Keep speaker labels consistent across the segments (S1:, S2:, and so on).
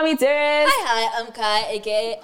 S1: we doing?
S2: Hi, I'm Kai, aka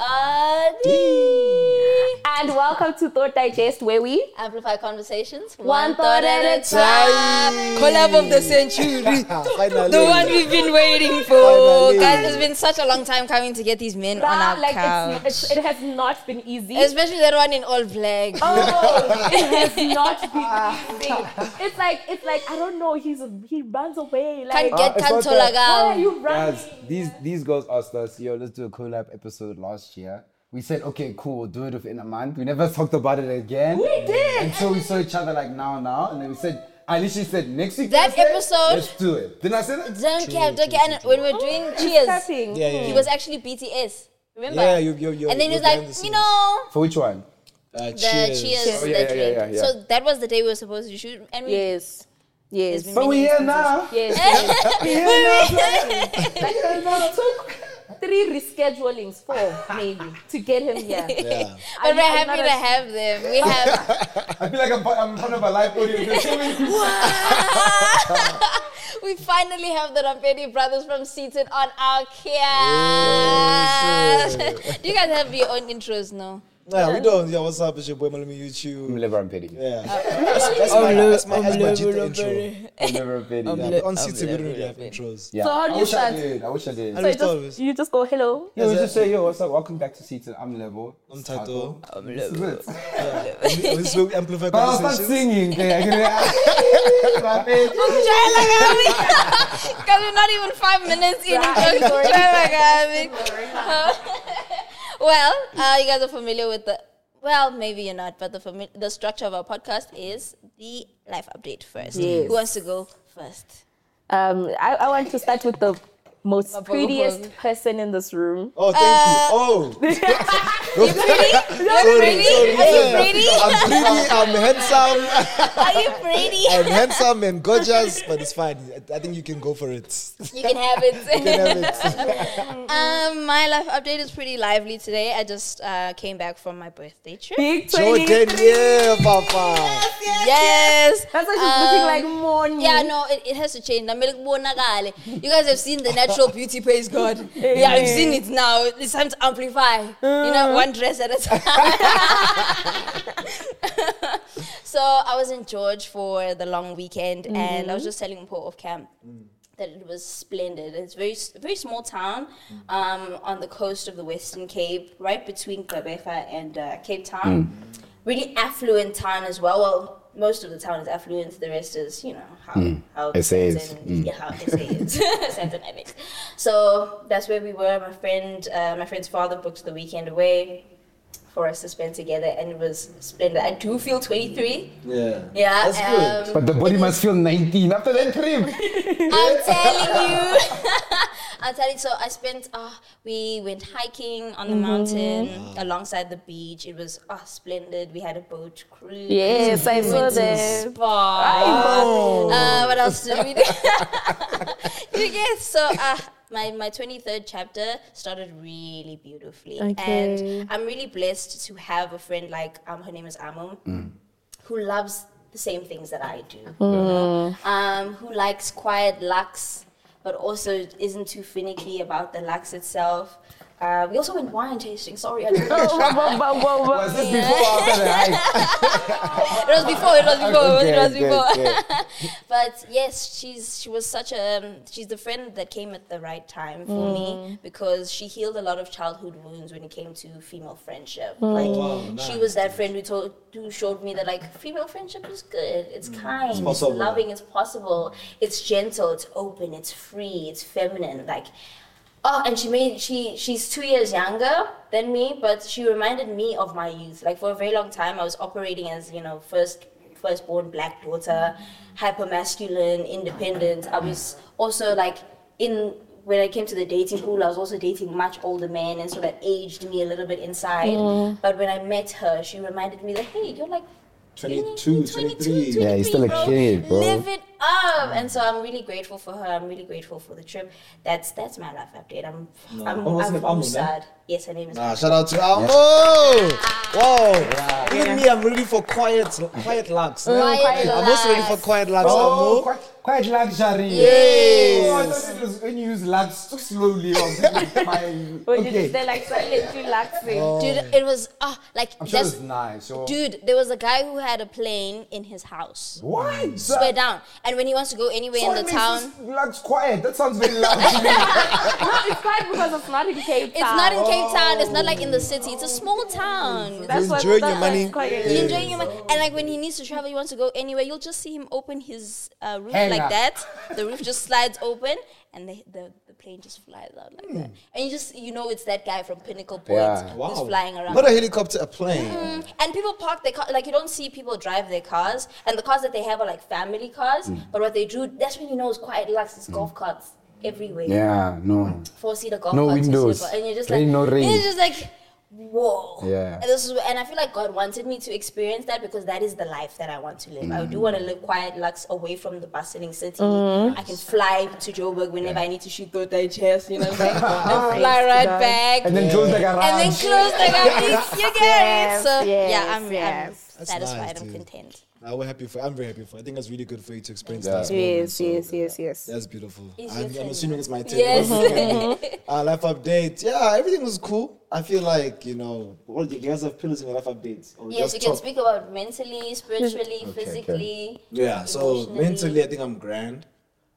S2: Adi.
S1: And welcome to Thought Digest, where we
S2: amplify conversations
S1: one thought at a time.
S2: Collab of the century.
S3: Finally.
S2: The one we've been waiting for.
S3: Finally.
S2: Guys, it's been such a long time coming to get these men on our couch.
S1: It has not been easy.
S2: Especially that one in all black.
S1: Oh, it has not been easy. It's like I don't know. He runs away. Like
S2: Can't get
S3: it's not
S2: Kantolaga.
S1: why are you running?
S3: Guys, these girls asked us, yo, let's do a collab episode last year. We said, okay, cool, we'll do it within a month. We never talked about it again.
S1: We did.
S3: Until we saw each other like now. And then we said, I literally said, next week.
S2: That
S3: Thursday,
S2: episode-
S3: let's do it. Didn't I say that?
S2: Don't care. And when we were doing Cheers,
S1: Clapping.
S3: Yeah.
S2: he was actually BTS. Remember?
S3: Yeah, you.
S2: And then he was like, you know,
S3: For which one?
S2: the Cheers,
S3: Oh, yeah,
S2: the
S3: yeah,
S2: drink.
S3: yeah.
S2: So that was the day we were supposed to shoot. And we,
S1: Yes. Yes.
S2: It's been
S3: But we're here now.
S1: Yes. It took 3 reschedulings, 4 maybe, to get him here.
S3: Yeah.
S2: But we're happy to have them. We have,
S3: I feel like I'm in front of a live audience.
S2: we finally have the Rampedi brothers from Seated on our cast.
S3: Yes.
S2: Do you guys have your own intros now?
S4: Yeah, we don't. Yeah, what's up? It's your boy Malumi YouTube.
S3: I'm never Petty.
S4: Yeah, that's my intro.
S3: I'm never Petty.
S4: Yeah, on CT we don't really have intros.
S3: Yeah.
S1: So how do
S3: I
S1: you
S3: wish
S1: start?
S3: I wish I did.
S4: I
S1: So
S4: just
S1: you just go hello.
S3: Yeah, we just say, yo, what's up? Welcome back to Seated. I'm Level.
S4: I'm Tato.
S3: This is it.
S4: This will amplify
S3: But I'll start
S4: conversations.
S3: singing. Okay?
S2: Because we're not even 5 minutes in. Well, you guys are familiar with well, maybe you're not, but the structure of our podcast is the life update first.
S1: Yes.
S2: Who wants to go first?
S1: I want to start with the most prettiest person in this room.
S4: Oh, thank you.
S2: You pretty? You're pretty? Are you pretty?
S4: I'm pretty. I'm handsome.
S2: Are you pretty?
S4: I'm handsome and gorgeous, but it's fine. I think you can go for it.
S2: You can have it.
S4: You can have it.
S2: My life update is pretty lively today. I just came back from my birthday trip.
S1: Big
S4: Jordan,
S1: 20.
S4: yeah, Papa.
S2: Yes.
S1: That's why she's looking like morning.
S2: Yeah, no, it has to change. You guys have seen the natural beauty, praise God. Yeah, I've seen it now. It's time to amplify. You know, one dress at a time. So I was in George for the long weekend, and I was just telling Paul off camp that it was splendid. It's a very small town on the coast of the Western Cape, right between Gqeberha and Cape Town. Really affluent town as well. Well, most of the town is affluent. The rest is, how
S3: SA is.
S2: how SA is. Santa Dynamics. So that's where we were. My friend's father booked the weekend away for us to spend together, and it was splendid. I do feel 23.
S4: Yeah.
S2: Yeah.
S4: That's good.
S3: But the body must feel 19 after that trip.
S2: I'm telling you. So I spent, we went hiking on the mountain alongside the beach. It was splendid. We had a boat cruise.
S1: Yes, I
S2: We
S1: saw
S2: went to the
S1: that.
S2: spa. What else did we do? You guess? So my 23rd chapter started really beautifully.
S1: Okay.
S2: And I'm really blessed to have a friend like, her name is Amo, who loves the same things that I do. Who likes quiet lux, but also isn't too finicky about the lux itself. We also went wine tasting. Sorry, I didn't.
S3: Was this before or after the hike?
S2: It was before.
S3: Okay.
S2: But yes, she was such she's the friend that came at the right time for me, because she healed a lot of childhood wounds when it came to female friendship. She was that friend who showed me that female friendship is good. It's kind, it's loving, it's possible, it's gentle, it's open, it's free, it's feminine. And she's 2 years younger than me, but she reminded me of my youth. For a very long time, I was operating as, firstborn black daughter, hyper masculine, independent. I was also when I came to the dating pool, I was also dating much older men, and so that aged me a little bit inside. But when I met her, she reminded me that, hey, you're
S4: 22, 23.
S3: Yeah, you're still a kid, bro.
S2: Live it up. And so I'm really grateful for her. I'm really grateful for the trip. That's my life update. I'm sad. Yes, her name is.
S4: Shout out to Amo. Wow. Even me, I'm ready for quiet lux.
S2: Quiet
S4: I'm also ready for quiet lux. Amo.
S3: Quite luxury.
S2: Yes.
S3: Oh, I thought it was when you use lux too slowly. I was like, fine.
S1: When you
S3: Okay.
S1: just they're like silently relaxing.
S2: Dude, it was like
S3: I'm sure
S2: that's
S3: it's nice. So.
S2: dude. There was a guy who had a plane in his house.
S3: What?
S2: Swear down. And when he wants to go anywhere
S3: So
S2: in
S3: it
S2: the
S3: makes
S2: town,
S3: this Lux quiet. That sounds very loud to me.
S1: No, it's fine because it's not in Cape
S2: it's
S1: Town.
S2: not in Cape Town. It's not like in the city. It's a small town.
S1: That's
S4: You're
S1: what
S4: enjoying
S1: that-
S4: your money.
S1: that's quite-
S2: You're enjoying your money. And like when he needs to travel, he wants to go anywhere, you'll just see him open his roof
S3: Hanger.
S2: like that. The roof just slides open and the plane just flies out like that. And you know it's that guy from Pinnacle Point
S3: Yeah.
S2: who's flying around.
S4: Not a helicopter, a plane.
S2: And people park their car, like you don't see people drive their cars, and the cars that they have are like family cars. But what they do, that's when you know it's quite luxe. It's golf carts everywhere.
S3: Yeah, no.
S2: 4-seater golf
S3: No
S2: carts.
S3: windows.
S2: And you're just
S3: Rain,
S2: like,
S3: no rain.
S2: and it's just like, whoa.
S3: Yeah.
S2: And I feel like God wanted me to experience that because that is the life that I want to live. I do want to live quiet, luxe, away from the bustling city. I can fly to Joburg whenever I need to shoot those digest, you know what I'm saying? And fly right back.
S3: And then close the garage.
S2: And then close the gap. You get it. So
S1: Yes,
S2: yeah, I'm
S4: That's
S2: satisfied.
S4: nice,
S2: I'm
S4: dude.
S2: content.
S4: I'm very happy for. I think that's really good for you to experience
S3: Yeah.
S4: that. moment,
S1: Yes.
S4: That's beautiful.
S2: It's your
S4: I'm
S2: turn
S4: assuming
S2: now.
S4: it's my turn.
S2: Yes.
S4: Life update. Yeah, everything was cool. I feel like, what do you guys have pillars in your life updates? Or
S2: Yes,
S4: just
S2: you can
S4: top?
S2: speak about mentally, spiritually,
S3: Okay.
S2: physically.
S4: Yeah, so
S2: emotionally.
S4: mentally, I think I'm grand.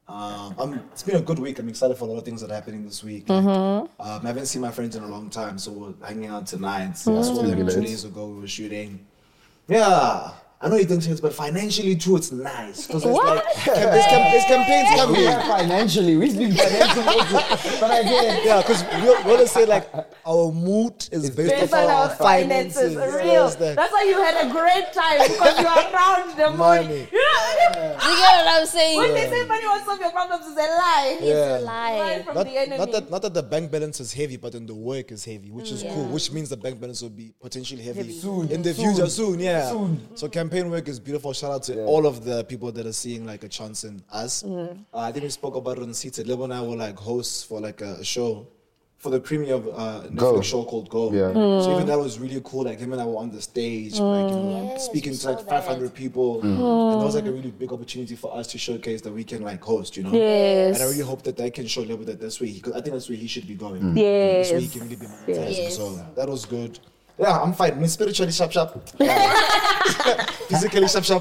S4: It's been a good week. I'm excited for a lot of things that are happening this week. Like, I haven't seen my friends in a long time, so we're hanging out tonight. So I saw them 2 days ago. We were shooting. Yeah. I know you don't say it, but financially too, it's nice. Because there's campaigns coming.
S3: Yeah, financially. We speak financially also. But again,
S4: Yeah, because we always say like our mood is based
S1: Based
S4: off
S1: on
S4: our
S1: our finances,
S4: finances.
S1: real.
S4: Yes, that-
S1: That's why you had a great time because you are around the money.
S4: Money.
S2: You get what I'm saying?
S1: When they say money will solve your problems, it's a lie.
S4: Yeah.
S1: Lie
S2: Lie.
S1: from
S4: Not,
S1: the enemy.
S4: not that the bank balance is heavy, but then the work is heavy, which is cool. Which means the bank balance will be potentially heavy
S3: Soon.
S4: in the
S3: Soon.
S4: future soon. Yeah.
S3: Soon.
S4: So campaign work is beautiful. Shout out to all of the people that are seeing like a chance in us. I think we spoke about it on Seated. Lebo and I were like hosts for like a show for the premiere of a
S3: Go.
S4: Netflix show called Go.
S3: Yeah.
S4: So even that was really cool. Like him and I were on the stage, like
S2: Yes,
S4: speaking
S2: we
S4: to like
S2: saw that.
S4: 500 people, and that was like a really big opportunity for us to showcase that we can like host.
S1: Yes.
S4: And I really hope that can show Lebo that this way, because I think that's where he should be going.
S1: Yes.
S4: This way he can really be monetizing.
S2: Yes.
S4: So that was good. Yeah, I'm fine. I mean, spiritually sharp. Physically sharp.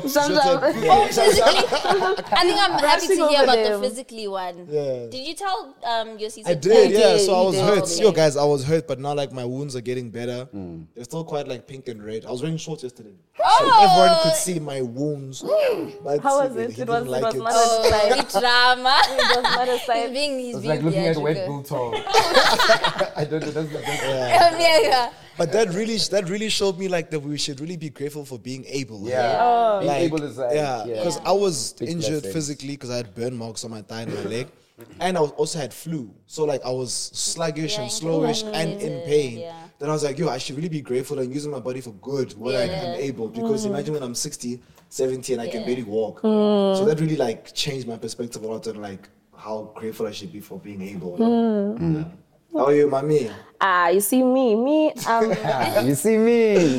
S2: I think I'm happy to
S1: Rushing
S2: hear
S1: over
S2: about
S1: them.
S2: the physically one.
S4: Yeah.
S2: Did you tell your season?
S4: I did, yeah.
S1: did,
S4: So I
S1: you
S4: was
S1: did.
S4: hurt.
S2: Okay.
S4: Yo, guys, I was hurt, but now like my wounds are getting better. They're still quite like pink and red. I was wearing shorts yesterday, so everyone could see my wounds. But
S1: How was
S4: he
S1: it?
S4: didn't
S1: It was
S4: like
S1: not
S2: Oh,
S1: a
S2: drama.
S1: It was not a
S2: He's
S1: sign.
S2: being
S3: it's like looking at wet bull tall. I don't know. That's
S2: yeah.
S4: But that really showed me like that we should really be grateful for being able.
S3: yeah. Being
S4: Like,
S3: able to say,
S4: yeah, because I was
S3: Big
S4: injured
S3: blessings.
S4: physically because I had burn marks on my thigh and my leg, and I also had flu. So like I was sluggish and slowish and in pain.
S2: Yeah.
S4: Then I was like, yo, I should really be grateful and using my body for good when I am able. Because imagine when I'm 60, 70 and I can barely walk. So that really like changed my perspective a lot on like how grateful I should be for being able. Yeah. How are you, mommy?
S1: You see me,
S3: you see me.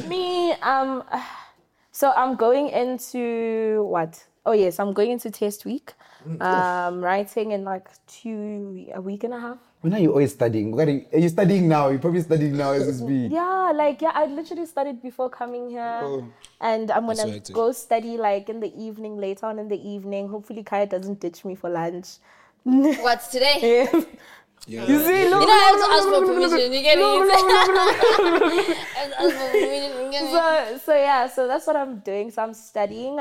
S1: so I'm going into what? Oh yes, I'm going into test week. Writing in like a week and a half.
S3: When are you always studying? Are you studying now? You're probably studying now as we speak.
S1: Yeah, I literally studied before coming here. And I'm
S4: That's so
S1: gonna
S4: hectic.
S1: go study like in the evening, later on in the evening. Hopefully Kaya doesn't ditch me for lunch.
S2: What's today?
S4: Yeah.
S1: You see,
S2: You
S1: look,
S2: know, I have to ask for permission. You get it? I have to ask for permission. You get it?
S1: so that's what I'm doing. So I'm studying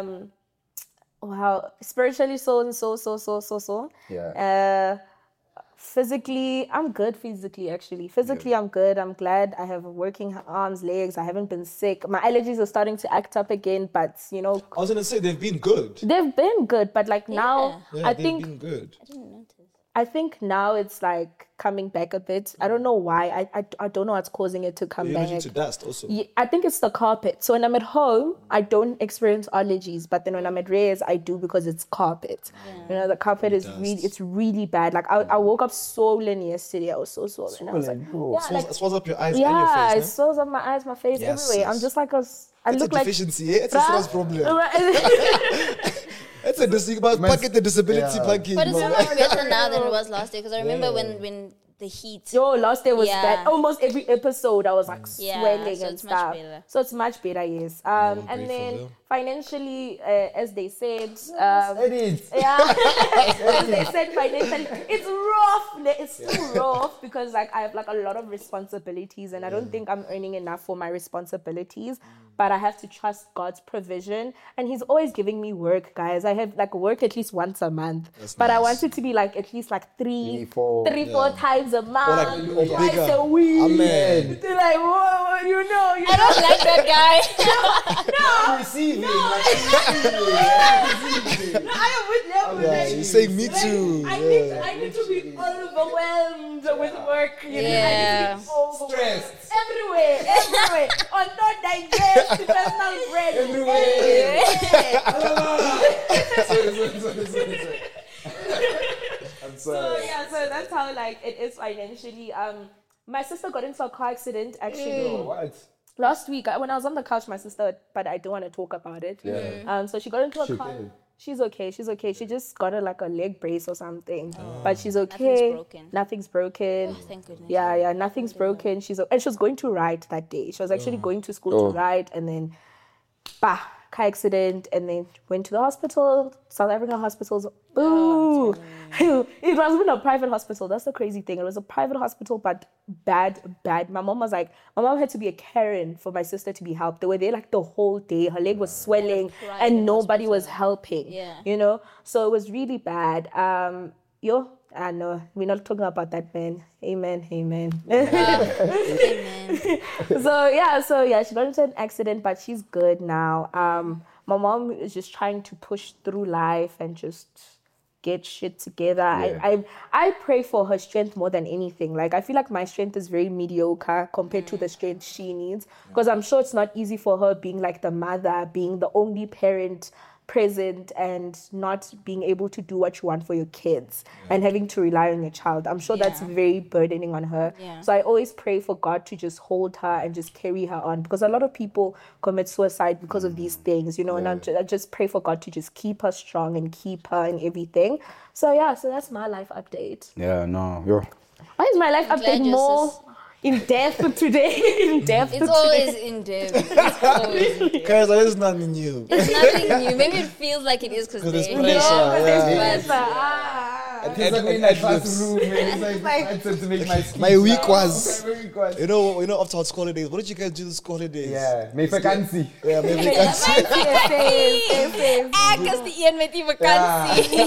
S1: spiritually so.
S3: Yeah.
S1: Physically, I'm good actually. Physically, I'm good. I'm glad I have working arms, legs. I haven't been sick. My allergies are starting to act up again, but
S4: I was gonna say they've been good.
S1: they've been good. But like now,
S4: Yeah,
S1: I
S4: they've
S1: think
S4: been good.
S1: I think now it's like coming back a bit. I don't know why. I don't know what's causing it to come
S4: You're
S1: back.
S4: allergic to dust also.
S1: Yeah, I think it's the carpet. So when I'm at home, I don't experience allergies, but then when I'm at Reyes, I do because it's carpet. The carpet is really bad. Like I woke up swollen yesterday. I was so swollen. I was like,
S4: It swells up your eyes
S1: yeah,
S4: and your
S1: it
S4: face.
S1: swells up my eyes, my face,
S4: Yes,
S1: everywhere.
S4: yes.
S1: I'm just like I
S4: It's
S1: look
S4: a
S1: like
S4: deficiency. Yeah? It's a stress problem. It's a bucket the disability package.
S2: But it's so much better now than it was last year. Because I remember when the heat.
S1: Yo, last day was bad. Almost every episode I was like swelling
S2: so
S1: and
S2: it's
S1: stuff.
S2: much better.
S1: So it's much better, yes. And then financially, as they said, as they said financially, it's rough. It's still rough because like I have like a lot of responsibilities and I don't think I'm earning enough for my responsibilities. But I have to trust God's provision, and He's always giving me work, guys. I have like work at least once a month, but I want it to be like at least like three, four times a month,
S4: or
S1: twice
S4: bigger.
S1: a week.
S4: Amen.
S1: They're like, whoa, you know.
S2: I don't like that guy.
S3: Receiving.
S1: No, I am with them.
S4: Yeah, you say me too.
S1: I need to be overwhelmed with work. You know, I need to be overwhelmed.
S3: Stressed.
S1: Everywhere. On not digest, personal bread. Everywhere.
S3: I'm
S1: So
S3: sorry.
S1: so that's how like it is financially. My sister got into a car accident actually.
S3: What?
S1: Last week, when I was on the couch, my sister, but I don't want to talk about it.
S3: Yeah.
S1: So she got into a
S3: She
S1: car.
S3: did.
S1: She's okay. She just got like a leg brace or something. But she's okay. Nothing's broken.
S2: Thank goodness.
S1: Yeah, nothing's broken. And she was going to ride that day. She was actually going to school to ride, and then, car accident, and then went to the hospital, South African hospitals. Ooh, it wasn't a private hospital. That's the crazy thing. It was a private hospital, but bad. My mom had to be a Karen for my sister to be helped. They were there like the whole day. Her leg was swelling, and nobody was helping.
S2: Yeah.
S1: You know, so it was really bad. I know we're not talking about that, man. Amen.
S2: Amen.
S1: So she got into an accident, but she's good now. My mom is just trying to push through life and just get shit together.
S3: Yeah.
S1: I pray for her strength more than anything. Like I feel like my strength is very mediocre compared to the strength she needs, because I'm sure it's not easy for her being like the mother, being the only parent present and not being able to do what you want for your kids and having to rely on your child. I'm sure that's very burdening on her.
S2: Yeah.
S1: So I always pray for God to just hold her and just carry her on, because a lot of people commit suicide because of these things, you know, and I just pray for God to just keep her strong and keep her and everything. So that's my life update.
S3: Yeah, no. Yo.
S1: Why is my life update more in depth today?
S2: It's always in depth. It's always in depth.
S4: Guys, there's nothing new.
S2: It's nothing new. Maybe it feels like it is because
S4: There's
S2: they
S4: pressure.
S3: It's like in that classroom, man. It's like to make
S4: My week was,
S3: My week was.
S4: you know, after school holidays, what did you guys do the school holidays?
S3: Yeah, make vacancy.
S4: Yeah, maybe we can see.
S2: Because the Ian met you vakansie.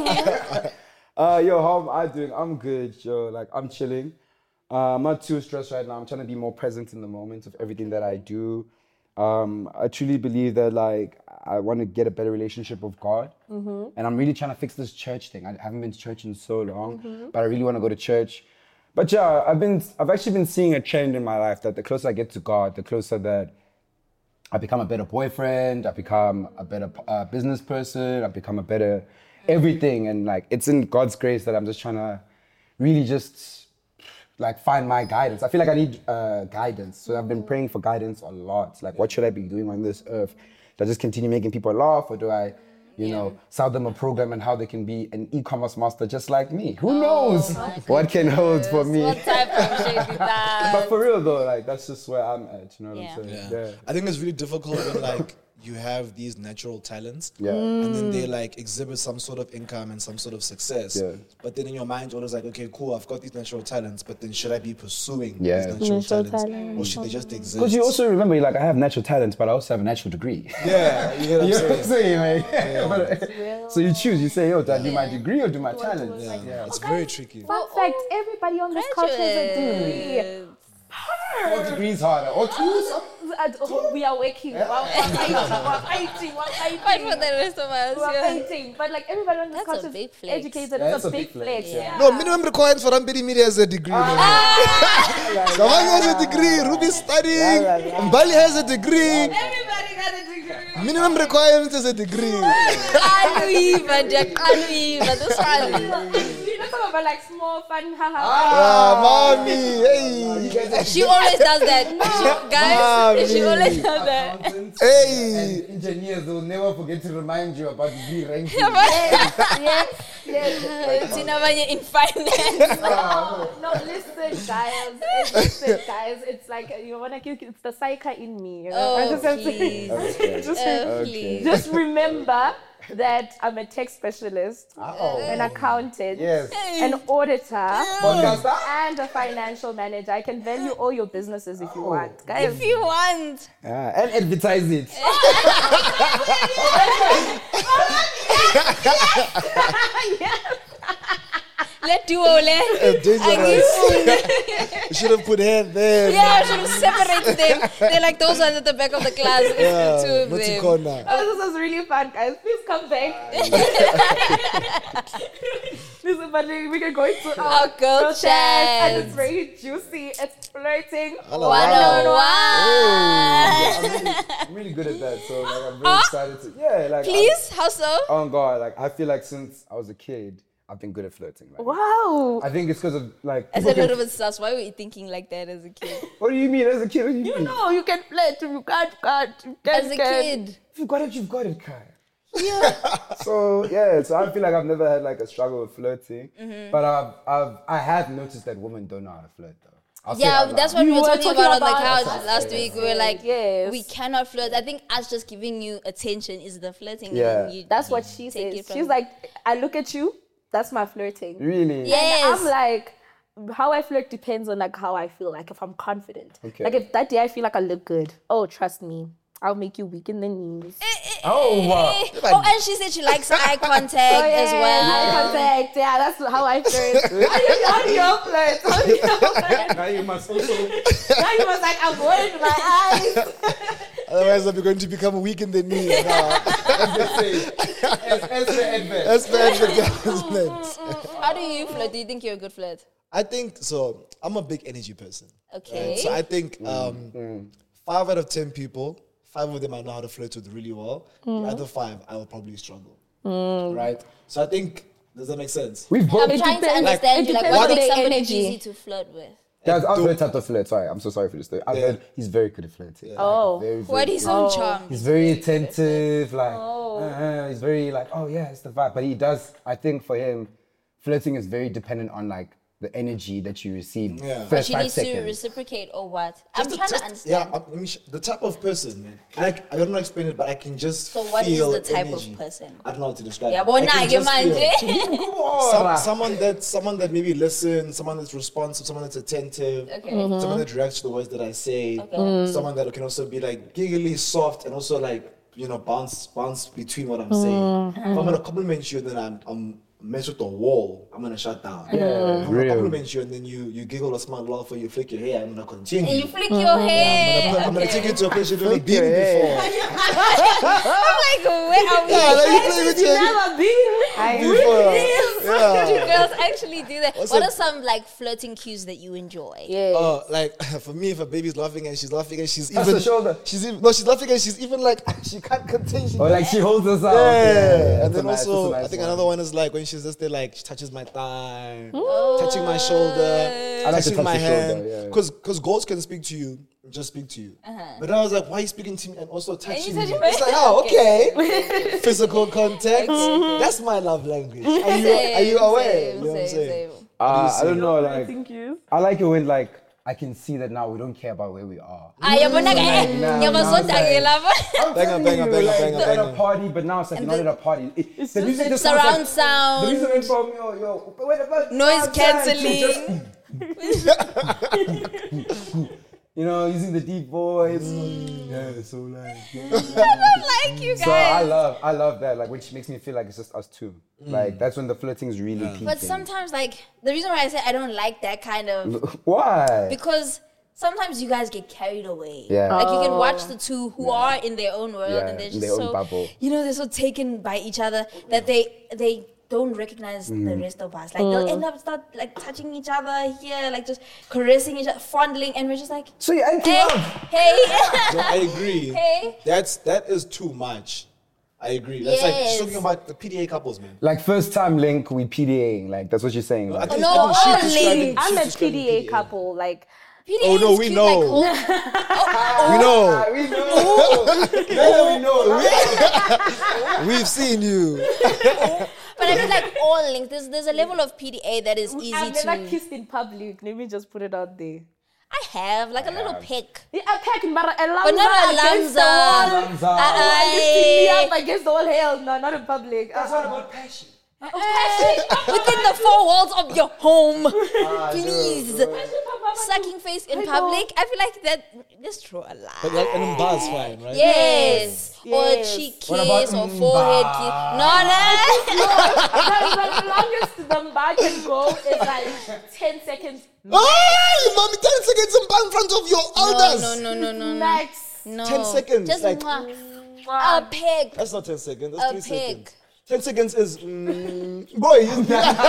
S3: Yo, how am I doing? I'm good, yo. Like, I'm chilling. I'm not too stressed right now. I'm trying to be more present in the moment of everything that I do. I truly believe that, like, I want to get a better relationship with God. And I'm really trying to fix this church thing. I haven't been to church in so long, but I really want to go to church. But yeah, I've actually been seeing a trend in my life that the closer I get to God, the closer that I become a better boyfriend, I become a better business person, I become a better everything. And like, it's in God's grace that I'm just trying to really just like find my guidance. I feel like I need guidance. So I've been praying for guidance a lot. Like, what should I be doing on this earth? Do I just continue making people laugh, or do I, you know, sell them a program and how they can be an e-commerce master just like me? Who knows what can hold for me?
S2: What type of shit is that?
S3: But for real though, like, that's just where I'm at, you know what I'm saying?
S4: Yeah. I think it's really difficult when like you have these natural talents,
S3: Yeah.
S4: and then they like exhibit some sort of income and some sort of success.
S3: Yeah.
S4: But then in your mind, you're always like, okay, cool, I've got these natural talents, but then should I be pursuing
S3: Yeah.
S4: these natural
S1: Natural
S4: talents,
S1: talents.
S4: or should they just exist?
S3: Because you also remember, like, I have natural talents, but I also have a natural degree.
S4: yeah, you know what I'm
S3: You know what I'm
S4: saying?
S3: saying, man? So you choose. You say, yo, do I do my degree or do my talent?
S4: Yeah, it's very tricky.
S1: Fun fact, everybody on this couch has a degree.
S3: All degrees harder. Or two.
S1: We are working. We're fighting.
S2: Fight for the rest of us.
S1: We're
S2: Yeah.
S1: fighting. But like everybody on this
S2: That's
S1: couch
S2: a
S1: is
S2: big flex.
S1: educated.
S3: Yeah,
S1: It's a big flex.
S2: Yeah.
S4: No, minimum requirements for Ambiri Media is a degree. Someone has a degree. Ruby's studying. Mbali has a degree.
S1: Everybody got a degree.
S4: Minimum requirements is a degree.
S2: This one.
S1: You know, talking about like small fun, haha.
S4: Mommy, hey.
S2: She always does that. Guys, she always does that.
S3: Accountants
S4: Hey.
S3: and engineers will never forget to remind you about the ranking.
S1: Yes.
S2: Tinabanye in finance.
S1: No, listen, guys. It's like you wanna kick. It's the psyche in me. You know? I
S2: Oh,
S1: just have to-
S2: please. Please.
S1: Just remember that I'm a tech specialist,
S3: Oh.
S1: an accountant,
S3: Yes.
S1: an auditor,
S3: Podcaster?
S1: and a financial manager. I can value all your businesses if you want, guys.
S2: If you want.
S3: Yeah, and advertise it.
S2: Let do all that.
S4: Dangerous. You should have put hand there.
S2: Yeah, I should have separated them. They're like those ones at the back of the class. It's the two of
S4: Not to
S2: them.
S4: corner.
S1: Oh, this was really fun, guys. Please come back. Listen, but we can go into
S2: Our girl
S1: chat,
S2: chat.
S1: and it's very juicy. It's flirting.
S4: Hello.
S2: 101.
S3: I'm really good at that, so like I'm very excited to. Yeah, like.
S2: Please, how so?
S3: Oh God, like I feel like since I was a kid, I've been good at flirting. Like,
S1: Wow.
S3: I think it's because of like.
S2: As
S3: people
S2: a
S3: can-
S2: little bit sus, why were you thinking like that as a kid?
S3: What do you mean as a kid? What do you mean?
S1: No, you can flirt. You can't.
S2: As a kid.
S3: If you got it, you've got it, Kai. Yeah. so I feel like I've never had like a struggle with flirting, but I have noticed that women don't know how to flirt though. I'll say it
S2: Yeah,
S3: out loud.
S2: that's what we were talking about on the couch
S3: That's
S2: last
S3: it.
S2: week. We were like,
S1: Yes.
S2: we cannot flirt. I think us just giving you attention is the flirting.
S3: Yeah.
S2: And then you
S1: That's what she
S2: take
S1: says.
S2: it from-
S1: She's like, I look at you. That's my flirting.
S3: Really.
S2: Yes.
S1: I'm like, how I flirt depends on like how I feel. Like if I'm confident.
S3: Okay.
S1: Like if that day I feel like I look good. Oh, trust me, I'll make you weak in the knees.
S3: Oh wow.
S2: Oh, and she said she likes eye contact as well.
S1: Eye contact. Yeah, that's how I flirt. How do you flirt? How do you flirt?
S3: Now you must also.
S1: Now you must like avoid my eyes.
S4: Otherwise, I'm going to become weak in the knee. Nah.
S3: As the advert.
S4: That's the advertisement.
S2: How do you flirt? Do you think you're a good flirt?
S4: I think so. I'm a big energy person.
S2: Okay.
S4: So I think 5 out of 10 people, 5 of them I know how to flirt with really well. The other 5, I will probably struggle. Right? So I think, does that make sense?
S3: We've both.
S2: I'm trying to
S1: depends-
S2: understand you.
S1: it
S2: Like,
S1: depends
S2: what
S1: on
S2: makes
S1: the
S2: somebody
S1: energy.
S2: easy to flirt with?
S3: Guys, I've heard type of flirt. Sorry, I'm so sorry for this. I've heard he's very good at flirting.
S1: Oh.
S3: Very,
S2: What
S3: very
S2: is
S3: good.
S2: on charm?
S3: He's very attentive, like he's very like, oh yeah, it's the vibe. But he does. I think for him, flirting is very dependent on like the energy that you receive.
S4: Yeah.
S2: But
S3: First
S2: she
S3: 5
S2: needs to
S3: seconds.
S2: reciprocate or what? I'm
S4: Just
S2: trying
S4: the-
S2: to understand.
S4: Yeah, let me the type of person. I don't know explain it, but I can just
S2: So what is
S4: feel
S2: the type
S4: energy.
S2: of person?
S4: I don't know how to describe
S2: Yeah,
S4: it.
S2: but
S4: I
S2: now
S4: can
S2: you
S4: just feel.
S2: mind.
S4: Someone that maybe listens, someone that's responsive, someone that's attentive,
S2: Okay.
S4: someone that reacts to the words that I say, someone that can also be like giggly, soft, and also like bounce between what I'm saying. If I'm gonna compliment you, then I'm mess with the wall. I'm gonna shut down.
S3: Yeah,
S4: if I'm gonna
S3: real.
S4: compliment you, and then you giggle or smile, laugh, or you flick your hair, I'm gonna continue.
S2: And you flick your hair.
S4: I'm gonna take you to a place you've never
S3: Flick your
S4: been
S3: hair.
S4: before.
S2: I'm like, where are we?
S4: Yeah, like you play with your
S1: Never been.
S4: before. Yeah.
S2: Do girls actually do that?
S4: What's
S2: What
S4: it-
S2: are some like flirting cues that you enjoy?
S1: Yeah.
S4: Like for me, if a baby's laughing and she's laughing and she's
S3: That's
S4: even
S3: the shoulder.
S4: she's laughing and she's even like she can't contain. She
S3: Or like she holds us out.
S4: Yeah, and
S3: That's
S4: then
S3: a nice-
S4: also
S3: that's a nice
S4: I think
S3: one.
S4: another one is like when she's just there, like she touches my thigh, touching my shoulder,
S3: I like to
S4: touching
S3: touch
S4: my
S3: the shoulder,
S4: hand.
S3: yeah.
S4: Because girls can speak to you, just speak to you. But I was like, why are you speaking to me and also touching me?
S2: touching my-
S4: It's like, oh, okay, physical contact. That's my love language. Are you aware? You know what I'm saying?
S3: I don't know, like
S1: Thank you.
S3: I like it when like I can see that now we don't care about where we are.
S2: Yabona ka
S3: Like, now
S2: ngiyabazonda ke lapha.
S3: I'm telling
S4: banger,
S3: you,
S4: banger,
S3: like,
S4: banger,
S3: we're at a
S4: banger.
S3: party, but now it's like not at a party. It's the music just
S2: surround
S3: sounds like,
S2: sound.
S3: The music went from yo,
S2: Noise
S3: outside to just-
S2: cancelling.
S3: you know, using the deep voice. Yeah, so like.
S2: Like you
S3: So I
S2: guys.
S3: love that, like which makes me feel like it's just us two. Like that's when the flirting is really peaking.
S2: But sometimes like the reason why I say I don't like that kind of
S3: Why?
S2: because sometimes you guys get carried away.
S3: Yeah.
S2: Like you can watch the two who are in their own world
S3: Yeah,
S2: and they're
S3: in
S2: just
S3: their own
S2: so
S3: bubble.
S2: they're so taken by each other that they don't recognize the rest of us. Like they'll end up start like touching each other here, like just caressing each other, fondling, and we're just like,
S3: So you're
S2: hey,
S3: anti-love.
S2: hey,
S4: No, I agree.
S2: hey.
S4: That is too much. I agree. That's like
S2: Yes.
S4: she's talking about the PDA couples, man.
S3: Like first time link, we PDAing. Like that's what you're saying.
S4: I
S3: Like,
S4: think,
S2: no,
S4: I think
S2: all
S4: she's describing-
S2: linked.
S1: I'm
S4: she's
S1: a
S4: describing
S1: PDA couple. Like,
S2: PDA
S4: Oh, no,
S2: is
S4: we
S2: cute,
S4: know.
S2: Like,
S4: We know.
S3: we know. we know.
S4: We've seen you.
S2: but I feel like all linked. There's a level of PDA that is easy
S1: I've
S2: to.
S1: never kissed in public. Let me just put it out there.
S2: I have like a little peck,
S1: Yeah, I peck, but
S2: but not a
S1: against the wall.
S2: lanza.
S1: Lifting me up against the wall. Hell, no, not in public.
S3: That's not about passion.
S2: Within the four walls of your home, please. Sucking face in public. I feel like that. Just draw a line.
S4: But like an bars fine, right?
S2: Yes.
S1: Yes.
S2: Or cheek
S3: What about
S2: kiss or forehead kiss. No.
S1: The longest the bar can go is like 10 seconds
S4: Oh, mommy, 10 seconds in front of your elders.
S2: No.
S1: max.
S2: No.
S4: 10 seconds,
S2: Just
S4: like-
S2: a peg.
S4: That's not 10 seconds. That's
S2: A
S4: 3
S2: pig.
S4: seconds. 10 seconds is boy. You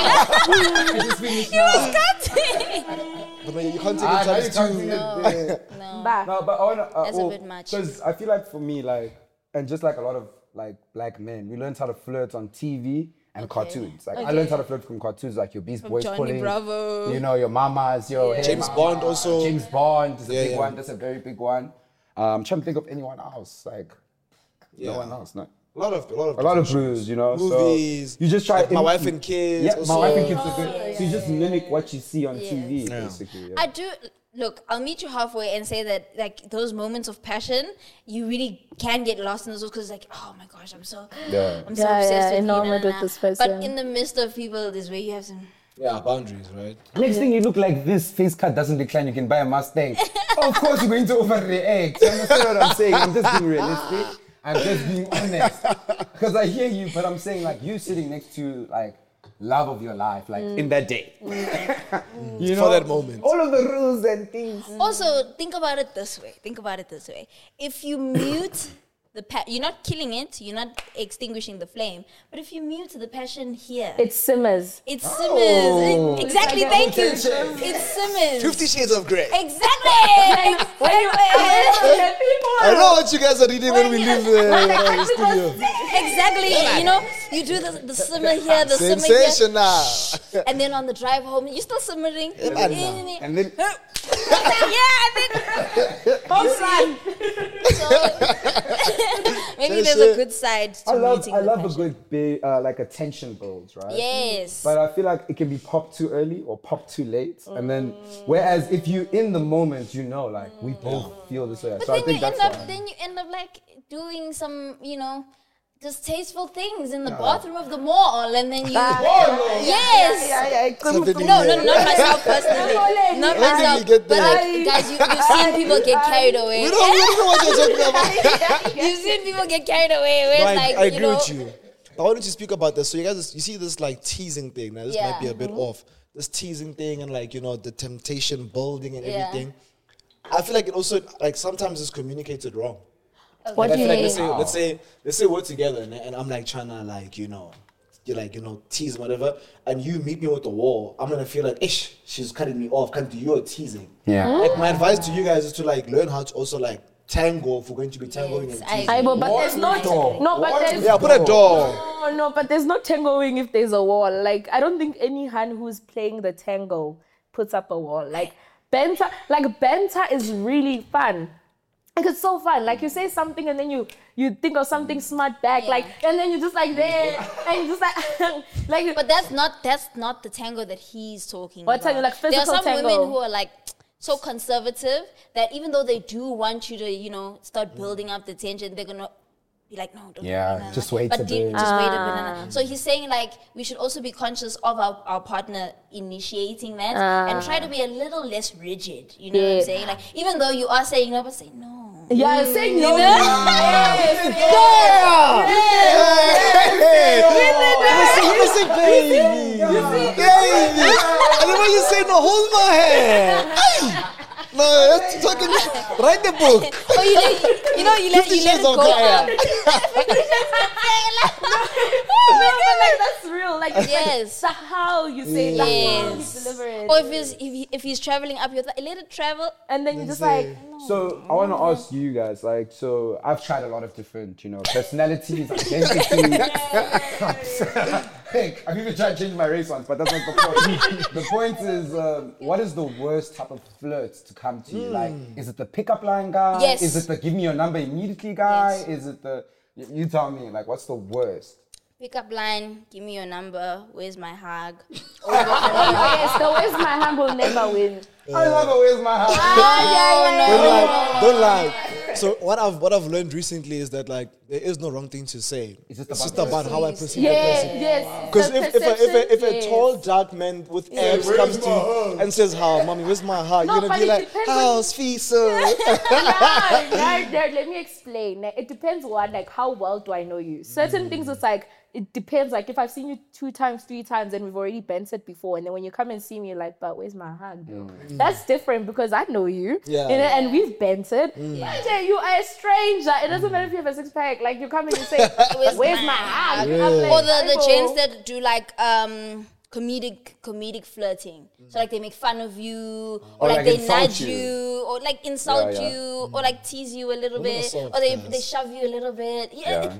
S2: was cutting.
S4: but man, you can't take it times two.
S1: Bah.
S3: No, but I wanna.
S2: That's a bit much.
S3: Because I feel like for me, like, and just like a lot of like black men, we learned how to flirt on TV and cartoons. Like I learned how to flirt from cartoons, like your Beast Boys
S2: Johnny
S3: pulling,
S2: Bravo.
S3: you know, your mamas, your Hey
S4: James
S3: Mama.
S4: Bond also.
S3: James Bond is a
S4: Yeah,
S3: big
S4: yeah.
S3: one. That's a very big one. I'm trying to think of anyone else. Like
S4: Yeah.
S3: no one else. No.
S4: A lot of
S3: A lot of
S4: different shows.
S3: brews, you know.
S4: Movies.
S3: So you just try.
S4: Like My Wife and Kids.
S3: Yeah,
S4: also.
S3: My Wife and Kids are good. So you just mimic what you see on TV,
S4: Yeah.
S3: basically. Yeah.
S2: I do. Look, I'll meet you halfway and say that, like, those moments of passion, you really can get lost in those because, like, oh my gosh, I'm so
S3: Yeah.
S2: obsessed with you,
S1: enamored with this person.
S2: But in the midst of people, this way you have some.
S4: Yeah, boundaries, right?
S3: Next thing you look like this, face cut doesn't decline, you can buy a Mustang. Of course you're going to overreact. You understand what I'm saying? I'm just being realistic. I'm just being honest. Because I hear you, but I'm saying like you sitting next to like love of your life, like in that day. You
S4: For that moment.
S3: All of the rules and things.
S2: Also, think about it this way. If you mute you're not killing it, you're not extinguishing the flame, but if you mute the passion here,
S1: It simmers.
S2: it simmers. Exactly,
S1: Like
S2: thank you.
S3: attention.
S2: It simmers.
S4: 50 Shades of Grey.
S2: Exactly.
S4: I know what you guys are reading when we leave the studio.
S2: Exactly. You know, you do the simmer here, the simmer here.
S4: Sensational.
S2: And then on the drive home, you're still simmering.
S3: And then
S2: Yeah, and then maybe there's a good side to meeting
S3: I
S2: the
S3: love a
S2: passion.
S3: good big like attention builds, right?
S2: Yes.
S3: But I feel like it can be popped too early or popped too late. And then, whereas if you in the moment, you know, like we both feel this way.
S2: But
S3: So I
S2: then
S3: think
S2: you
S3: that's
S2: end up
S3: why.
S2: then you end up like doing some, distasteful things in the bathroom of the mall, and then you yes. No, not myself personally. Not
S4: Where did
S2: myself.
S4: you get
S2: But
S4: that?
S2: like, guys, you've seen people get carried away.
S4: We don't know what you're talking about.
S2: You've seen people get carried away. Where
S4: No,
S2: it's like,
S4: I agree with you. But why don't you speak about this? So you guys, you see this like teasing thing. Now this might be a bit off. This teasing thing and like the temptation building and
S2: Yeah.
S4: everything. I feel like it also like sometimes it's communicated wrong.
S1: What
S4: Like,
S1: do
S4: I
S1: you
S4: feel like
S1: mean?
S4: let's say we're together and I'm like trying to like tease whatever, and you meet me with the wall. I'm gonna feel like ish, she's cutting me off. Can't do your teasing.
S3: Yeah.
S4: Like my advice to you guys is to like learn how to also like tango if we're going to be tangoing
S2: Yes,
S4: and
S2: I
S4: teasing.
S1: But there's
S4: Yeah, put a door.
S1: no, but there's no tangoing if there's a wall. Like I don't think any hand who's playing the tango puts up a wall. Like banter is really fun. Like it's so fun. Like you say something and then you think of something smart back.
S2: Yeah.
S1: Like and then you're just like there and you just like
S2: But that's not the tango that he's talking
S1: What
S2: about.
S1: tango? Like
S2: there are
S1: physical
S2: some
S1: tango?
S2: women who are like so conservative that even though they do want you to, start building up the tension, they're gonna be like, no, don't.
S3: Yeah, just wait a
S2: But
S3: bit.
S2: just wait a bit. So he's saying like we should also be conscious of our partner initiating that and try to be a little less rigid. You know what I'm
S1: Yeah.
S2: saying? Like even though you are saying no, but say no.
S1: yeah, saying no.
S4: Listen, baby. Baby. And then when you say no, hold my hand. No, that's talking. Write the book.
S2: Oh, you let
S4: 50
S2: it
S4: Shades
S2: go
S4: of Grey.
S2: up.
S1: No, but like that's real. Like
S2: Yes.
S1: The how you say it, the how you
S2: Yes.
S1: deliver it.
S2: Or if he's traveling up, you're like, let it travel.
S1: And then you're just like,
S3: So I want to ask you guys, like, so I've tried a lot of different, personalities, identities. Heck, I've even tried to change my race once, but that's not the point. The point is, what is the worst type of flirt to come to you? Like, is it the pickup line guy?
S2: Yes.
S3: Is it the give me your number immediately guy?
S2: Yes.
S3: Is it the, you tell me, like, what's the worst?
S2: Pickup line, give me your number, where's my hug?
S1: yes, the where's my hand will never win.
S3: I love it, where's my house?
S4: Don't lie. So what I've learned recently is that like there is no wrong thing to say.
S3: It's
S4: It's just about how I perceive the
S1: Yes,
S4: person.
S1: yes.
S4: Because
S1: The
S4: if
S1: perception,
S4: a tall dark man with abs
S3: where's
S4: comes to
S3: my
S4: you
S3: hug?
S4: and says, "How, mommy, where's my heart?"
S1: No,
S4: You're gonna
S1: but
S4: be
S1: it
S4: like,
S1: depends on-
S4: "How's Fisa?"
S1: Let me explain. Like, it depends like how well do I know you. Certain things it's like it depends. Like if I've seen you 2 times, 3 times, and we've already bent it before, and then when you come and see me, you're like, but where's my hug? That's different because I know you.
S4: Yeah.
S1: And we've bent it. But you are a stranger. It doesn't matter if you have a 6-pack. Like you come and you say, where's my hug? I'm like,
S2: Or the
S1: "Aibo."
S2: gents that do like comedic flirting. So like they make fun of you, or like they
S3: insult
S2: nudge
S3: you.
S2: you, or like insult
S3: Yeah.
S2: you, or like tease you a little
S4: Women
S2: bit,
S4: are soft,
S2: or they
S4: guys.
S2: shove you a little bit. Yeah.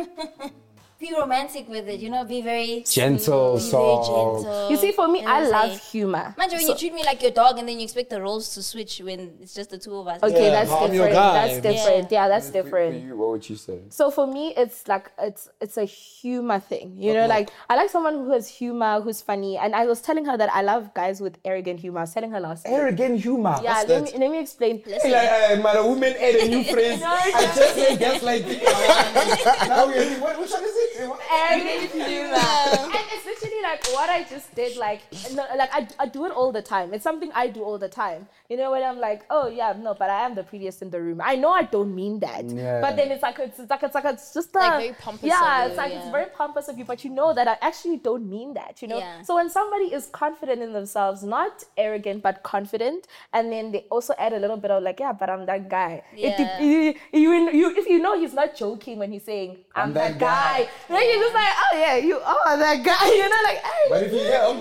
S2: Be romantic with it, be very
S3: Gentle,
S2: smooth, be very
S3: soft.
S2: gentle.
S1: You see, for me,
S2: And
S1: I
S2: it's
S1: love
S2: like-
S1: humor.
S2: Imagine when you treat me like your dog and then you expect the roles to switch when it's just the two of us.
S1: Okay,
S4: Yeah,
S1: that's
S4: I'm your
S1: different.
S4: guy.
S1: That's different. Yeah, that's
S3: For
S1: different.
S3: you, what would you say?
S1: So for me, it's like it's a humor thing, like I like someone who has humor, who's funny. And I was telling her that I love guys with arrogant humor. I was telling her last week.
S3: Arrogant humor.
S1: Yeah, let me explain.
S2: Listen,
S3: My woman add a new phrase. I just say gaslight. Now which one is it?
S1: Arrogant humor. And it's literally like what I just did. Like I do it all the time. It's something I do all the time. When I'm like, oh yeah, no, but I am the prettiest in the room. I know I don't mean that.
S3: Yeah.
S1: But then it's just
S2: Like very pompous
S1: Yeah,
S2: of
S1: it's
S2: you,
S1: like
S2: yeah.
S1: it's very pompous of you, but you know that I actually don't mean that.
S2: Yeah.
S1: So when somebody is confident in themselves, not arrogant but confident, and then they also add a little bit of like, yeah, but I'm that guy.
S2: Yeah.
S1: If you know he's not joking when he's saying I'm that guy, then you're just like, oh yeah, you are that guy. Like, hey.
S3: But if you get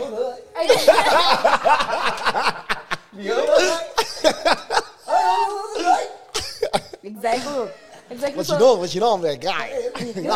S1: Exactly.
S4: But
S1: So-
S4: you know, I'm that guy.
S2: no.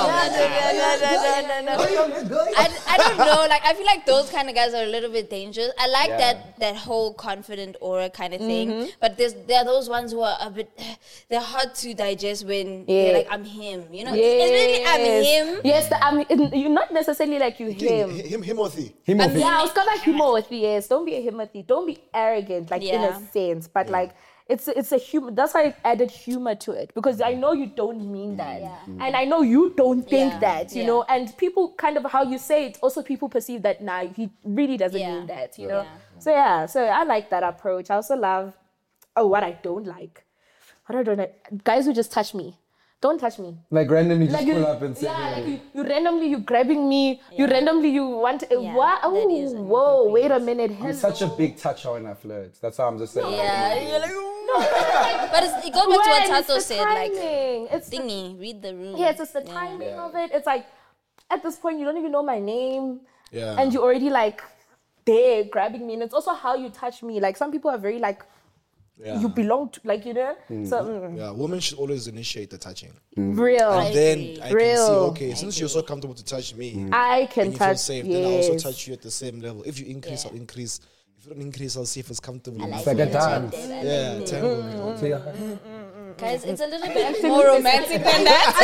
S2: I don't know. Like I feel like those kind of guys are a little bit dangerous. I like that whole confident aura kind of thing. But there are those ones who are a bit. They're hard to digest when they're like, I'm him. Especially I'm him.
S1: Yes, you're not necessarily like you him.
S4: Him or thee.
S1: Yeah, it's got like humor with yes. Don't be a himothy. Don't be arrogant, like in
S2: Yeah.
S1: a sense. But like it's a humor. That's why I added humor to it because I know you don't mean that, and I know you don't think
S2: Yeah.
S1: that. You know, and people kind of how you say it. Also, people perceive that he really doesn't
S2: Yeah.
S1: mean that. You know. So I like that approach. I also love. Oh, what I don't like. What I don't like. Guys who just touch me. Don't touch me.
S3: like randomly just
S1: Like
S3: pull up and say,
S1: you randomly you grabbing me. You randomly you want what?
S2: that is
S1: Oh, whoa! Wait a minute.
S3: I'm such a big toucher when I flirt. That's how I'm just saying.
S2: Yeah, you're like, but it goes back to what Tato said, like
S1: it's the,
S2: thingy, read the room.
S1: yes, it's the timing of it. It's like at this point you don't even know my name,
S4: Yeah.
S1: and you already like there grabbing me, and it's also how you touch me. Like some people are very like you belong to, like so
S4: Yeah, women should always initiate the touching.
S1: real.
S4: And then I can
S1: Real.
S4: see, okay, since you're so comfortable to touch me,
S1: I can
S4: and you feel
S1: touch.
S4: safe, then I also
S1: Yes.
S4: touch you at the same level. If you increase, I'll increase. If you don't increase, I'll see if it's comfortable.
S3: It's like a dance.
S4: Yeah, tango.
S3: So, yeah.
S2: Guys, it's a little bit more romantic than that.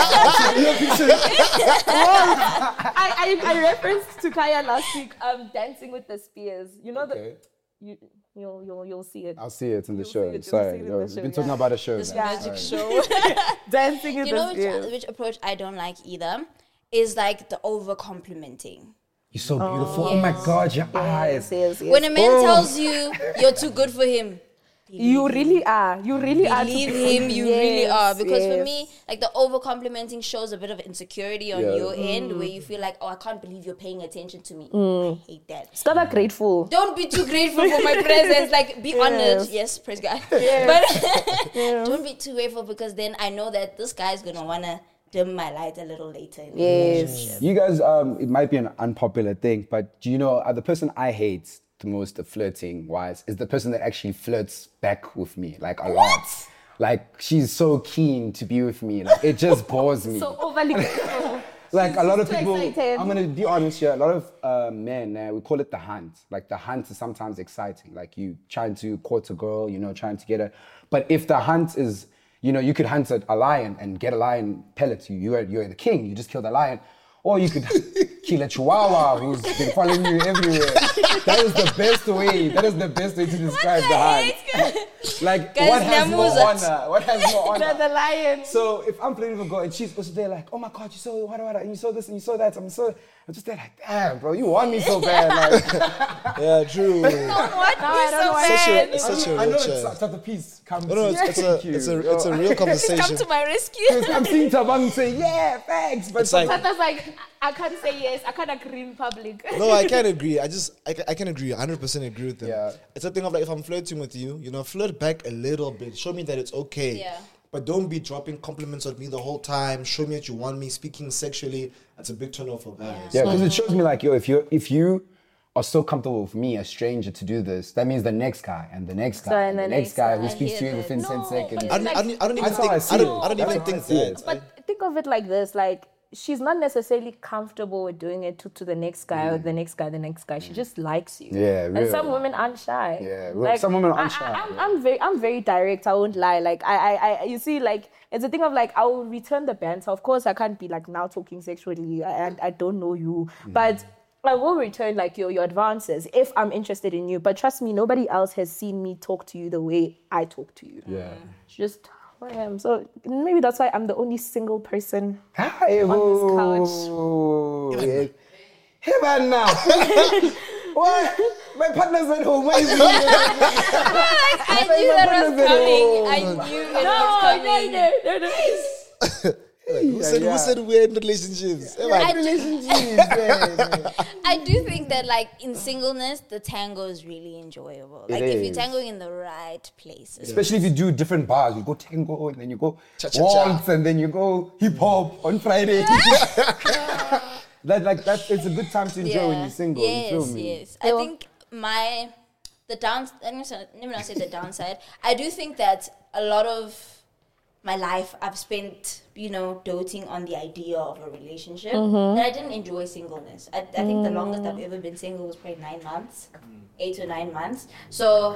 S1: I referenced to Kaya last week. Dancing with the Spears. You know
S3: Okay.
S1: you'll see it.
S3: I'll see it in the
S1: You'll
S3: show.
S1: see it, you'll
S3: Sorry,
S1: see it in
S3: yo,
S1: the
S3: we've
S1: show,
S3: been talking about a show.
S2: This
S3: now.
S2: magic
S3: Sorry.
S2: show.
S1: Dancing with
S2: You
S1: the
S2: know
S1: Spears.
S2: which approach I don't like either is like the over complimenting.
S3: You're so beautiful. Oh my God, your eyes.
S1: Yes.
S2: When a man tells you you're too good for him,
S1: You really are. You really are.
S2: believe
S1: to-
S2: him, you really
S1: Yes,
S2: are. Because for
S1: yes.
S2: me, like the over complimenting shows a bit of insecurity on
S3: Yeah.
S2: your end where you feel like, oh, I can't believe you're paying attention to me. I hate that.
S1: Stop that grateful.
S2: Don't be too grateful for my presence. Like, be honored. Yes, praise God. But don't be too grateful because then I know that this guy's gonna wanna dim my light a little later in the
S1: Yes.
S2: relationship.
S3: You guys, it might be an unpopular thing, but do you know, the person I hate the most flirting wise is the person that actually flirts back with me, like a lot. Like, she's so keen to be with me. Like, it just bores me.
S1: So overly.
S3: Like, a lot of
S1: too
S3: people,
S1: excited.
S3: I'm going to be honest here, a lot of men, we call it the hunt. Like, the hunt is sometimes exciting. Like, you trying to court a girl, you know, trying to get her. But if the hunt is, you know, you could hunt a lion and get a lion pellet you. You're the king, you just killed a lion. Or you could kill a chihuahua who's been following you everywhere. That is the best way. That is the best way to describe the hunt. Like,
S2: Guys,
S3: what has more
S2: Namu's
S3: honor? What has more honor?
S1: The lion.
S3: So if I'm playing with a girl and she's also there like, oh my God, you saw what, and you saw this and you saw that. I'm just there like, damn, bro, you want me so bad. Like,
S4: Yeah, true.
S2: What?
S1: I don't know
S4: Such a, such a
S3: I know
S4: real
S3: it's
S4: chat.
S3: not the piece. Come
S4: No, no, it's a real
S2: Come
S4: conversation.
S2: to my rescue.
S3: I'm seeing Tabang say, yeah, thanks. But
S4: It's like,
S1: That's like, I can't say yes. I can't agree in public.
S4: no, I can agree. I can agree. 100% agree with them.
S3: Yeah.
S4: It's a thing of like, if I'm flirting with you, you know, flirt back a little bit. Show me that it's okay.
S2: Yeah.
S4: But don't be dropping compliments on me the whole time. Show me that you want me, speaking sexually. That's a big turn off for guys.
S3: yeah, because it shows me like, yo, if you are so comfortable with me, a stranger, to do this, that means the next guy and the next guy and the next guy who
S2: I
S3: speaks to
S2: hear
S3: you
S2: that.
S3: within
S1: No,
S3: 10 seconds.
S1: but
S4: I don't even
S3: That's how
S4: think.
S3: I see
S4: I
S3: it.
S4: don't
S3: That's
S4: even
S3: how I
S4: think
S3: see it.
S4: that.
S1: But think of it like this, like, she's not necessarily comfortable with doing it to the next guy or the next guy. She just likes you.
S3: Yeah,
S1: And
S3: real.
S1: some women aren't shy.
S3: Yeah, some women aren't shy.
S1: I'm very direct. I won't lie. Like I you see, like, it's a thing of like, I will return the banter. Of course, I can't be like now talking sexually. I don't know you, but I will return like your advances if I'm interested in you. But trust me, nobody else has seen me talk to you the way I talk to you.
S3: Yeah.
S1: It's just who I am. So maybe that's why I'm the only single person.
S3: Hi,
S1: On
S3: this couch. Hey, man, now. What? My partner's at home. Why is he here?
S2: I knew that was coming. I knew it was coming.
S1: No.
S4: Who said we're in relationships?
S2: I do think that, like, in singleness, the tango is really enjoyable. Like, if you're
S3: is.
S2: tangoing in the right places.
S3: Especially if you do different bars. You go tango and then you go
S4: Cha-cha-cha.
S3: waltz and then you go hip hop on Friday. It's a good time to enjoy when you're single.
S2: Yes,
S3: you feel me?
S2: yes. I think let me not say the downside. I do think that a lot of my life I've spent, you know, doting on the idea of a relationship. And I didn't enjoy singleness. I think the longest I've ever been single was probably 9 months, 8 to 9 months. So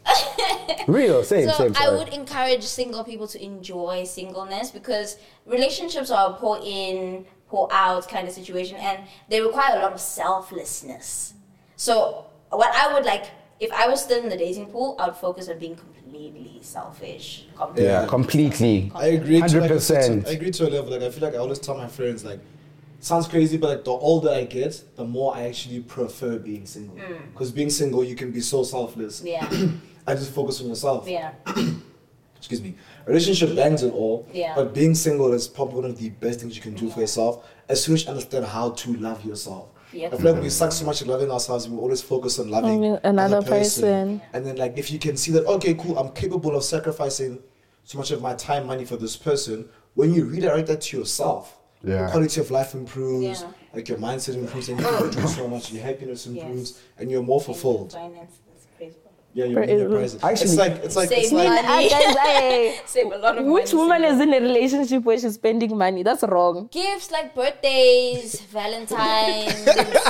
S3: Real, same.
S2: I
S3: sorry.
S2: would encourage single people to enjoy singleness, because relationships are a pour in, pour out kind of situation, and they require a lot of selflessness. So what I would like, if I was still in the dating pool, I would focus on being completely selfish.
S3: Yeah, completely.
S4: I agree.
S3: 100%.
S4: I agree to a level. Like, I feel like I always tell my friends, like, sounds crazy, but like the older I get, the more I actually prefer being single. Because being single, you can be so selfless.
S2: Yeah.
S4: I just focus on yourself.
S2: Yeah.
S4: Excuse me. Relationship bangs and all,
S2: Yeah.
S4: but being single is probably one of the best things you can do for yourself as soon as you understand how to love yourself.
S2: Yeah.
S4: I feel like we suck so much at loving ourselves, we always focus on loving
S1: Another person.
S4: And then, like, if you can see that, okay, cool, I'm capable of sacrificing so much of my time, money for this person, when you redirect that to yourself,
S3: Yeah.
S4: your quality of life improves,
S2: Yeah.
S4: like your mindset improves, and you can do so much, your happiness improves, and you're more fulfilled.
S2: Finance, that's crazy.
S4: Yeah, you're in your present.
S3: Actually-
S4: it's like
S2: Save money. Save a lot of
S1: Which
S2: money.
S1: woman is in a relationship where she's spending money? That's wrong.
S2: Gifts like birthdays, Valentine's,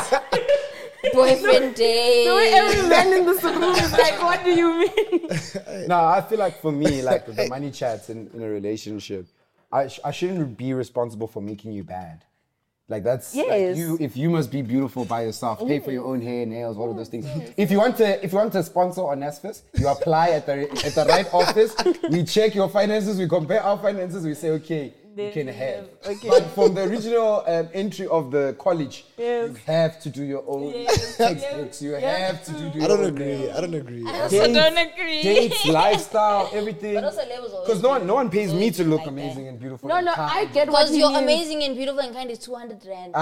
S2: boyfriend days.
S1: The way every man in this room is like, what do you mean?
S3: No, I feel like for me, like the money chats in a relationship, I shouldn't be responsible for making you bad. Like that's like
S1: Yes.
S3: if you must be beautiful by yourself, pay for your own hair, nails, all of those things. If you want to sponsor on Nesfis, you apply at the right office. We check your finances, we compare our finances, we say okay, you can have.
S1: Okay.
S3: But from the original entry of the college,
S1: Yes.
S3: you have to do your own textbooks. You have to do your
S4: I don't
S3: own
S4: agree.
S3: nails.
S4: I don't agree.
S2: I also don't agree.
S3: Dates, lifestyle, everything.
S2: But also levels always
S3: Because no one pays me to look
S2: like
S3: amazing and beautiful.
S1: No,
S3: and
S1: no,
S3: kind.
S1: I get what
S2: Because
S1: he
S2: you're
S1: means.
S2: amazing and beautiful and kind is 200 rand.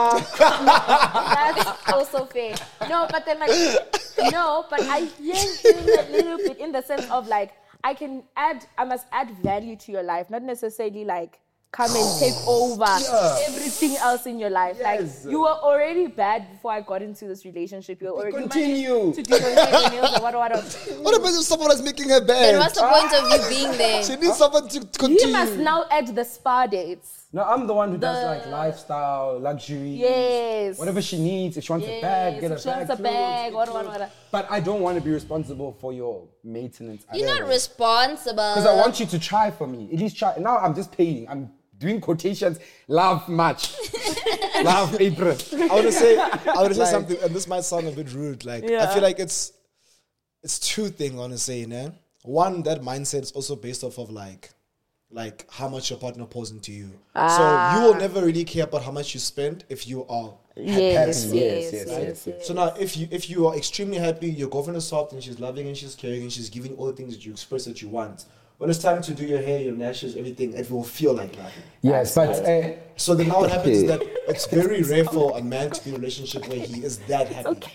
S1: That's also fair. No, but then like, no, but I hear him a little bit in the sense of like, I must add value to your life, not necessarily like come and take over everything else in your life.
S3: Yes.
S1: Like, you were already bad before I got into this relationship. You were already
S3: Continue.
S1: to do your hair, your nails, or what.
S4: What about if someone is making her bad?
S2: Then what's the point of you being there?
S4: She needs someone to continue.
S1: He must now add the spa dates.
S3: No, I'm the one who does like lifestyle, luxury.
S1: Yes.
S3: Whatever she needs. If she wants a bag, get a
S1: If she
S3: bag.
S1: wants a bag,
S3: clothes.
S1: what.
S3: But I don't want to be responsible for your maintenance.
S2: You're not responsible.
S3: Because I want you to try for me. At least try. Now I'm just paying. I'm doing quotations. Love much. Love April.
S4: I want to say
S3: Like-
S4: something, and this might sound a bit rude. Like I feel like it's two things I want to say, man. One, that mindset is also based off of like how much your partner pours into you. So you will never really care about how much you spend if you are
S1: Yes,
S3: happy.
S1: yes.
S4: So now, if you are extremely happy, your girlfriend is soft and she's loving and she's caring and she's giving all the things that you express that you want. When it's time to do your hair, your lashes, everything, it will feel like that.
S3: Yes, but
S4: So then now what happens is that it's very rare for a man to be in a relationship where he is that happy.
S1: Okay.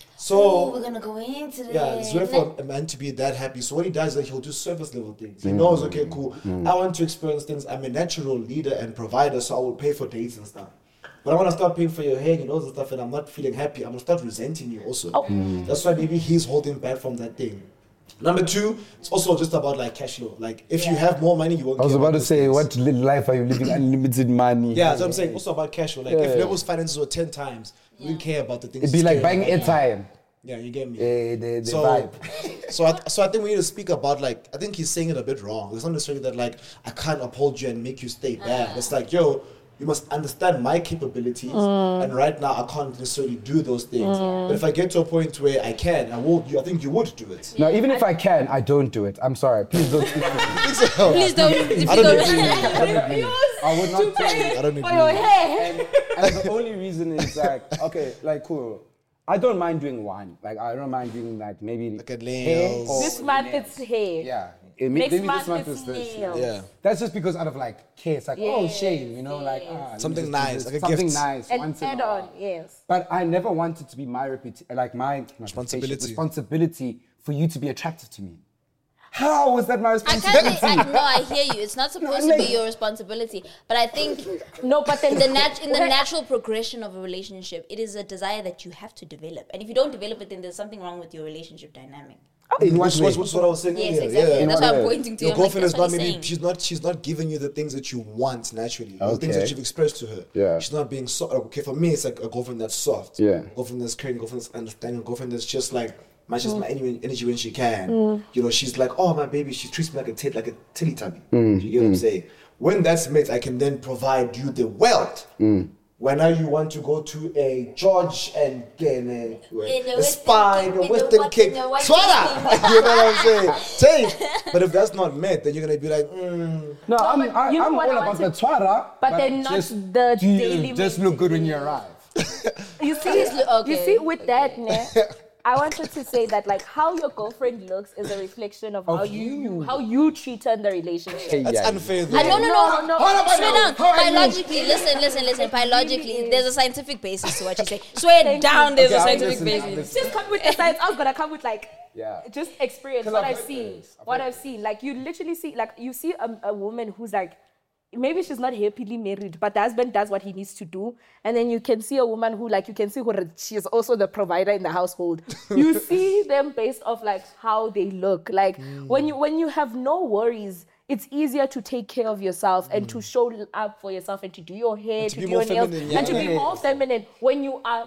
S4: So
S2: we're gonna go into this.
S4: yeah, it's rare for a man to be that happy. So what he does is that he'll do surface level things. He knows, okay, cool. I want to experience things. I'm a natural leader and provider, so I will pay for dates and stuff. But I want to start paying for your hair and all that stuff, and I'm not feeling happy. I'm gonna start resenting you also. That's why maybe he's holding back from that thing. Number two, it's also just about like cash flow. Like if you have more money, you won't.
S3: I was
S4: care
S3: about to
S4: those
S3: say,
S4: things.
S3: what little life are you living? Unlimited money.
S4: Yeah, that's what I'm saying. Also about cash flow. Like if
S3: Yeah.
S4: Lebo's finances were 10 times, you wouldn't care about the things.
S3: It'd be
S4: he's
S3: like
S4: caring
S3: buying
S4: about.
S3: airtime.
S4: Yeah, you get me.
S3: The
S4: So,
S3: vibe.
S4: so I think we need to speak about like, I think he's saying it a bit wrong. It's not necessarily that like, I can't uphold you and make you stay bad. It's like, yo, you must understand my capabilities, and right now I can't necessarily do those things. But if I get to a point where I can, I think you would do it.
S3: Now, even if I can, I don't do it. I'm sorry. Please don't speak to me.
S2: Please don't. If you
S4: I don't
S2: don't.
S4: agree.
S3: I would not say
S4: I don't
S1: For
S4: agree.
S1: your hair.
S3: And the only reason is like, okay, like cool. I don't mind doing one. Like I don't mind doing like maybe
S4: Like a
S3: hair
S4: nails.
S3: or
S1: This month it's hair.
S3: yeah.
S1: Next
S3: Maybe
S1: month
S3: this month
S1: it's
S3: is this.
S1: nails.
S4: Yeah.
S3: That's just because out of like care. It's like, oh shame, you know, like let me
S4: Something
S3: just do
S4: nice,
S3: this.
S4: like a
S3: something
S4: gift.
S3: nice
S1: An
S3: once in a
S1: add
S3: while.
S1: on, yes.
S3: But I never wanted to be my responsibility for you to be attracted to me. How was that my
S2: I
S3: responsibility?
S2: can't. No, I hear you. It's not supposed to be your responsibility. But I think
S1: No, but then
S2: in the natural progression of a relationship, it is a desire that you have to develop. And if you don't develop it, then there's something wrong with your relationship dynamic.
S3: In what way?
S4: What's what I was saying
S2: Yes,
S4: earlier.
S2: exactly.
S4: Yeah.
S2: And that's why I'm
S3: Yeah.
S2: pointing to
S4: Your
S2: you. I'm like,
S4: girlfriend is
S2: that's
S4: not
S2: what he's
S4: maybe
S2: saying.
S4: she's not giving you the things that you want naturally. The things
S3: Okay.
S4: that you've expressed to her.
S3: Yeah.
S4: She's not being soft. Okay, for me it's like a girlfriend that's soft.
S3: Yeah.
S4: Girlfriend that's caring, girlfriend that's understanding, girlfriend that's just like matches my energy when she can. You know, she's like, oh my baby, she treats me like a Teletubby. You get what I'm saying? When that's met, I can then provide you the wealth. When now you want to go to a George and get a spa in a Western Cape, swallow. You know what I'm saying? Take. But if that's not met, then you're gonna be like,
S3: No, I'm
S1: but you know
S3: all
S1: what I
S3: about
S1: want
S3: the
S1: to-
S3: twara.
S1: but then not
S3: just,
S1: the
S3: do you
S1: daily
S3: just look good when you arrive.
S1: You see,
S2: Okay.
S1: you see, with that, ne, I wanted to say that like how your girlfriend looks is a reflection of how
S3: you.
S1: you treat her in the relationship.
S4: that's unfair. Though.
S2: No.
S1: No.
S2: Slow down. Biologically, listen. Biologically, there's a scientific basis to what you say. Swear down, there's a
S3: Okay, I'm
S2: scientific
S3: listening, I'm
S2: basis.
S1: Just come with the science. I was gonna come with like
S3: Yeah.
S1: just experience
S3: 'Cause
S1: what
S3: I've
S1: I've
S3: heard
S1: seen.
S3: this.
S1: What I've seen. Like you literally see, like you see a woman who's like, maybe she's not happily married, but the husband does what he needs to do. And then you can see a woman who, like, you can see her, she is also the provider in the household. You see them based off like how they look. Like when you have no worries, it's easier to take care of yourself and to show up for yourself and to do your hair, to
S4: be
S1: do
S4: more
S1: your nails,
S4: feminine,
S1: and to be
S3: yeah.
S1: more feminine when you are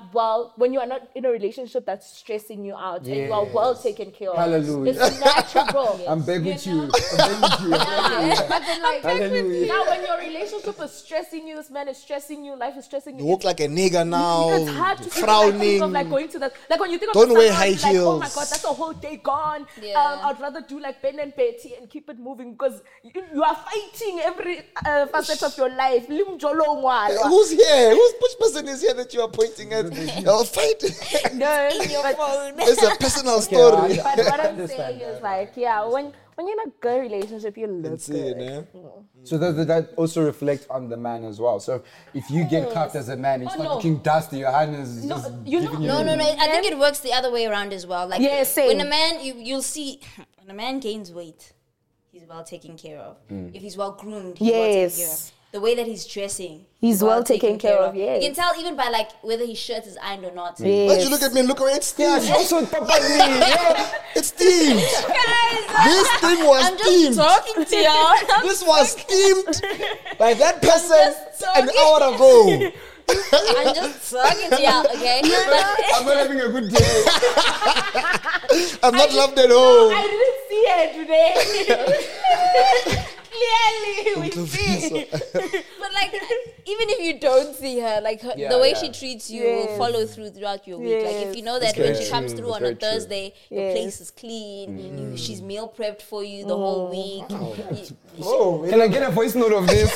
S1: not in a relationship that's stressing you out and you are well taken care of.
S3: Hallelujah.
S1: It's natural.
S3: I'm begging with you.
S1: know?
S3: I'm begging with you.
S1: But then, like,
S3: Hallelujah.
S1: now when your relationship is stressing you, this man is stressing you, life is stressing you.
S4: You walk like a nigger now,
S1: It's hard to even, like,
S4: frowning.
S1: think of like going to that. Like when you think of
S4: Don't wear
S1: someone,
S4: high
S1: you're like, oh my
S4: heels.
S1: god, that's a whole day gone.
S2: Yeah.
S1: I'd rather do like Ben and Betty and keep it moving because you are fighting every facet of your life. Limjolo ngwala.
S4: Who's here? Which person is here that you are pointing at? You're fighting.
S1: No,
S2: Your
S1: but,
S2: phone.
S4: It's a personal
S3: I-
S4: story.
S1: but what I'm
S3: understand
S1: saying is like, yeah, when you're in a good relationship, you look
S4: See it,
S1: good.
S4: eh?
S3: So that also reflects on the man as well. So if you get cuffed as a man, it's
S1: Oh,
S3: not
S1: no.
S3: looking dusty. Your hand is
S1: No,
S3: just
S1: you know-
S3: giving you.
S2: No. I think it works the other way around as well. Like
S1: Yeah, same.
S2: when a man, you'll see when a man gains weight, he's well taken care of. If he's well groomed, he's well taken care
S1: Yes.
S2: of. the way that he's dressing.
S1: He's well taken care of, yes.
S2: You can tell even by like whether his shirt is ironed or not.
S1: Yes.
S4: Why'd you look at me and look away? It's steamed.
S3: Yeah, also papa me. Yeah.
S4: It's steamed. This thing was
S2: I'm
S4: steamed.
S2: just talking to y'all.
S4: This was steamed by that person
S2: just
S4: an
S2: talking.
S4: hour ago.
S2: I'm just talking to y'all, okay?
S3: I'm not having a good day.
S4: I'm not loved at all.
S1: I didn't see her today. Clearly, we see.
S2: But like, even if you don't see her, like the way she treats you will follow throughout your week. Like if you know that when she comes through on a Thursday, your place is clean, she's meal prepped for you the whole week.
S3: Can I get a voice note of this?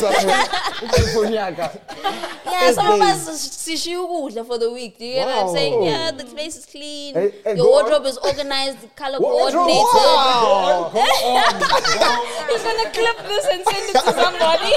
S2: Yeah, some of us for the week. Do you get what I'm saying? Yeah, the place is clean.
S3: Hey,
S2: Your wardrobe is organized, color coordinated.
S3: Wow.
S2: He's gonna clip this and send it to somebody.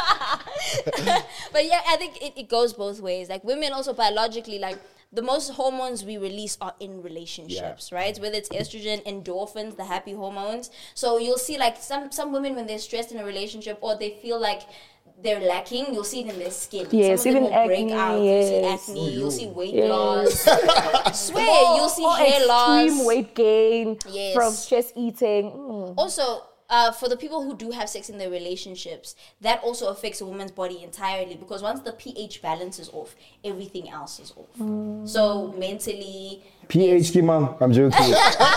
S2: But yeah, I think it goes both ways. Like women also biologically, like the most hormones we release are in relationships, right? Whether it's estrogen, endorphins, the happy hormones. So you'll see like some women when they're stressed in a relationship or they feel like they're lacking, you'll see it in their skin.
S1: Yes,
S2: some of them
S1: even
S2: will break
S1: acne,
S2: out.
S1: yes.
S2: You'll see acne, you'll see weight loss. I swear, you'll see hair
S1: extreme
S2: loss.
S1: weight gain
S2: Yes.
S1: from stress eating.
S2: Also, for the people who do have sex in their relationships, that also affects a woman's body entirely because once the pH balance is off, everything else is off. So mentally...
S3: PhD, mom. I'm joking.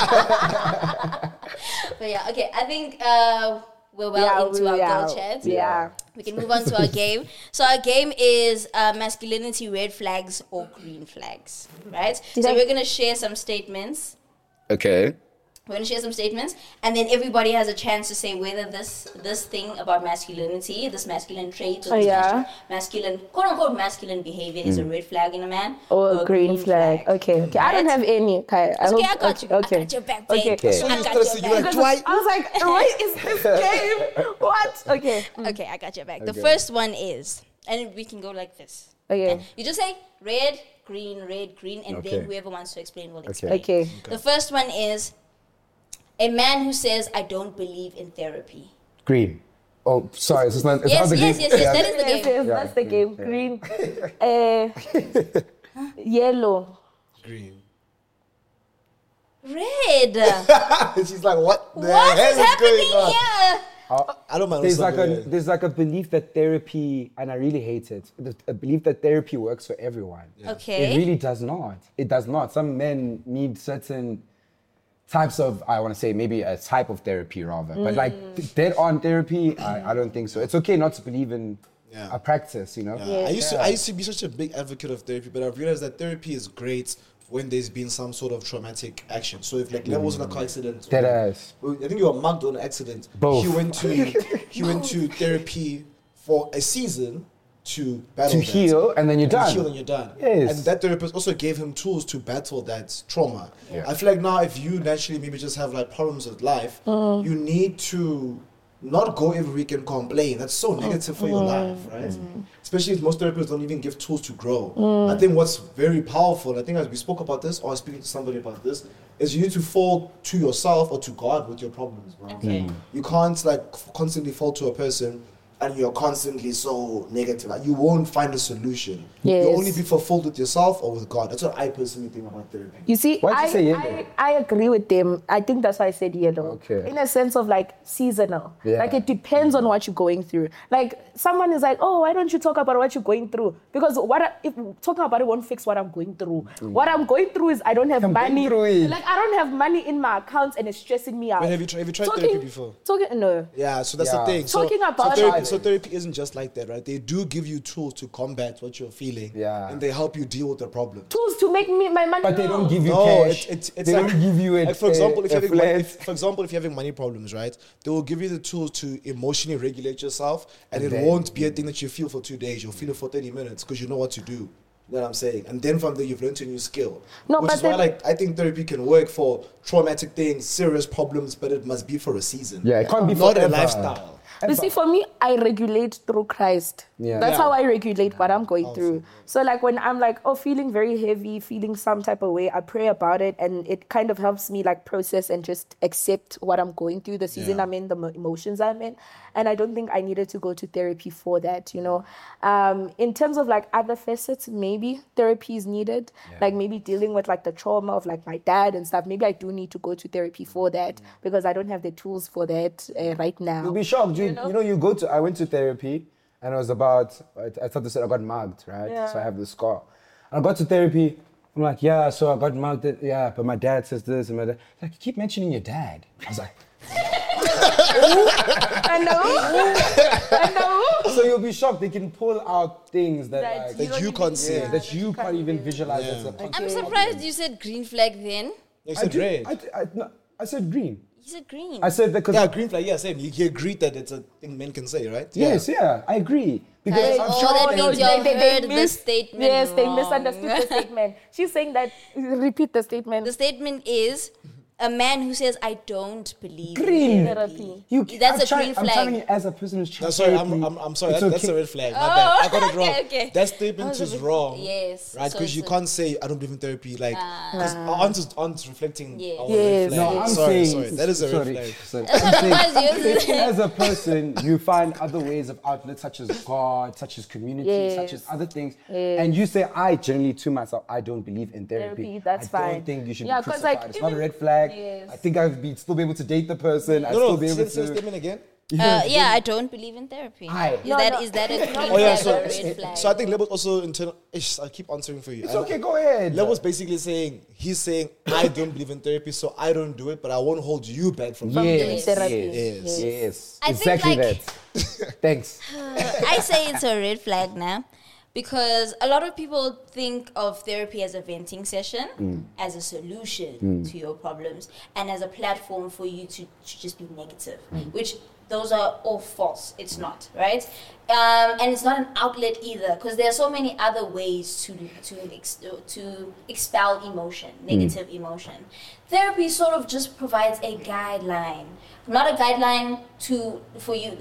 S2: But yeah, okay, I think we're well into our girl chat.
S1: Yeah.
S2: We can move on to our game. So our game is masculinity, red flags or green flags, right? So we're going to share some statements.
S3: Okay.
S2: We're going to share some statements, and then everybody has a chance to say whether this thing about masculinity, this masculine trait, or this masculine, quote-unquote masculine behavior is a red flag in a man
S1: or a green flag. Okay. I don't have any. Okay,
S2: I got you.
S1: Okay.
S2: I got your back, babe.
S1: Okay.
S2: I got your back.
S1: I was like, what is this game? What? Okay.
S2: Okay, I got your back. The first one is, and we can go like this.
S1: Okay.
S2: You just say red, green, and then whoever wants to explain will explain.
S1: Okay.
S2: The first one is a man who says, I don't believe in therapy.
S3: Green. Oh, sorry. It's not. It's
S2: Yes,
S3: not the
S2: yes,
S3: game.
S2: yes, yes. That is the game.
S1: Yes, that's the game. Green. Yellow.
S4: Green.
S2: Red.
S4: She's like, what the
S2: What
S4: hell
S2: is happening
S4: going on?
S2: here?
S4: I don't mind.
S3: There's like a belief that therapy, and I really hate it. A belief that therapy works for everyone.
S2: Okay.
S3: It really does not. It does not. Some men need certain types of, I want to say maybe a type of therapy rather, but like dead on therapy, I don't think so. It's okay not to believe in a practice, you know.
S4: I used to be such a big advocate of therapy, but I've realized that therapy is great when there's been some sort of traumatic action. So if like there wasn't a car accident,
S3: Dead ass.
S4: I think you were mugged on an accident.
S3: Both.
S4: He went to therapy for a season to battle that.
S3: heal, and then you're done.
S4: Heal and you're done.
S3: Yes.
S4: And that therapist also gave him tools to battle that trauma. I feel like now if you naturally maybe just have like problems with life, you need to not go every week and complain. That's so negative for your life, right? Especially if most therapists don't even give tools to grow. I think what's very powerful, I think as we spoke about this, or I was speaking to somebody about this, is you need to fall to yourself or to God with your problems, bro.
S2: Okay.
S4: You can't like constantly fall to a person and you're constantly so negative. Like, you won't find a solution.
S1: Yes.
S4: You'll only be fulfilled with yourself or with God. That's what I personally think about therapy.
S1: You see,
S3: Why'd you say yellow?
S1: I agree with them. I think that's why I said yellow.
S3: Okay.
S1: In a sense of like seasonal.
S3: Yeah.
S1: Like it depends on what you're going through. Like someone is like, oh, why don't you talk about what you're going through? Because if talking about it won't fix what I'm going through. What I'm going through is I don't have money. Like I don't have money in my accounts and it's stressing me out.
S4: But have you tried therapy before?
S1: No.
S4: Yeah, so that's the thing.
S1: Talking about
S4: so therapy isn't just like that, right? They do give you tools to combat what you're feeling.
S3: Yeah.
S4: And they help you deal with the problem.
S1: Tools to make me my money.
S3: But they don't give you
S4: No,
S3: cash.
S4: it's
S3: they
S4: like,
S3: don't give you it.
S4: like for example, if you're
S3: flat.
S4: having money problems, right? They will give you the tools to emotionally regulate yourself, and it won't be a thing that you feel for 2 days. You'll feel it for 30 minutes because you know what to do. You know what I'm saying? And then from there, you've learned a new skill. Which is why, like, I think therapy can work for traumatic things, serious problems, but it must be for a season.
S3: Yeah, it can't be
S4: not
S3: forever.
S4: a lifestyle.
S1: You see, for me, I regulate through Christ.
S3: Yeah.
S1: That's
S4: Yeah.
S1: how I regulate what I'm going through. So like when I'm like, feeling very heavy, feeling some type of way, I pray about it, and it kind of helps me like process and just accept what I'm going through, the season I'm in, the emotions I'm in. And I don't think I needed to go to therapy for that, you know. In terms of like other facets, maybe therapy is needed. Like maybe dealing with like the trauma of like my dad and stuff. Maybe I do need to go to therapy for that because I don't have the tools for that right now.
S3: You'll be shocked. I went to therapy and it was about, I thought they said I got mugged, right?
S1: Yeah.
S3: So I have the scar. And I got to therapy. I'm like, yeah, so I got mugged. But my dad says this and my dad. Like, you keep mentioning your dad. I was like,
S1: I know.
S3: so you'll be shocked. They can pull out things that
S4: That you can't see.
S3: that you can't even visualize.
S4: Yeah.
S3: As a
S2: I'm surprised you said green flag then.
S4: You said red.
S3: I said green.
S2: You said green.
S3: I said that because
S4: Yeah, green flag. Yeah, same. You agreed that it's a thing men can say, right?
S3: yes, yeah, I agree. Because I'm sure
S2: that means you have heard the statement
S1: Yes, they
S2: wrong.
S1: misunderstood the statement. She's saying that, repeat the statement.
S2: The statement is a man who says, I don't believe
S3: Green.
S2: in
S1: Therapy.
S2: That's a green
S3: I'm telling
S2: flag.
S3: you, as a person who's trying
S4: No, sorry,
S3: therapy,
S4: I'm sorry.
S3: it's
S4: That's
S3: okay.
S4: a red flag. My bad. I got it wrong.
S2: okay.
S4: That statement is wrong.
S2: Yes.
S4: Right?
S2: So
S4: Because you
S2: it's
S4: can't say I don't believe in therapy. Like, because aren't reflecting
S2: Yes.
S4: our
S1: Yes.
S4: red flag.
S3: No, I'm
S4: sorry,
S3: saying
S4: that is a red flag.
S3: Sorry.
S2: That's
S3: I'm saying,
S2: because you-
S3: as a person, you find other ways of outlet, such as God, such as community,
S1: Yes.
S3: such as other things, and you say, I generally to myself, I don't believe in therapy.
S1: Therapy, that's
S3: I
S1: fine.
S3: don't think you should
S1: Yeah,
S3: be
S1: 'cause,
S3: crucified.
S1: like,
S3: It's not a
S1: even-
S3: red flag.
S1: Yes.
S3: I think I'd still be able to date the person. I'd
S4: No,
S3: still
S4: no,
S3: be able
S4: say
S3: to.
S4: the statement again.
S2: yeah, I don't believe in therapy.
S3: Aye.
S2: Is that a green
S4: Oh yeah,
S2: flag or
S4: so
S2: a red flag?
S4: so I think Lebo's also internal. I keep answering for you.
S3: It's okay, go ahead.
S4: Lebo's basically saying he's saying I don't believe in therapy, so I don't do it, but I won't hold you back from doing it.
S3: Yes,
S1: therapy.
S3: yes, yes.
S2: I think,
S3: Exactly
S2: like-
S3: that. Thanks.
S2: I say it's a red flag now because a lot of people think of therapy as a venting session, as a solution to your problems, and as a platform for you to just be negative, which those are all false. It's not, right? And it's not an outlet either because there are so many other ways to expel emotion, negative emotion. Therapy sort of just provides a guideline, not a guideline for you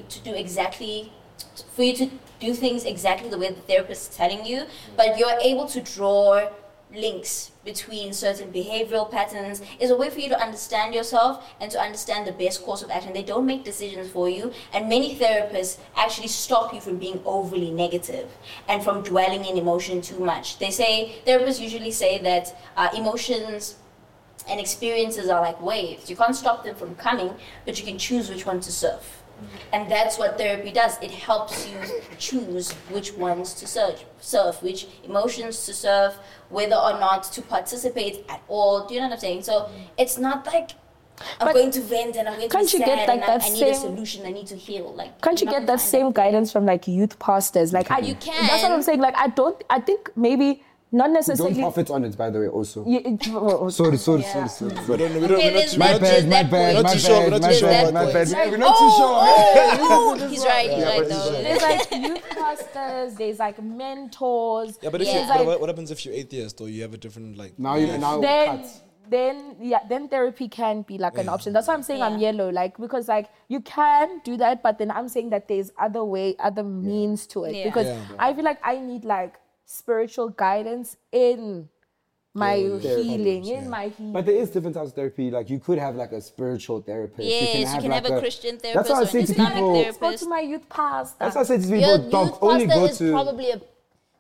S2: to do things exactly the way the therapist is telling you, but you're able to draw links between certain behavioral patterns. Is a way for you to understand yourself and to understand the best course of action. They don't make decisions for you, and many therapists actually stop you from being overly negative and from dwelling in emotion too much. Therapists usually say that emotions and experiences are like waves. You can't stop them from coming, but you can choose which one to surf. And that's what therapy does. It helps you choose which ones to surf, which emotions to surf, whether or not to participate at all. Do you know what I'm saying? So it's not like I'm going to vent and I'm going to be
S1: Can't you
S2: sad
S1: get, like,
S2: and
S1: that
S2: I need a
S1: same-
S2: solution, I need to heal. Like,
S1: Can't you
S2: you're not
S1: get
S2: gonna
S1: that
S2: find
S1: same guidance from like youth pastors? Like
S2: You can.
S1: That's what I'm saying. Like I think maybe not
S3: Don't
S1: necessarily.
S3: profit on it, by the way, also.
S1: Sorry.
S3: Sorry.
S4: We don't, we're
S2: Okay,
S4: not
S2: there's
S4: too
S3: My
S2: that-
S4: much.
S2: there's
S3: bad, my
S2: that
S3: bad,
S2: point.
S3: my
S4: Not too sure,
S3: bad,
S4: we're not
S3: my
S4: too sure
S3: bad,
S4: about
S3: my
S4: that.
S3: bad. We're not too sure.
S2: He's right
S4: but
S2: though.
S1: There's like youth pastors. There's like mentors.
S4: Yeah, but if
S2: Yeah.
S4: you,
S1: There's, like,
S4: what happens if you're atheist or you have a different like?
S3: Now you now
S1: then
S3: cut.
S1: then therapy can be like an option. That's why I'm saying I'm
S2: Yeah.
S1: yellow, like because like you can do that, but then I'm saying that there's other means to it
S2: Yeah.
S1: because
S4: Yeah.
S1: I feel like I need like spiritual guidance in my healing, in my healing.
S3: But there is different types of therapy. Like you could have like a spiritual therapist.
S2: Yes, you can have
S3: like
S2: a Christian
S3: That's
S2: therapist
S3: what I
S2: or
S3: say
S2: an
S3: to
S2: Islamic
S3: people.
S1: Go
S2: therapist.
S1: to my youth pastor.
S3: That's what I say to
S2: Your
S3: people.
S2: youth
S3: Don't only
S2: pastor
S3: go
S2: is
S3: to.
S2: probably a...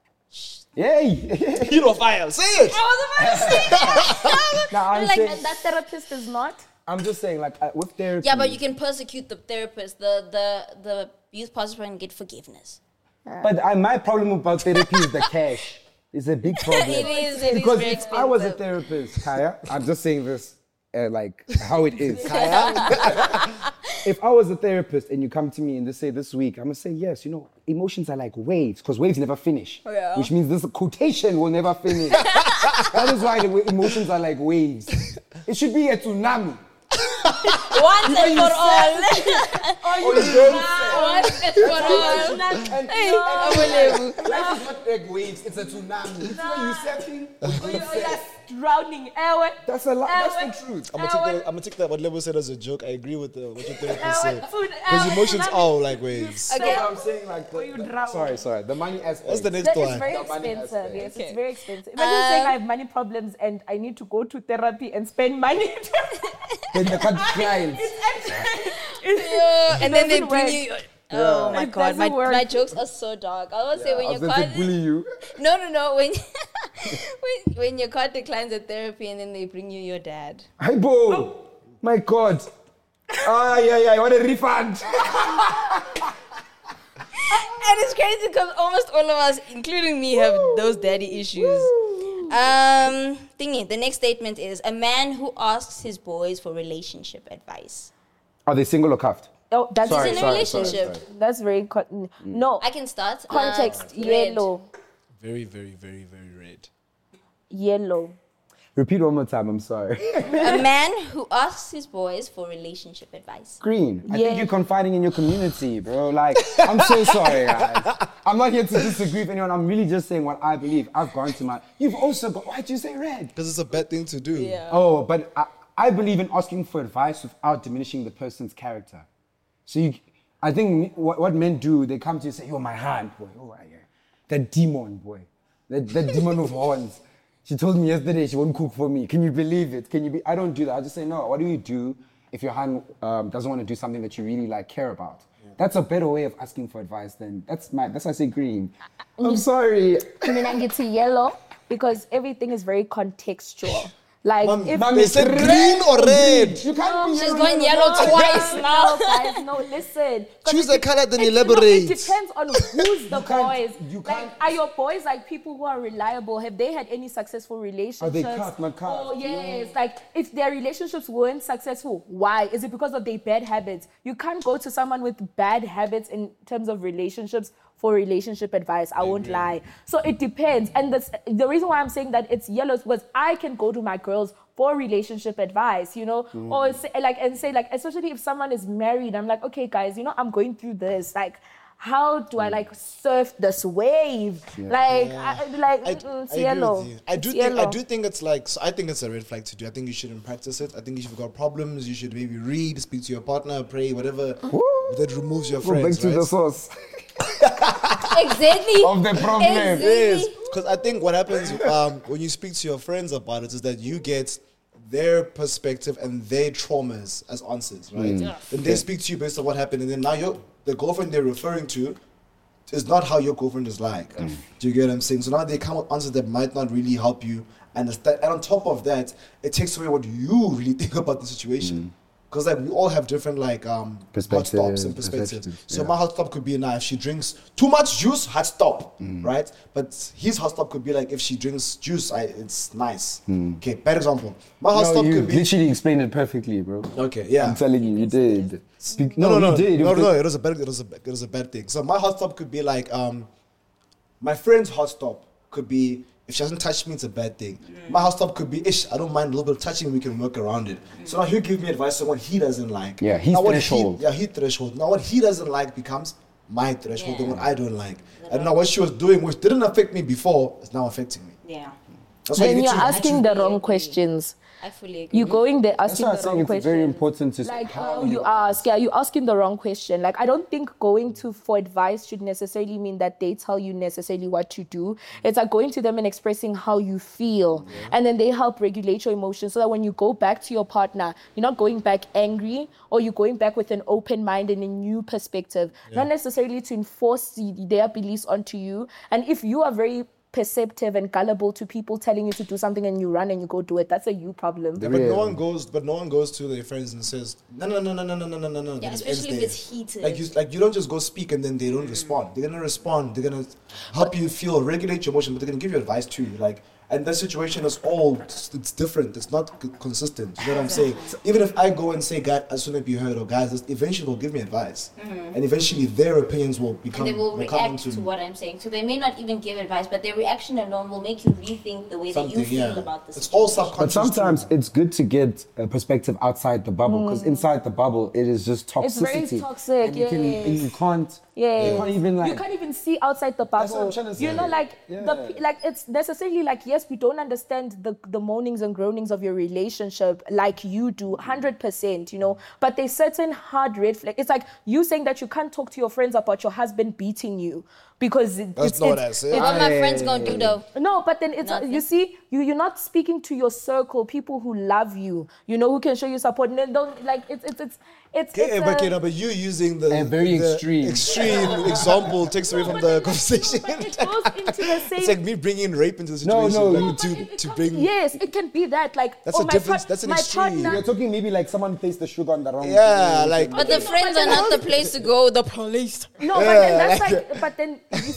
S3: Yay!
S4: Pedophile, say it.
S2: I was about to say that.
S3: Now I'm
S1: like
S3: saying,
S1: that therapist is not.
S3: I'm just saying, like with therapy.
S2: Yeah, but you can persecute the therapist. The youth pastor can get forgiveness.
S3: But my problem about therapy is the cash. It's a big problem.
S2: It is
S3: Because
S2: very
S3: if I was a
S2: expensive.
S3: therapist, Kaya, I'm just saying this like how it is. Kaya, if I was a therapist and you come to me and they say this week, I'm gonna say yes. You know, emotions are like waves because waves never finish.
S2: Yeah.
S3: Which means this quotation will never finish. That is why the emotions are like waves. It should be a tsunami.
S2: Once and for all.
S3: Oh, you don't say.
S2: Once and for all.
S3: Life is not egg waves, it's a tsunami. It's when you surfing, or you surf.
S1: Drowning.
S3: That's a lot. That's the truth.
S4: I'm gonna take that what Lebo said as a joke. I agree with what your therapist said. Because emotions are all like waves.
S2: Okay.
S3: So I'm saying like, sorry. The money aspect.
S4: What's the next
S1: It's
S4: one?
S1: very
S3: The money
S1: expensive.
S3: aspect.
S1: Yes, it's very expensive. Imagine saying I have money problems and I need to go to therapy and spend money.
S3: Then the clients.
S2: And then they
S1: doesn't
S2: bring
S1: work.
S2: you. Oh my
S1: It
S2: god,
S1: doesn't work.
S2: my jokes are so dark. I always say when
S3: I
S2: your
S3: was going to
S2: card
S3: bully you.
S2: no when when your card declines at therapy and then they bring you your dad.
S3: Hey, Bo. My God. Yeah. I want a refund.
S2: And it's crazy because almost all of us, including me, have those daddy issues. The next statement is a man who asks his boys for relationship advice.
S3: Are they single or cuffed?
S1: Oh, that's
S3: Sorry,
S2: in a
S3: sorry,
S2: relationship.
S3: sorry.
S1: That's very no
S2: I can start.
S1: context.
S2: Red.
S1: Yellow.
S4: Very, very, very, very red.
S1: Yellow.
S3: Repeat one more time, I'm sorry.
S2: A man who asks his boys for relationship advice.
S3: Green. I
S1: Yeah.
S3: think you're confiding in your community, bro. Like, I'm so sorry, guys. I'm not here to disagree with anyone. I'm really just saying what I believe. I've gone to you've also got, why'd you say red?
S4: Because it's a bad thing to do.
S2: Yeah.
S3: Oh, but I believe in asking for advice without diminishing the person's character. So I think what men do, they come to you and say, you're my hand, boy. Oh, yeah. That demon, boy. That demon of horns. She told me yesterday she won't cook for me. Can you believe it? I don't do that. I just say, no, what do you do if your hand doesn't want to do something that you really care about? Yeah. That's a better way of asking for advice than, that's why I say green. I'm sorry.
S1: And then I get to yellow because everything is very contextual. Like if
S4: They said green or red.
S3: You can't be
S2: She's going yellow twice now.
S1: No, guys, no, listen. 'Cause
S4: Choose
S1: it
S4: a color, then
S1: it-
S4: elaborate.
S1: It depends on who's the
S3: can't-
S1: boys.
S3: you
S1: Like,
S3: can't-
S1: are your boys like people who are reliable? Have they had any successful relationships?
S3: cut, not cut?
S1: Oh, yes. Like, if their relationships weren't successful, why? Is it because of their bad habits? You can't go to someone with bad habits in terms of relationships for relationship advice. I won't lie. So it depends. And the reason why I'm saying that it's yellow is because I can go to my girls for relationship advice, or say, especially if someone is married, I'm like, okay, guys, I'm going through this. Like, how do I surf this wave?
S4: I
S1: It's
S4: agree
S1: yellow.
S4: with you. I do think it's I think it's a red flag to do. I think you shouldn't practice it. I think if you've got problems, you should maybe read, speak to your partner, pray, whatever that removes your
S3: Go back
S4: friends.
S3: to the source
S2: Exactly.
S3: of the problem.
S2: Exactly.
S4: Yes, because I think what happens when you speak to your friends about it is that you get their perspective and their traumas as answers, right? Then they speak to you based on what happened, and then now the girlfriend they're referring to is not how your girlfriend is like. Do you get what I'm saying? So now they come with answers that might not really help you understand. And on top of that, it takes away what you really think about the situation. Because we all have different hot stops and perspectives. So my hot stop could be now if she drinks too much juice, hot stop, right? But his hot stop could be like if she drinks juice, it's nice. Okay, bad example. My hot stop
S3: you
S4: could be
S3: literally explained it perfectly, bro.
S4: okay, yeah.
S3: I'm telling you, you did.
S4: No,
S3: you did.
S4: it was a bad thing. So my hot stop could be like my friend's hot stop could be if she doesn't touch me, it's a bad thing. My hot stop could be I don't mind a little bit of touching, we can work around it. So now he'll give me advice on what he doesn't like.
S3: Yeah, his
S4: now
S3: threshold.
S4: His threshold. Now what he doesn't like becomes my threshold and what I don't like. And now what she was doing, which didn't affect me before, is now affecting me.
S2: Yeah.
S4: That's why
S1: Then
S4: you need
S1: you're
S4: to
S1: asking the
S2: agree.
S1: wrong questions.
S2: I fully agree.
S1: You're going there
S3: That's
S1: asking
S3: why
S1: the
S3: I'm saying
S1: wrong
S3: it's
S1: questions.
S3: very important to
S1: Like how you ask, you're asking the wrong question. Like I don't think going for advice should necessarily mean that they tell you necessarily what to do. It's like going to them and expressing how you feel, and then they help regulate your emotions so that when you go back to your partner, you're not going back angry, or you're going back with an open mind and a new perspective, not necessarily to enforce their beliefs onto you. And if you are very perceptive and gullible to people telling you to do something and you run and you go do it, that's a you problem.
S4: Yeah, but no one goes to their friends and says no.
S2: Yeah, especially if it's heated.
S4: Like you don't just go speak and then they don't respond. They're gonna respond. They're gonna help you regulate your emotion, but they're gonna give you advice too. And the situation is it's different. It's not consistent. You know what I'm saying? Even if I go and say, God, I shouldn't be heard, or guys, eventually they'll give me advice. And eventually their opinions will become.
S2: And they will react to what I'm saying. So they may not even give advice, but their reaction alone will make you rethink the way that you feel about this.
S4: It's all subconscious.
S3: But sometimes it's good to get a perspective outside the bubble, because inside the bubble it is just toxicity.
S1: It's very toxic.
S3: And you can't
S1: You can't even see outside the bubble.
S3: That's what I'm trying to say.
S1: You know, it's necessarily like, yes, we don't understand the moanings and groanings of your relationship like you do, 100%, you know, but there's certain hard red flag. It's like you saying that you can't talk to your friends about your husband beating you because
S4: that's not what I said.
S2: What my friends gonna do though?
S1: No, but then it's you see, you're not speaking to your circle, people who love you, you know, who can show you support. And then don't like
S4: but you using the
S3: very
S4: the
S3: extreme
S4: example takes away from the conversation.
S1: But it goes into the same.
S4: It's like me bringing rape into the situation. To bring.
S1: Yes, it can be that. Like
S4: that's a difference. That's an extreme.
S3: You're talking maybe like someone placed the sugar on the wrong.
S4: Yeah, like.
S2: But the friends are not the place to go. The police.
S1: No, but then that's like. But then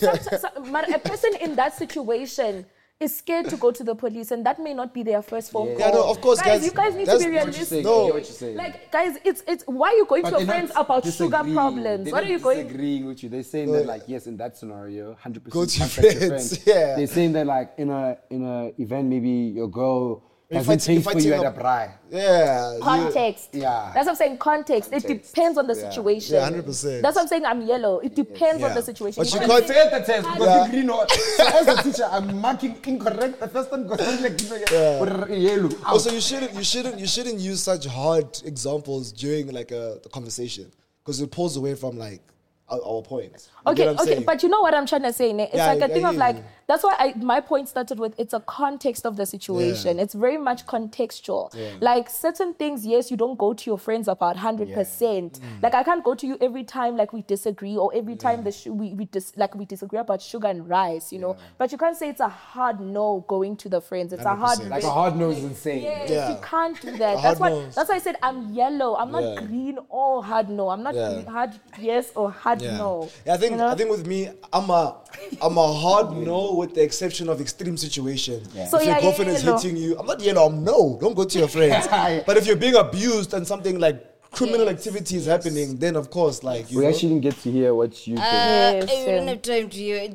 S1: a person in that situation is scared to go to the police, and that may not be their first phone call.
S4: Yeah, no, of course, guys.
S1: You guys need to be realistic.
S4: No,
S1: like, guys, it's why are you going to your friends about sugar problems? What are you going?
S3: Disagreeing with you. They're saying that like, yes, in that scenario, 100%
S4: go to your friends. Yeah.
S3: They're saying that like in a event, maybe your girl doesn't pay for you at a braai.
S4: Yeah.
S1: Context.
S3: Yeah.
S1: That's what I'm saying. Context. It depends on the situation.
S4: Yeah, 100%.
S1: That's what I'm saying. I'm yellow. It depends on the situation.
S4: But you
S3: can't fail the test because you green or so as a teacher, I'm marking incorrect the first one because I'm like yellow.
S4: Also, you shouldn't use such hard examples during like a conversation because it pulls away from like our points.
S1: Okay, but you know what I'm trying to say, ne? It's like a thing of like, that's why my point started with, it's a context of the situation. It's very much contextual. Like certain things, yes, you don't go to your friends about 100%. Like I can't go to you every time like we disagree or every time we disagree about sugar and rice, you know. But you can't say it's a hard no going to the friends. It's 100%. a hard
S3: like a hard no is insane.
S1: Yes, you can't do that. That's why I said I'm yellow. I'm not green or hard no. I'm not hard yes or hard no.
S4: Yeah, I think with me, I'm a hard no with the exception of extreme situations. Yeah.
S1: So
S4: if your girlfriend is hitting you, I'm not yellow, I'm no. Don't go to your friends. But if you're being abused and something like criminal activity is happening, then of course, like
S3: we actually didn't get to hear what you think.
S2: I don't have time to hear.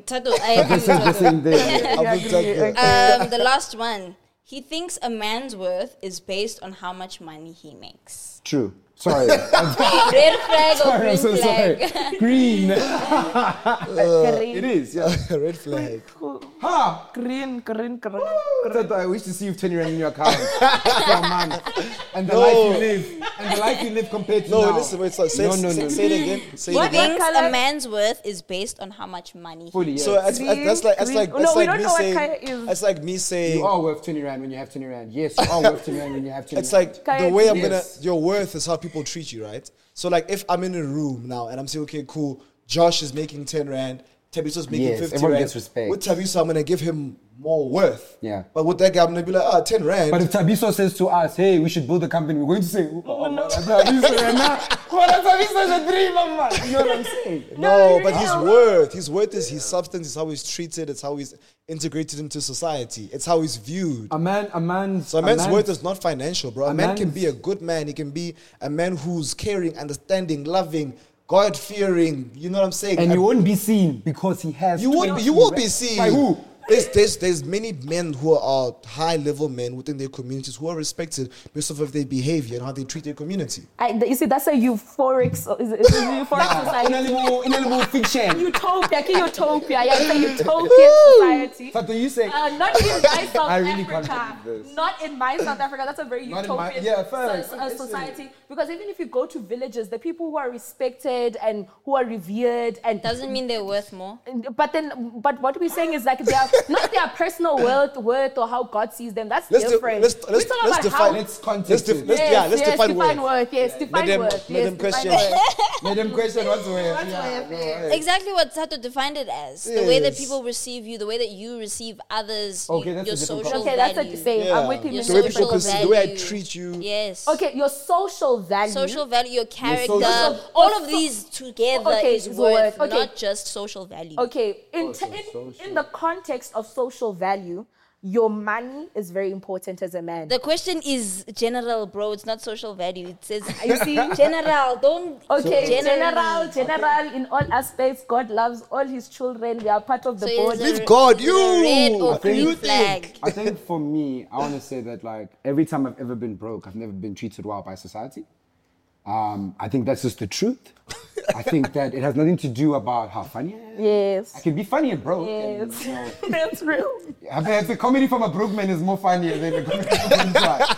S2: The last one. He thinks a man's worth is based on how much money he makes.
S3: True. Sorry.
S2: Red flag or green flag?
S3: Sorry. Green. It is, yeah.
S4: Red flag.
S1: Green.
S3: I wish to see you 20 rand in your account for a month. And the life you live. And the life you live compared to now.
S4: Listen, wait, say it again.
S2: He thinks a man's worth is based on how much money he
S3: has.
S4: So that's like me saying
S3: you are worth 20 rand when you have 20 rand. Yes, you are worth 20 rand when you have 20 rand.
S4: It's like the way your worth is how people treat you, right? So like if I'm in a room now and I'm saying, okay, cool, Josh is making 10 rand, Tabiso's making 50
S3: everyone
S4: rand.
S3: Gets respect.
S4: With Tabiso, I'm going to give him more worth.
S3: Yeah.
S4: But with that guy, I'm going to be like, 10 rand.
S3: But if Tabiso says to us, hey, we should build a company, we're going to say, Tabiso is a dreamer, man. You know what I'm saying?
S4: No, but his worth is his substance, it's how he's treated, it's how he's integrated into society, it's how he's viewed.
S3: A man's
S4: worth is not financial, bro. A man can be a good man, he can be a man who's caring, understanding, loving, God-fearing, you know what I'm saying?
S3: And you won't be seen because he has.
S4: You will be seen.
S3: By who?
S4: There's many men who are high-level men within their communities who are respected because of their behavior and how they treat their community.
S1: You see, that's a euphoric society.
S3: In a little fiction.
S1: Utopia. Yeah, it's a utopian society.
S3: So do you say?
S1: Not in my South Africa. Not in my South Africa. That's a very utopian society. Because even if you go to villages, the people who are respected and who are revered and
S2: doesn't mean they're worth more.
S1: But what we're saying is like they are not their personal worth or how God sees them. That's different.
S3: Let's define
S1: worth. Yes, define worth.
S4: Let them question.
S3: Let them question what's worth.
S2: Exactly what Sato defined it as. The way that people receive you, the way that you receive others, your social value.
S1: That's what you're saying. I'm with him.
S4: The way I treat you.
S2: Yes.
S1: Okay, your social value.
S2: Social value, your character. All of these together is worth, not just social value.
S1: Okay, in the context of social value, your money is very important as a man.
S2: The question is general, bro. It's not social value. It says
S1: You see?
S2: general. Don't.
S1: Okay,
S2: Generally.
S1: general in all aspects. God loves all his children. We are part of the
S2: So
S1: body.
S2: is
S4: It's God,
S2: is it
S4: you.
S2: a red or
S3: I think-
S2: green
S3: you
S2: flag.
S3: I think for me, I want to say that like every time I've ever been broke, I've never been treated well by society. I think that's just the truth. I think that it has nothing to do about how funny I am.
S1: Yes.
S3: I can be funny and broke. And,
S1: Yes.
S3: you know,
S1: That's real.
S3: the comedy from a broke man is more funnier than the comedy from a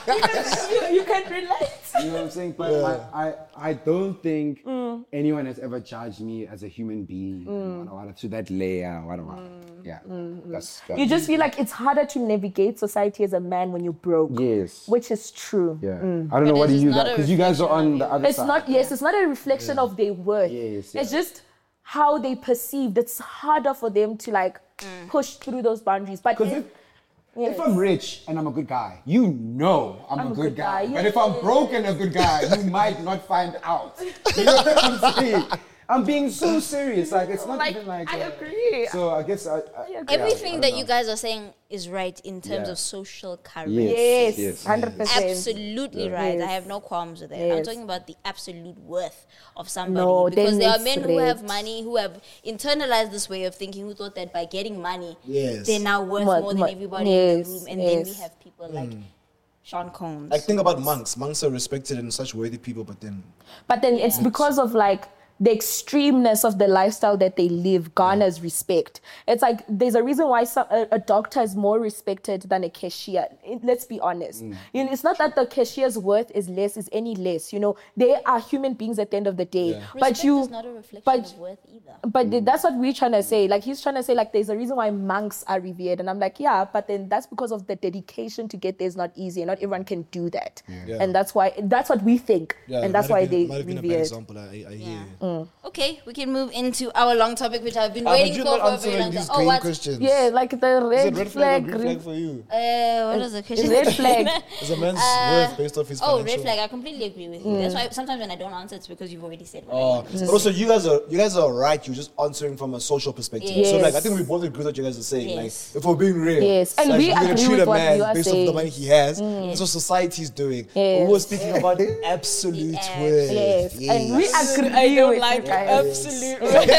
S3: inside.
S1: You can relate.
S3: You know what I'm saying? But I don't think anyone has ever judged me as a human being to that layer. Yeah. That's
S1: You just feel like it's harder to navigate society as a man when you're broke.
S3: yes.
S1: Which is true.
S3: Yeah. I don't know what
S2: it
S3: do
S2: is
S3: you
S2: not
S3: guys,
S2: a
S3: because you guys are
S2: reflection
S3: on
S2: of
S3: the
S2: you.
S3: other
S1: It's
S3: side.
S1: not, yes, it's not a reflection of their worth.
S3: Yes,
S1: It's
S3: yeah.
S1: just how they perceived. It's harder for them to like push through those boundaries. But
S3: Because if I'm rich and I'm a good guy, you know I'm a good guy. But if I'm broke and a good guy, you might not find out. You know what I'm saying? I'm being so serious. Like, it's not even like...
S1: I agree.
S3: So I guess I
S2: Everything
S3: I
S2: that
S3: don't
S2: you
S3: know.
S2: guys are saying is right in terms
S3: Yeah.
S2: of social courage.
S3: Yes.
S1: Yes, 100%.
S2: Absolutely right. I
S1: Yes.
S2: have no qualms with that. I'm
S1: Yes.
S2: talking about the absolute worth of somebody.
S1: No,
S2: because
S1: then
S2: there are
S1: it's
S2: men who have
S1: great.
S2: money, who have internalized this way of thinking, who thought that by getting money,
S4: Yes.
S2: they're now worth
S1: More-
S2: more than
S1: more-
S2: everybody in the
S1: yes,
S2: room. And then we
S1: yes.
S2: have people like Sean Combs.
S4: Like, think about monks. Monks are respected and such worthy people, but then
S1: But then it's because of like the extremeness of the lifestyle that they live garners respect. It's like there's a reason why a doctor is more respected than a cashier. Let's be honest. You know, it's not that the cashier's worth is any less. You know, they are human beings at the end of the day. But
S2: Respect
S1: you,
S2: is not a reflection
S1: but
S2: of worth either.
S1: But that's what we're trying to say. Like, he's trying to say, like, there's a reason why monks are revered. And I'm like, yeah, but then that's because of the dedication to get there is not easy. And not everyone can do that.
S4: Yeah.
S1: And that's what we think. And that's why they
S4: might have been a bad
S1: revered.
S4: example. I hear you.
S2: Okay, we can move into our long topic, which I've been
S4: But
S2: waiting
S4: you're
S2: for
S4: not
S2: a very
S4: answering
S2: long
S4: these
S2: time. Oh,
S4: green
S2: what?
S4: questions.
S1: Yeah, like the
S4: Is
S1: red,
S4: it red flag or
S1: flag,
S4: green
S1: green
S4: flag for you?
S2: What is the question?
S1: red flag.
S4: Is a man's worth based off his
S2: Oh,
S4: financial...
S2: red flag. I completely agree with you. That's why sometimes when I don't answer, it's because you've already said what I
S4: Oh,
S2: want.
S4: but also you guys are right. You're just answering from a social perspective. So like I think we both agree with what you guys are saying.
S2: Yes.
S4: Like if we're being real,
S1: Yes, and
S4: like,
S1: we
S4: you're gonna
S1: agree
S4: treat
S1: with
S4: a
S1: what
S4: man
S1: you are
S4: based off the
S1: saying.
S4: money he has. That's what society's doing. But
S1: Yes.
S4: we're speaking about absolute worth.
S1: Yes. And we agree
S2: I don't
S1: with
S2: like
S1: you guys.
S2: absolute.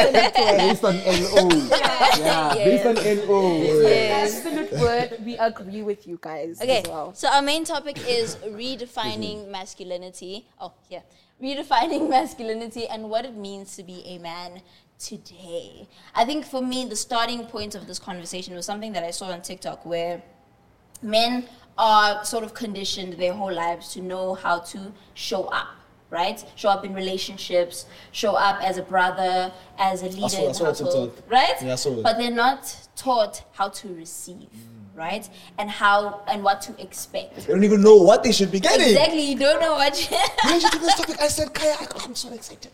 S3: Based on LO. Yeah, based on LO.
S1: Absolute word, we agree with you guys
S2: Okay,
S1: as well.
S2: so our main topic is redefining masculinity. Oh, yeah. Redefining masculinity and what it means to be a man today. I think for me, the starting point of this conversation was something that I saw on TikTok where men are sort of conditioned their whole lives to know how to show up, right? Show up in relationships, show up as a brother, as a leader
S4: saw-
S2: in
S4: I
S2: the
S4: saw it
S2: household,
S4: TikTok.
S2: right?
S4: Yeah, I saw it.
S2: But they're not taught how to receive, right? And what to expect.
S4: They don't even know what they should be getting.
S2: Exactly, you don't know what you...
S4: Why did you do this topic? I said, Kaya, I'm so excited.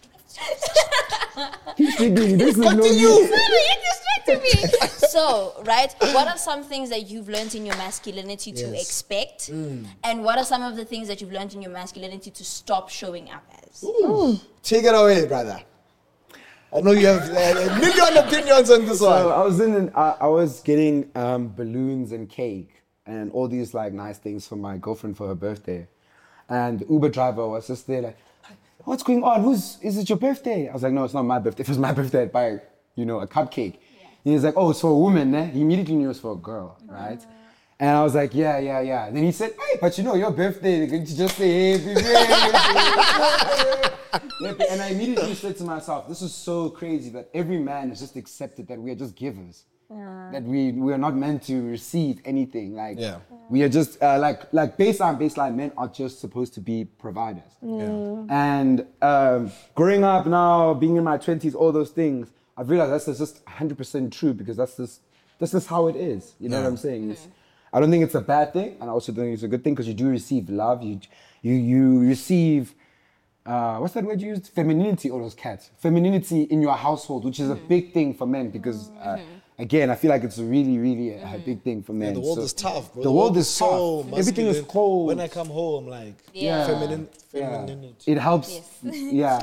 S3: He's thinking, this is no
S4: Continue.
S3: news.
S2: You distracted me. So, right, what are some things that you've learned in your masculinity to
S4: Yes.
S2: expect? And what are some of the things that you've learned in your masculinity to stop showing up as?
S4: Take it away, brother. I know you have a million opinions on this
S3: So
S4: one.
S3: I was getting balloons and cake and all these like nice things for my girlfriend for her birthday. And the Uber driver was just there like, what's going on? Is it your birthday? I was like, no, it's not my birthday. If it was my birthday, I'd buy, a cupcake. And he's like, oh, it's for a woman, eh? He immediately knew it was for a girl, right? And I was like, yeah. Then he said, hey, but your birthday, can't you just say happy birthday? And I immediately said to myself, this is so crazy that every man has just accepted that we are just givers. That we are not meant to receive anything. Like we are just like baseline men are just supposed to be providers. And growing up now, being in my 20s, all those things, I've realized that's just 100% true because that's just how it is. You know what I'm saying? I don't think it's a bad thing, and I also don't think it's a good thing because you do receive love. You receive. What's that word you used? Femininity, all those cats. Femininity in your household, which is a big thing for men because, again, I feel like it's really, really a big thing for men.
S4: The world
S3: So
S4: is tough, bro.
S3: The world is
S4: so
S3: tough. Everything is
S4: masculine.
S3: cold.
S4: When I come home, like
S2: Yeah.
S4: femininity.
S3: It helps. Yeah,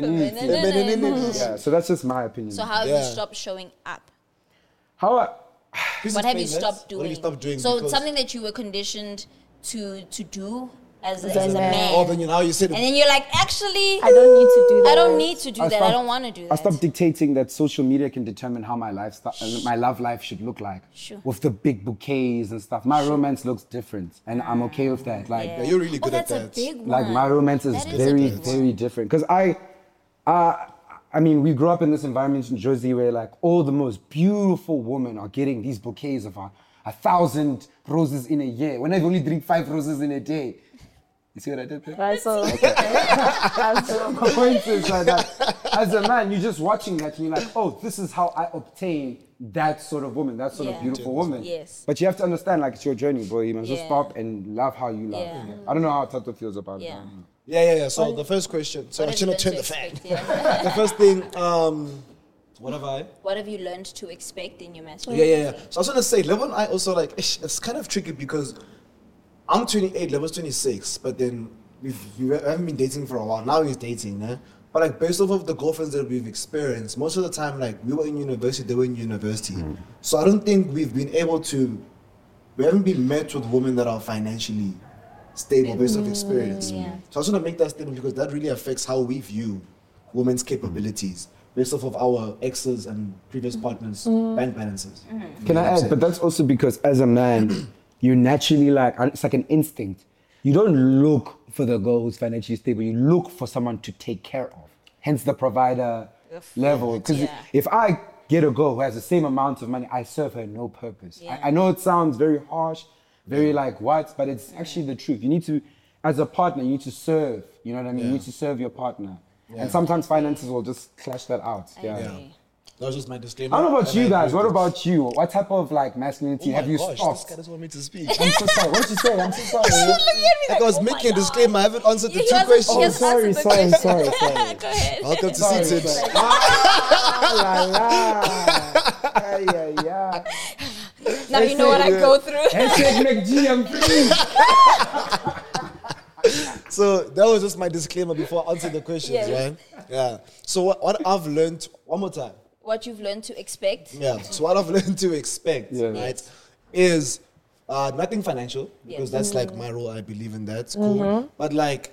S3: femininity. Yeah, so that's just my opinion.
S2: So how have you stopped showing up?
S3: How
S4: Please
S2: What have you
S4: explain that.
S2: stopped doing?
S4: What have you stopped doing?
S2: So
S4: because-
S2: something that you were conditioned to do as a
S1: a
S2: man.
S4: Oh, then now you said
S2: And then you're like, actually,
S1: I don't need to do that.
S2: I don't need to do that. I
S3: stopped-
S2: don't want to do that.
S3: I stopped dictating that social media can determine how my lifestyle, my love life should look like.
S2: Sure.
S3: With the big bouquets and stuff. My romance looks different, and I'm okay with that. Like,
S2: Yeah.
S4: you're really good at
S2: that's a
S4: that.
S2: big one.
S3: like my romance is
S2: That is a
S3: very,
S2: big one.
S3: very different. Because I mean, we grew up in this environment in Jersey where like all the most beautiful women are getting these bouquets of 1,000 roses in a year. When I only drink 5 roses in a day. You see what I did there?
S1: Right, so
S3: My point is like that as a man, you're just watching that and you're like, oh, this is how I obtain that sort of woman, that sort of
S2: Yeah.
S3: beautiful woman.
S2: Yes.
S3: But you have to understand, like, it's your journey, bro. You must just
S2: Yeah.
S3: stop and love how you love.
S2: Yeah.
S3: I don't know how Tato feels about
S2: Yeah.
S3: it.
S4: Yeah. So the first question. So I
S2: What have
S4: should
S2: you
S4: not turn the
S2: learned
S4: fan.
S2: to expect?
S4: The first thing, what have I?
S2: What have you learned to expect in your masculinity?
S4: Yeah. So I was gonna say, Level and I also like, it's kind of tricky because I'm 28, Level's 26, but then we haven't been dating for a while. Now he's dating, eh? But like based off of the girlfriends that we've experienced, most of the time like we were in university, they were in university. So I don't think we haven't been met with women that are financially stable based off experience.
S2: Yeah.
S4: So I just want to make that statement because that really affects how we view women's capabilities based off of our exes and previous partners' bank balances.
S3: Can I add? But that's also because as a man, you naturally like, it's like an instinct. You don't look for the girl who's financially stable. You look for someone to take care of. Hence the provider level. Because
S2: Yeah.
S3: if I get a girl who has the same amount of money, I serve her no purpose.
S2: Yeah.
S3: I know it sounds very harsh, very like what, but it's actually the truth. You need to, as a partner, you need to serve. You know what I mean? You need to serve your partner. And sometimes finances will just clash that out.
S2: I
S3: Yeah.
S2: agree.
S4: That was just my disclaimer.
S3: I don't know about
S4: And
S3: you
S4: I
S3: guys.
S4: agree
S3: What
S4: with it.
S3: about you? What type of like masculinity
S4: Oh
S3: have
S4: my
S3: you
S4: gosh,
S3: stopped?
S4: This guy doesn't want me to speak.
S3: I'm so sorry. What did you say? I'm so sorry.
S4: Like I was making a disclaimer, I haven't answered the
S2: He
S4: two
S2: hasn't-
S4: questions.
S2: he hasn't answered the question.
S3: sorry.
S2: Go ahead.
S4: Welcome to
S3: Sorry,
S4: Seated.
S3: sorry. La la. Yeah.
S2: Now you know what I go through.
S3: Hashtag McG, I'm free.
S4: So that was just my disclaimer before I answer the questions,
S2: Yes.
S4: right? Yeah. So what I've learned, one more time.
S2: What you've learned to expect.
S4: Yeah. So what I've learned to expect,
S3: Yeah.
S4: right, is nothing financial because
S2: Yes.
S4: that's like my role. I believe in that. It's cool. But like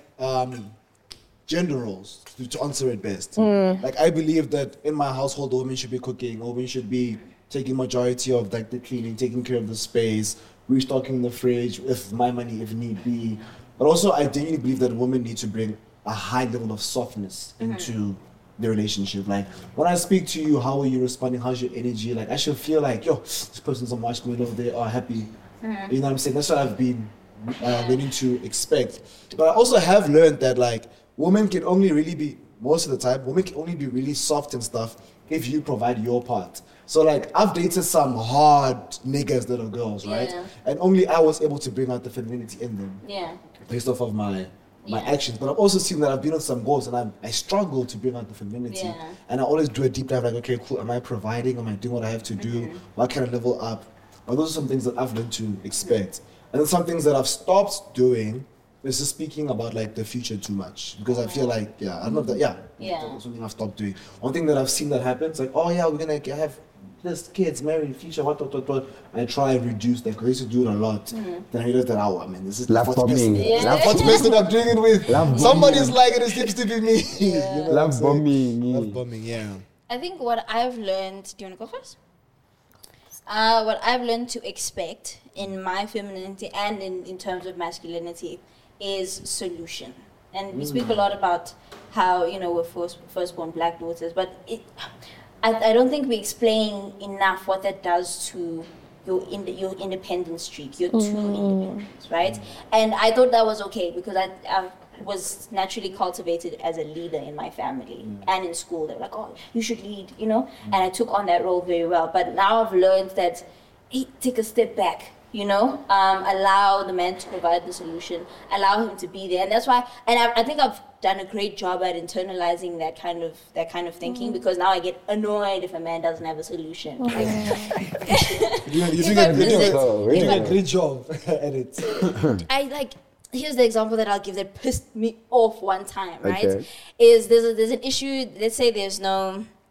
S4: gender roles to answer it best. Like I believe that in my household, the women should be cooking. Women should be taking majority of like the cleaning, taking care of the space, restocking the fridge if my money, if need be. But also, I genuinely believe that women need to bring a high level of softness into the relationship. Like when I speak to you, how are you responding? How's your energy? Like I should feel like, yo, this person's on marshmallow, they are happy. You know what I'm saying? That's what I've been learning to expect. But I also have learned that like women can only really be, most of the time, women can only be really soft and stuff if you provide your part. So like I've dated some hard niggas that are girls, right?
S2: Yeah.
S4: And only I was able to bring out the femininity in them
S2: Yeah.
S4: based off of my
S2: Yeah.
S4: actions. But I've also seen that I've been on some goals and I struggle to bring out the femininity.
S2: Yeah.
S4: And I always do a deep dive like, okay, cool, am I providing? Am I doing what I have to do? What can I level up? But those are some things that I've learned to expect. And then some things that I've stopped doing is just speaking about like the future too much. Because I feel like, I don't know that,
S2: Yeah.
S4: that's something I've stopped doing. One thing that I've seen that happens, like, oh yeah, we're gonna have this kids, married, future, what. And I try and reduce that, 'cause I used to do it a lot. Then I realized that, this is
S3: Love
S4: the fourth person.
S3: bombing.
S2: Yeah.
S4: Fourth person I'm doing it with.
S3: Love
S4: Somebody's
S3: bombing.
S4: like it seems to be me. You know what I'm
S3: Love
S4: saying?
S3: bombing.
S4: Love bombing, yeah.
S2: I think what I've learned. Do you want to go first? What I've learned to expect in my femininity and in terms of masculinity is solution. And we speak a lot about how, we're firstborn black daughters, but I don't think we explain enough what that does to your independent streak, your true independence, right? And I thought that was okay because I was naturally cultivated as a leader in my family and in school. They were like, oh, you should lead, and I took on that role very well. But now I've learned that, hey, take a step back, allow the man to provide the solution, allow him to be there. And that's why, and I think I've done a great job at internalizing that kind of thinking, because now I get annoyed if a man doesn't have a solution. Like,
S4: You're doing a great job at it.
S2: Here's the example that I'll give that pissed me off one time, right?
S3: Okay.
S2: Is there's an issue, let's say there's no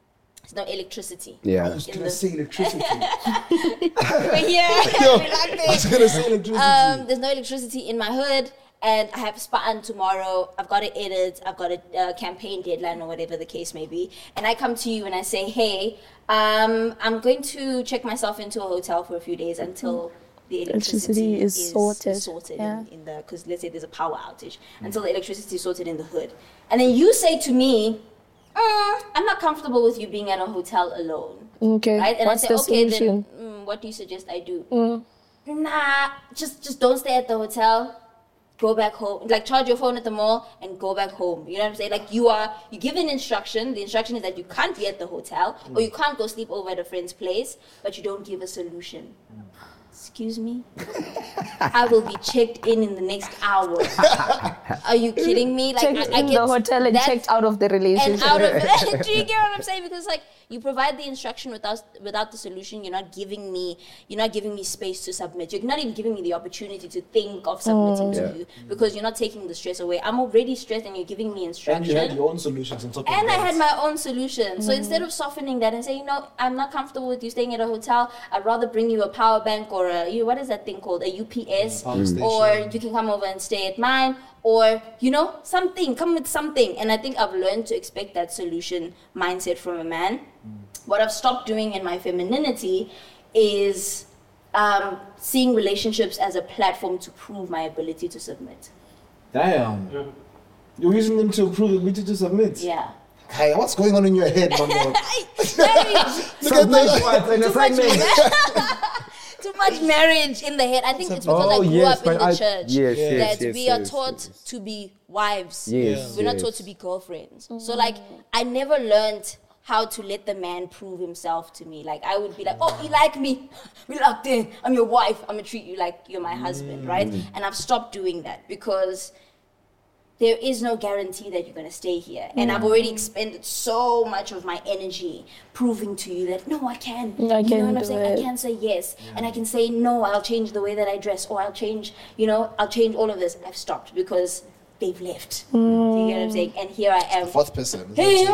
S2: There's no electricity.
S3: Yeah.
S4: I was gonna say electricity.
S2: We're here.
S4: Yo,
S2: We like
S4: I was
S2: this.
S4: gonna say electricity.
S2: There's no electricity in my hood, and I have Spartan tomorrow. I've got to edit. I've got a campaign deadline or whatever the case may be. And I come to you and I say, hey, I'm going to check myself into a hotel for a few days until the electricity
S1: is sorted. Yeah.
S2: in the, because let's say there's a power outage, until the electricity is sorted in the hood. And then you say to me, I'm not comfortable with you being at a hotel alone.
S1: Okay.
S2: Right? And
S1: What's
S2: I say,
S1: the
S2: okay,
S1: solution?
S2: then what do you suggest I do? Nah, just don't stay at the hotel. Go back home. Like, charge your phone at the mall and go back home. You know what I'm saying? Like, you give an instruction. The instruction is that you can't be at the hotel or you can't go sleep over at a friend's place, but you don't give a solution. Excuse me? I will be checked in the next hour. Are you kidding me? Like,
S1: Checked
S2: I
S1: in
S2: get
S1: the hotel and
S2: that-
S1: checked out of the relationship.
S2: and out of it. Do you get what I'm saying? Because like, you provide the instruction without the solution. You're not giving me space to submit. You're not even giving me the opportunity to think of submitting to you, because you're not taking the stress away. I'm already stressed and you're giving me instruction.
S4: And you had your own solutions on top of
S2: And I
S4: that.
S2: had my own solution. So instead of softening that and saying, no, I'm not comfortable with you staying at a hotel, I'd rather bring you a power bank or what is that thing called? A UPS.
S4: Power station.
S2: Or you can come over and stay at mine. Or, something. Come with something. And I think I've learned to expect that solution mindset from a man. What I've stopped doing in my femininity is seeing relationships as a platform to prove my ability to submit.
S4: Damn. You're using them to prove ability to submit.
S2: Yeah.
S4: Hey, what's going on in your head, Mama?
S2: Marriage.
S4: Look at
S2: Too much marriage in the head. I think it's because I grew up in the church.
S3: Yes,
S2: We are taught to be wives.
S3: Yes,
S2: We're not
S3: yes.
S2: taught to be girlfriends. So like, I never learned how to let the man prove himself to me. Like, I would be like, oh, you like me? We locked in. I'm your wife. I'm gonna treat you like you're my husband, right? And I've stopped doing that because there is no guarantee that you're going to stay here. And I've already expended so much of my energy proving to you that, no, I can.
S1: I
S2: You
S1: can
S2: know what I'm
S1: do
S2: saying?
S1: it.
S2: I can say yes. And I can say, no, I'll change the way that I dress. Or I'll change, I'll change all of this. I've stopped because they've left. Do you get what I'm saying? And here I am.
S4: Fourth person.
S2: Hey,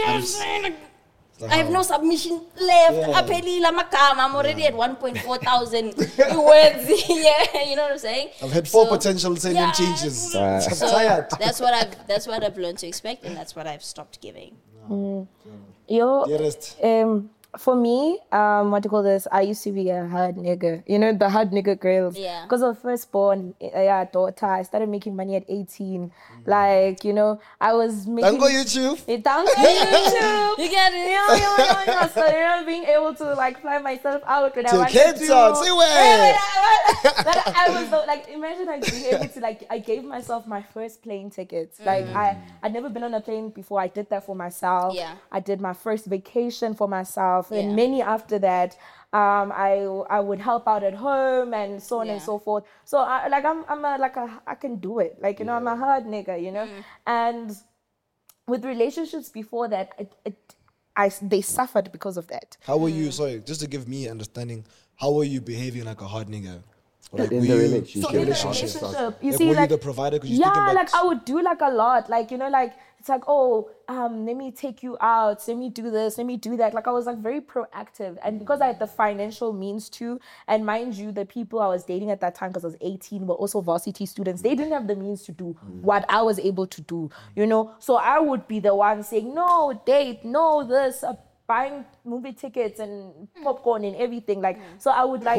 S2: I have no submission left. I'm already at 1.4 thousand words. Yeah, you know what I'm saying?
S4: I've had four potential sending changes. I'm
S2: So
S4: tired.
S2: that's what I've learned to expect, and that's what I've stopped giving.
S4: Dearest.
S1: For me, what do you call this? I used to be a hard nigga. The hard nigga girls.
S2: Yeah.
S1: Because of firstborn, daughter, I started making money at 18. Like, I was making...
S4: Tango YouTube.
S1: Thank you.
S2: You get it?
S1: Yeah. So, being able to, fly myself out when I
S4: To
S1: wanted
S4: Cape
S1: to.
S4: Town, say where?
S1: I was so, imagine being able to, I gave myself my first plane tickets. I'd never been on a plane before. I did that for myself.
S2: Yeah.
S1: I did my first vacation for myself.
S2: Yeah.
S1: And many after that, I would help out at home and so on and so forth. So I can do it. I'm a hard nigga, And with relationships before that, they suffered because of that.
S4: How were you, sorry, just to give me understanding, how were you behaving like a hard nigga? Like,
S3: In
S4: were
S3: the
S4: you-
S3: relationship.
S1: So in the
S4: relationship.
S1: relationship, you
S4: Like,
S1: see,
S4: were you the provider? 'Cause you speak
S1: yeah,
S4: about-
S1: I would do a lot, it's like, oh, let me take you out, let me do this, let me do that. I was very proactive, and because I had the financial means to, and mind you, the people I was dating at that time, because I was 18, were also varsity students. They didn't have the means to do what I was able to do, So I would be the one saying, no, date, no, this. Buying movie tickets and popcorn and everything, so I would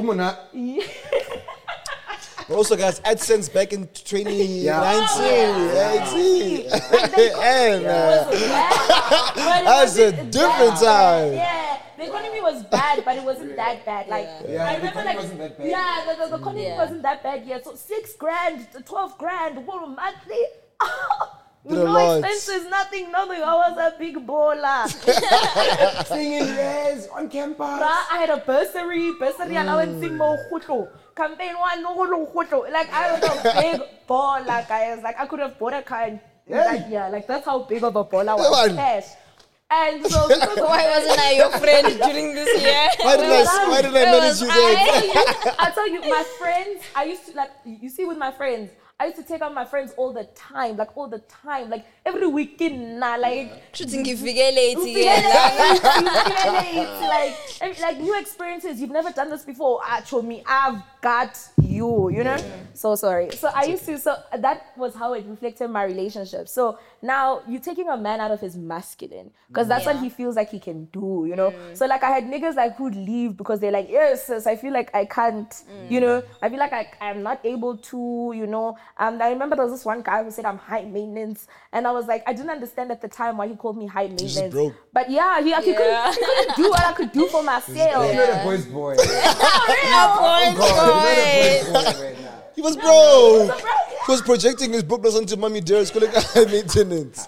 S4: But also, guys, AdSense back in 2019. That's a different time.
S1: Yeah, the economy was bad, but it wasn't that bad. I remember,
S3: wasn't that bad.
S1: Yeah, the economy wasn't that bad yet. So $6,000, $12,000, monthly.
S4: Did a
S1: No
S4: lot.
S1: expenses, nothing. I was a big baller.
S3: Singing res on campus.
S1: I had a bursary allowance in Mohuto. Campaign one, no Mohuto. I was a big baller, guys. I could have bought a car and, that's how big of a baller I
S4: Come
S1: was.
S4: on.
S1: Cash. And so, because of
S2: Why wasn't I your friend during this year?
S4: Why did I manage you there?
S1: I'll tell you, my friends, I used to you see with my friends, I used to take out my friends all the time, like every weekend,
S2: Shouldn't give late.
S1: like new experiences. You've never done this before. Show me, I've got you. You know. So sorry. So I used to. So that was how it reflected my relationship. So now you're taking a man out of his masculine because that's what he feels like he can do. You know. So like I had niggas like who'd leave because they're like, yes, sis, I feel like I can't. You know. I feel like I'm not able to. You know. I remember there was this one guy who said I'm high maintenance, and I was like, I didn't understand at the time why he called me high maintenance. But yeah, he couldn't do what I could do for myself.
S3: You're the boy's boy.
S4: He was broke. He was projecting his brokenness onto Mommy Dearest, calling her high maintenance.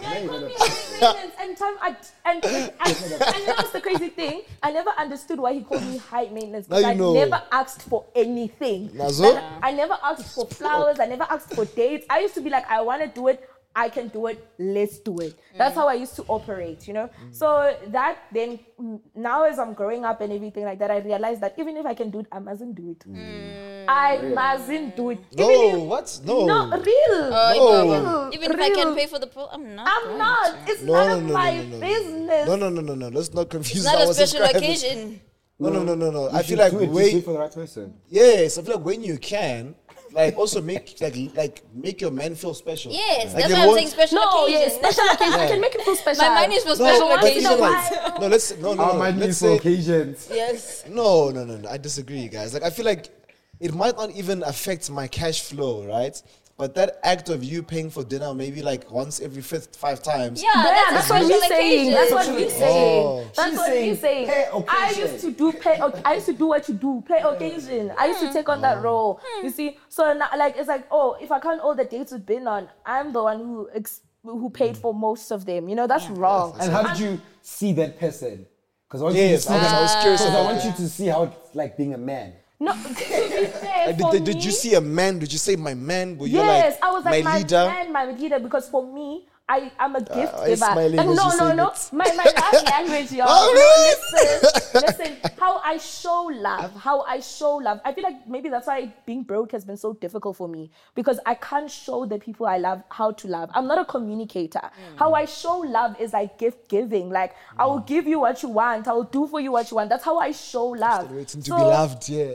S1: And that's the crazy thing. I never understood why he called me high maintenance. Because I never asked for anything. I never asked for flowers. I never asked for dates. I used to be like, I want to do it. I can do it. Let's do it. That's how I used to operate, you know? So that then, now as I'm growing up and everything like that, I realized that even if I can do it, I mustn't do it. I mustn't do it.
S4: No.
S1: Real.
S2: Even if I can pay for the pool, I'm not.
S1: It's none of my business.
S4: No. Let's not confuse
S2: It's not
S4: our
S2: a special
S4: subscribers.
S2: occasion.
S4: No. I feel like
S3: do it for the right person.
S4: Yes, I feel like when you can, like also make your men feel special.
S2: Yes,
S4: like
S2: that's why I'm saying special occasion.
S1: Special occasion. I can make it feel special.
S2: My mind is for special occasions.
S3: Let's say occasions.
S2: Yes.
S4: No. I disagree, guys. Like I feel like it might not even affect my cash flow, right? But that act of you paying for dinner maybe like once every 5 times.
S2: Yeah, that's what he's saying.
S1: That's what he's saying.
S3: That's what he's saying.
S1: I used to do what you do, pay occasion. I used to take on that role. You see, so now, like it's like, oh, if I can't all the dates we've been on, I'm the one who paid for most of them. You know, that's wrong.
S3: And how did you see that person? Because I
S4: was curious.
S3: I want you to see how it's like being a man.
S1: No, to be fair,
S4: did you see a man? Did you say my man? Were you
S1: yes, I was like
S4: my leader?
S1: My leader, because for me, I'm a gift giver.
S4: Smiling as you say
S1: No.
S4: it.
S1: My love language, y'all. Listen. How I show love. I feel like maybe that's why being broke has been so difficult for me, because I can't show the people I love how to love. I'm not a communicator. How I show love is like gift giving. Like I will give you what you want. I will do for you what you want. That's how I show love.
S4: Waiting to be loved, yeah.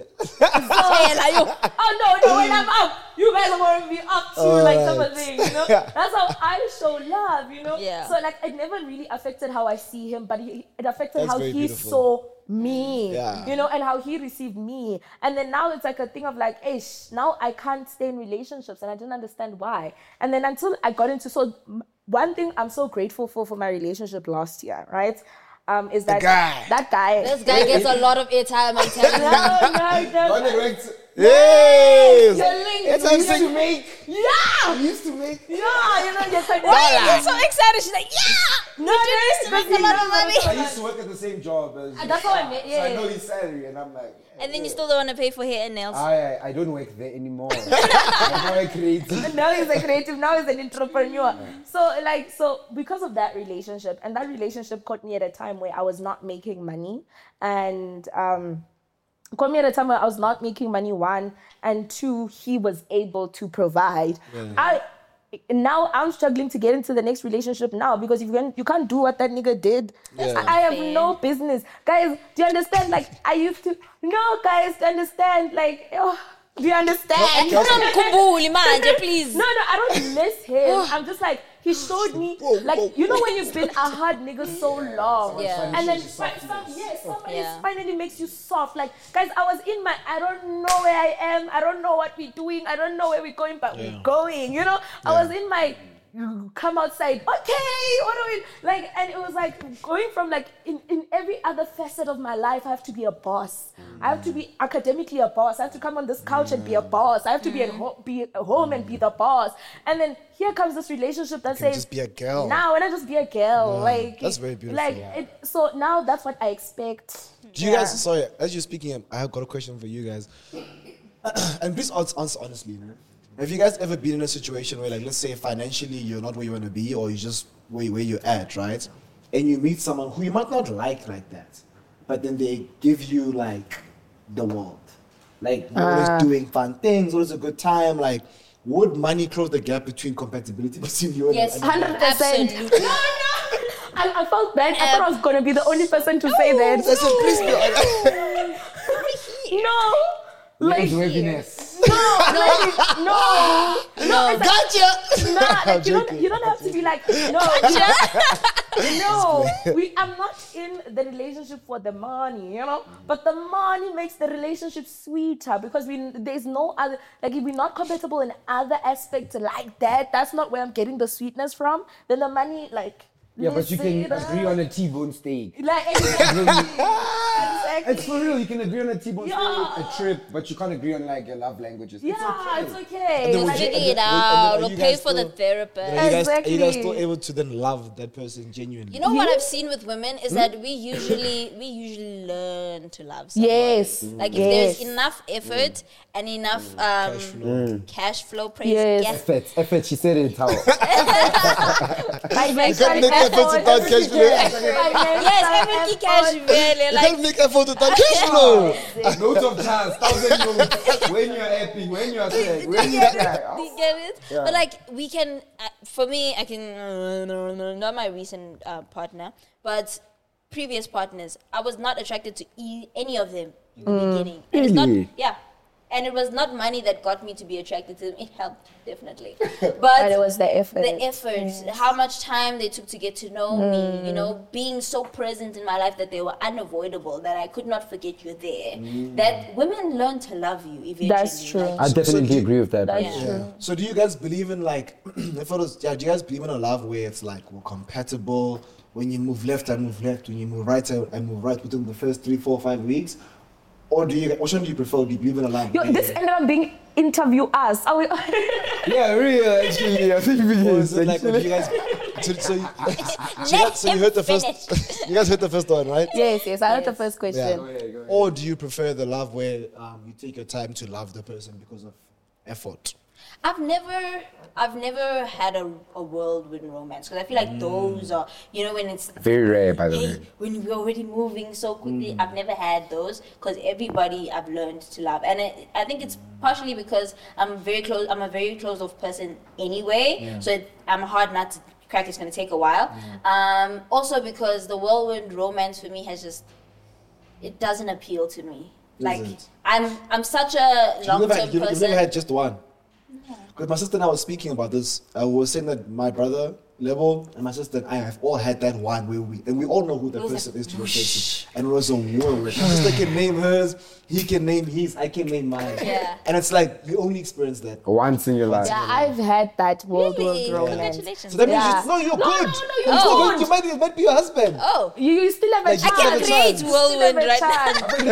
S1: No, when I'm up, you guys are going to be up too, like something, you know? That's how I show love, you know?
S2: Yeah.
S1: So like it never really affected how I see him, but it affected
S4: That's
S1: how
S4: very
S1: he
S4: beautiful.
S1: saw me,
S4: Yeah.
S1: you know, and how he received me. And then now it's like a thing of like, now I can't stay in relationships, and I didn't understand why. And then until I got into, one thing I'm so grateful for my relationship last year, right? Is that guy.
S2: This guy gets a lot of airtime, I'm telling you.
S1: No.
S4: Yes!
S1: You used to make. Yeah, you know,
S2: Why are you so excited? She's like, yeah!
S1: No,
S2: you used to make a lot of money.
S3: I used to work at the same job as.
S1: That's how I met.
S3: So I know his salary, and I'm like.
S2: And then you still don't want to pay for hair and nails.
S3: I don't work there anymore. I'm more creative.
S1: Now he's a creative. Now he's an entrepreneur. So because of that relationship, and that relationship caught me at a time where I was not making money, and caught me at a time where I was not making money, one, and two, he was able to provide. Yeah. Now I'm struggling to get into the next relationship now, because you can't do what that nigga did. Yeah. I have no business. Guys, do you understand? Like, I used to... No, guys, do you understand? Like, do you understand?
S2: Please.
S1: No, I don't miss him. I'm just like, he showed me, like, you know when you've been a hard nigga so long, and then somebody finally makes you soft. Like, guys, I was in I don't know where I am, I don't know what we're doing, I don't know where we're going, but we're going, you know? I was in my, come outside, okay, what are we, like, and it was like, going from like, in every other facet of my life, I have to be a boss. I have to be academically a boss. I have to come on this couch and be a boss. I have to be at home and be the boss. And then here comes this relationship that says,
S4: just be a girl.
S1: Now, when I just be a girl, like,
S4: that's very beautiful.
S1: Like, so now that's what I expect.
S4: Do you guys? Sorry, as you're speaking, I have got a question for you guys. And please answer honestly. You know? Have you guys ever been in a situation where, like, let's say financially you're not where you want to be, or you just where you're at, right? And you meet someone who you might not like that, but then they give you like the world, like always doing fun things, always a good time, like would money close the gap between compatibility between you and
S2: Yes,
S4: and-
S1: 100%.
S2: absolutely.
S1: I felt bad. I thought I was gonna be the only person to say that.
S4: I said, please be
S1: No. Like,
S3: Heaviness.
S1: no.
S4: Gotcha!
S1: Nah, like you don't have to be like, no. I'm not in the relationship for the money, you know? But the money makes the relationship sweeter because there's no other, like if we're not compatible in other aspects like that, that's not where I'm getting the sweetness from, then the money, like,
S3: Yeah, but you can
S1: listen,
S3: agree on a T-bone steak.
S1: like, exactly.
S3: It's for real. You can agree on a T-bone
S1: Yeah.
S3: steak, a trip, but you can't agree on like your love languages.
S1: Yeah, it's okay.
S4: And then
S1: Like,
S4: would you-
S2: Figure it
S4: and
S2: out.
S4: then are
S2: Or
S4: you
S2: pay
S4: guys
S2: for the
S4: still-
S2: therapist.
S4: Are you guys
S1: Exactly.
S4: still able to then love that person genuinely?
S2: You know what I've seen with women is that we usually learn to love someone.
S1: Yes.
S2: Like if there's enough effort and enough cash flow, praise,
S1: Yes.
S3: Effort. She said it how.
S1: Financial
S4: make efforts without cash flow.
S2: yes, every cash really
S4: You
S2: like
S4: can't make effort without cash flow.
S3: Notes of chance, 1,000 notes. When you're happy, when you're sad, when
S2: Do
S3: you're
S2: you
S3: sad.
S2: get it?
S3: Yeah.
S2: But like we can, for me, I can not my recent partner, but previous partners. I was not attracted to any of them in the beginning. And it's not,
S3: Really?
S2: yeah. And it was not money that got me to be attracted to them. It helped, definitely.
S1: But
S2: But
S1: it was the effort.
S2: the effort, how much time they took to get to know me, you know, being so present in my life that they were unavoidable, that I could not forget you're there. That women learn to love you eventually.
S1: That's true.
S2: Like,
S3: I definitely
S4: do-
S3: agree with that.
S1: That's
S2: Yeah.
S1: true.
S4: So do you guys believe in like, if it was, do you guys believe in a love where it's like we're compatible? When you move left, I move left. When you move right, I move right within the first 3, 4, 5 weeks? Or which one do you prefer? Do you believe in a love?
S1: Yo, this ended up being interview us. Are we?
S3: Yeah, really, actually, I think we
S4: Or
S3: is.
S4: is it like,
S3: actually.
S4: you guys, so you
S2: him
S4: heard the first,
S2: finish.
S4: you guys heard the first one, right?
S1: yes. I heard the first question.
S4: Or do you prefer the love where you take your time to love the person because of effort?
S2: I've never had a whirlwind romance because I feel like those are, you know, when it's
S3: Very rare, by the
S2: hey,
S3: way.
S2: when we're already moving so quickly. I've never had those because everybody I've learned to love, and I think it's partially because I'm a very closed off person anyway. So I'm hard not to crack. It's going to take a while. Also because the whirlwind romance for me it doesn't appeal to me. Like
S4: Doesn't.
S2: I'm such a long term
S4: You've
S2: person.
S4: never had just one. Because my sister and I was speaking about this. I was saying that my brother, Level, and my sister and I have all had that one where we all know who the
S2: was
S4: person
S2: like,
S4: is to the person. And it was a whirlwind. My sister can name hers, he can name his, I can name mine.
S2: Yeah.
S4: And it's like, you only experience that.
S3: Once in your life.
S1: Yeah, I've had that
S2: Really?
S1: whirlwind romance.
S2: Congratulations.
S4: So that means
S1: Yeah.
S4: no, you're
S1: No,
S4: good.
S1: no,
S4: It's
S1: you're
S4: not
S1: good.
S4: good. It might be your husband.
S2: Oh,
S1: You still have a
S4: Like, you
S1: chance.
S2: I can
S4: a
S2: create
S4: chance.
S2: whirlwind right now.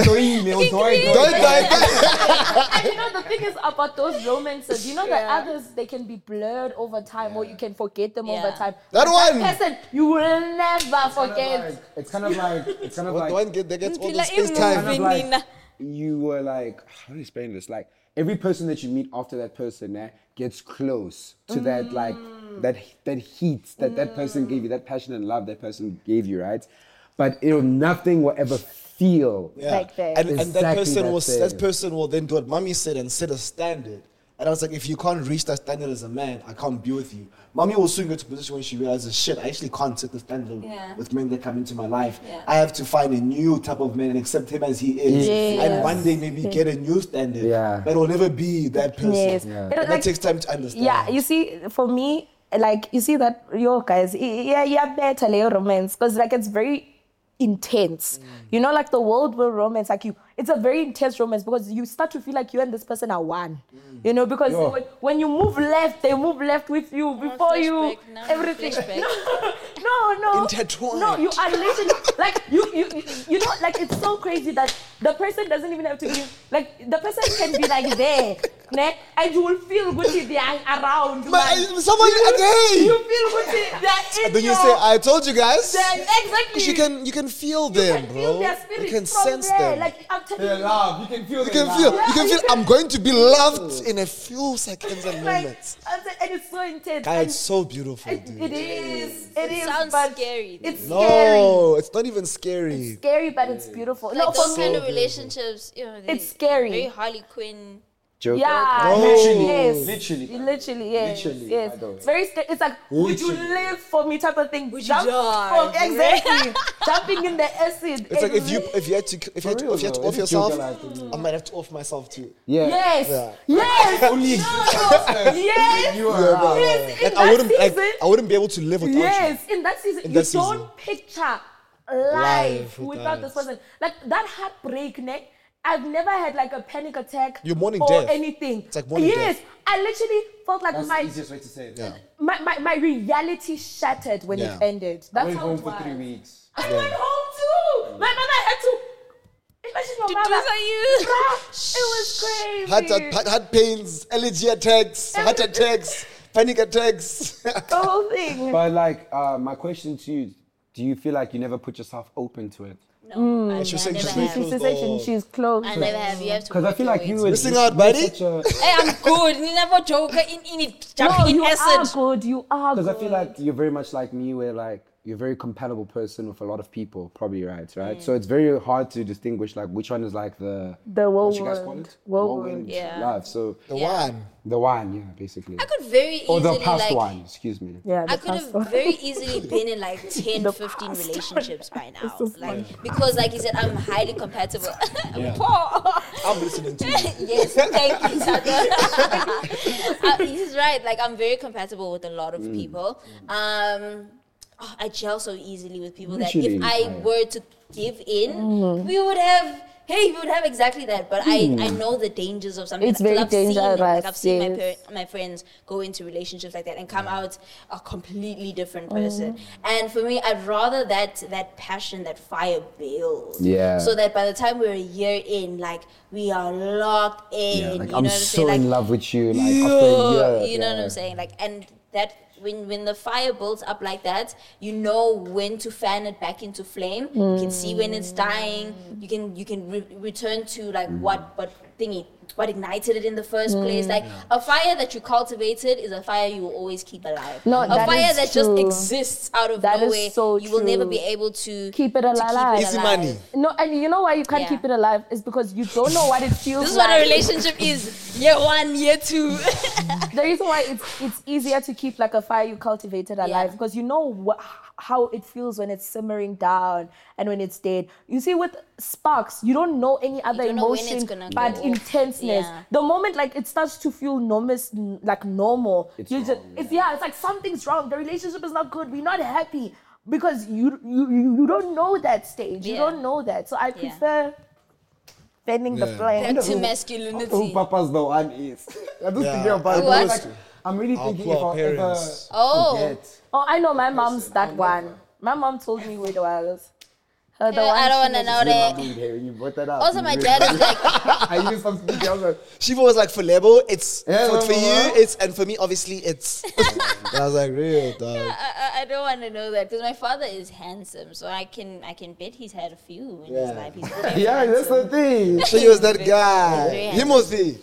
S4: Don't die.
S1: And you know the thing is about those romances, you know the others, they can be blurred over time or you can forget them over
S2: Yeah.
S1: time.
S4: That
S1: But
S4: one!
S1: person you will never forget.
S3: It's kind of like
S4: The one that gets all the
S2: Like,
S4: space
S3: kind
S4: time.
S3: of like you were like, how do you explain this? Like every person that you meet after that person gets close to that like that heat that person gave you, that passion and love that person gave you, right? But nothing will ever feel.
S1: Like that.
S4: And that
S3: Exactly
S4: person
S3: that
S4: that person will then do what mommy said and set a standard. And I was like, if you can't reach that standard as a man, I can't be with you. Mommy will soon get to a position when she realizes, shit, I actually can't set the standard
S2: Yeah.
S4: with men that come into my life.
S2: Yeah.
S4: I have to find a new type of man and accept him as he is.
S1: Yes.
S4: And one day maybe get a new standard.
S3: Yeah.
S4: But it will never be that person.
S1: Yes.
S3: Yeah.
S4: And that takes time to understand.
S1: Yeah, you see, for me, like you see that yo guys, yeah, better Leo romance because like it's very intense. You know, like the world will romance, like it's a very intense romance because you start to feel like you and this person are one. You know, because when you move left, they move left with you before you
S2: flashback, now
S1: everything.
S2: flashback.
S1: No.
S4: Intertwined.
S1: No, you are literally like you know, like it's so crazy that the person doesn't even have to be like the person can be like there, ne? And you will feel good if they are around.
S4: Someone again!
S1: You feel good if they are in
S4: Then you
S1: your-
S4: say, I told you guys.
S1: exactly.
S4: You can feel them,
S1: can
S4: bro.
S1: feel their spirit
S4: You can
S1: from
S4: sense
S1: there.
S4: them.
S1: Like I'm telling you,
S3: love. You can feel
S4: You can feel. I'm going to be loved in a few seconds and
S1: like,
S4: moments.
S1: and it's so intense.
S4: Guy,
S1: And
S4: it's so beautiful, dude.
S1: it is. It is.
S2: sounds
S1: but
S2: scary.
S1: It's scary.
S4: No, it's not even scary.
S1: Scary, but it's beautiful.
S2: Like
S1: No,
S2: those
S1: for
S2: kind
S1: me,
S2: of relationships,
S1: It's scary.
S2: Very Harley Quinn.
S3: Joke.
S1: Yeah,
S3: Literally.
S1: yes,
S3: Literally.
S1: literally, yes,
S3: Literally,
S1: yes.
S3: I don't.
S1: It's very. It's like, would you live for me? Type of thing.
S2: Would you die?
S1: Oh, exactly. Jumping in the acid.
S4: It's like if you had to off
S3: It's
S4: yourself,
S3: joke like-
S4: I might have to off myself too.
S3: Yeah.
S1: Yes,
S4: Yeah.
S1: yes.
S3: Only
S1: Yes.
S3: you are.
S1: Yes. In
S4: Like
S1: that
S4: I wouldn't be able to live without you.
S1: Yes, in that season,
S4: In
S1: you
S4: that season.
S1: don't picture life
S4: Life
S1: without
S4: without.
S1: this person. Like that heartbreak, Nick. I've never had like a panic attack
S4: You're mourning
S1: or
S4: death.
S1: anything.
S4: It's like mourning
S1: yes,
S4: death.
S1: I literally felt like
S3: That's the easiest way to say it.
S4: Yeah.
S1: my reality shattered when
S4: Yeah.
S1: it ended.
S3: I
S1: That's
S3: went
S1: how
S3: home
S1: it
S3: for
S1: was.
S3: 3 weeks.
S1: I went home too. My mother had to. Imagine your
S2: To
S1: mother.
S2: do for you.
S1: Bruh, it was crazy.
S4: Heart pains, allergy attacks, heart attacks, panic attacks.
S1: The whole thing.
S3: But like, my question to you, do you feel like you never put yourself open to it?
S2: No, I,
S4: She was
S2: I
S4: saying
S2: never
S4: she's
S2: have.
S4: closed
S1: She's saying
S4: door.
S1: she's close.
S2: I never have. You have to.
S3: Because I
S2: work
S3: feel
S2: your
S3: like
S2: way
S3: you
S2: to
S3: would.
S2: it.
S4: Missing out, buddy.
S2: Hey, I'm good. You never joke in jumping
S1: No,
S2: in
S1: you are
S2: acid.
S1: good. You are good.
S3: Because I feel like you're very much like me, where like you're a very compatible person with a lot of people, probably, right? So it's very hard to distinguish like which one is like the what you guys call
S1: whirlwind.
S3: it?
S1: Whirlwind.
S2: Yeah.
S3: love. So
S4: The
S2: Yeah.
S4: one.
S3: the one, yeah, basically.
S2: I could very easily
S3: Or the past
S2: like.
S3: one, excuse me.
S1: Yeah,
S2: I
S1: the
S2: could
S1: past
S2: have
S1: one.
S2: very easily been in like 10,
S1: The
S2: 15
S1: past one.
S2: relationships by now.
S1: so
S2: Like because like you said, I'm highly compatible.
S4: Yeah.
S2: Paul.
S4: I'm listening to you.
S2: Yes, thank you, Sandra. He's right. Like I'm very compatible with a lot of people. I gel so easily with people that
S3: Literally,
S2: if I
S3: yeah.
S2: were to give in, we would have. Hey, we would have exactly that. But I know the dangers of something.
S1: It's very
S2: I've seen it.
S1: dangerous,
S2: Like I've seen
S1: yes.
S2: my friends go into relationships like that and come out a completely different person. And for me, I'd rather that passion, that fire builds.
S3: Yeah.
S2: So that by the time we're a year in, like we are locked in.
S3: Yeah, like
S2: you
S3: I'm
S2: know what I'm
S3: so
S2: saying? Like,
S3: in love with you, like after a year.
S2: you know what
S3: yeah.
S2: I'm saying? Like, and that when the fire builds up like that, you know when to fan it back into flame. You can see when it's dying. You can return to like what ignited it in the first place. Like a fire that you cultivated is a fire you will always keep alive.
S1: No,
S2: a
S1: that
S2: fire
S1: is
S2: that just
S1: true.
S2: exists out of
S1: That is
S2: nowhere.
S1: so
S2: you will never
S1: true.
S2: be able to
S1: Keep it alive.
S4: Easy money.
S1: No, and you know why you can't
S2: Yeah.
S1: keep it alive is because you don't know what it feels
S2: This is
S1: like.
S2: what a relationship is. Year 1, year 2.
S1: The reason why it's easier to keep like a fire you cultivated alive
S2: Yeah.
S1: because you know how it feels when it's simmering down and when it's dead. You see, with sparks, you don't know any other
S2: don't know when it's
S1: emotion
S2: gonna
S1: but
S2: go.
S1: intenseness.
S2: Yeah.
S1: The moment like it starts to feel normal,
S3: It's
S1: you
S3: wrong,
S1: just it's like something's wrong. The relationship is not good. We're not happy because you don't know that stage. You
S2: Yeah.
S1: don't know that. So I prefer fanning the flame.
S2: Back to
S3: Who
S2: masculinity.
S3: Papa's the one is. I'm just
S4: Yeah.
S3: thinking about it.
S2: What?
S3: Like, I'm really
S4: Our
S3: thinking if
S4: poor
S3: I'll ever
S4: parents.
S2: Oh.
S3: forget.
S1: Oh, I know my mom's that one. My mom told me who it was. Her, the
S2: Yeah,
S1: one
S2: I don't
S1: she
S2: want to
S1: was-
S2: know that.
S3: When you brought that up.
S2: Also,
S3: you
S2: my
S3: really-
S2: dad is like,
S3: I used some speaking. I was like,
S4: Shiva was like, for Lebo, it's
S3: Yeah,
S4: for you,
S3: Lebo.
S4: it's, and for me, obviously, it's. I was like, real, dog.
S2: I don't want to know that because my father is handsome, so I can bet he's had a few in his
S4: Yeah.
S2: life. He's very
S3: yeah, that's
S2: handsome.
S3: the thing.
S4: So he was that guy.
S2: Very
S4: Timothy.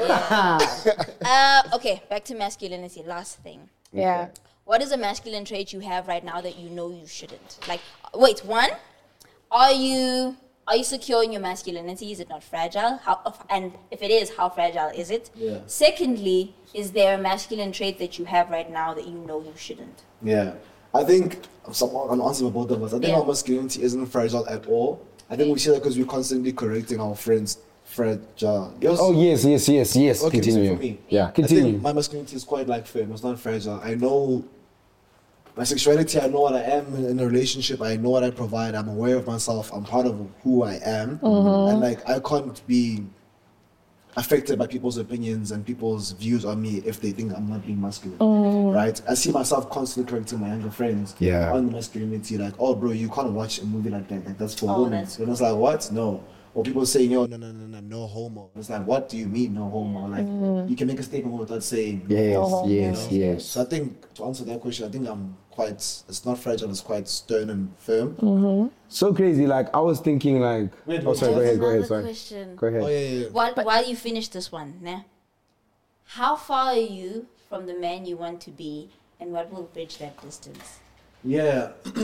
S2: Okay, back to masculinity. Last thing.
S1: Yeah.
S2: What is a masculine trait you have right now that you know you shouldn't? Like, wait, one, are you secure in your masculinity? Is it not fragile? And if it is, how fragile is it?
S4: Yeah.
S2: Secondly, is there a masculine trait that you have right now that you know you shouldn't?
S4: Yeah. I think, I'm answering both of us. I think
S2: Yeah.
S4: our masculinity isn't fragile at all. I think we see that because we're constantly correcting our friends' fragile.
S3: Oh yes.
S4: Okay, so
S3: Continue.
S4: for me,
S3: Yeah,
S4: I
S3: continue.
S4: think my masculinity is quite like firm. It's not fragile. I know my sexuality. I know what I am in a relationship. I know what I provide. I'm aware of myself. I'm proud of who I am. And like I can't be affected by people's opinions and people's views on me if they think I'm not being masculine. Right? I see myself constantly correcting my younger friends
S3: Yeah.
S4: on the masculinity. Like, oh, bro, you can't watch a movie like that. Like that's for
S2: Oh,
S4: women.
S2: that's
S4: And it's like, what? No. Or people saying, yo, no homo. It's like, what do you mean, no homo? Like, you can make a statement without saying no
S3: Yes,
S4: homo,
S3: yes,
S4: you know?
S3: yes.
S4: So I think, to answer that question, I think I'm quite, it's not fragile, it's quite stern and firm.
S3: So crazy. Like I was thinking, like.
S4: Wait,
S3: Oh, sorry. Go ahead. Go ahead.
S2: Another
S3: Sorry.
S2: question.
S3: Go ahead.
S4: Oh, yeah.
S2: While you finish this one, nah, how far are you from the man you want to be, and what will bridge that distance?
S4: Yeah.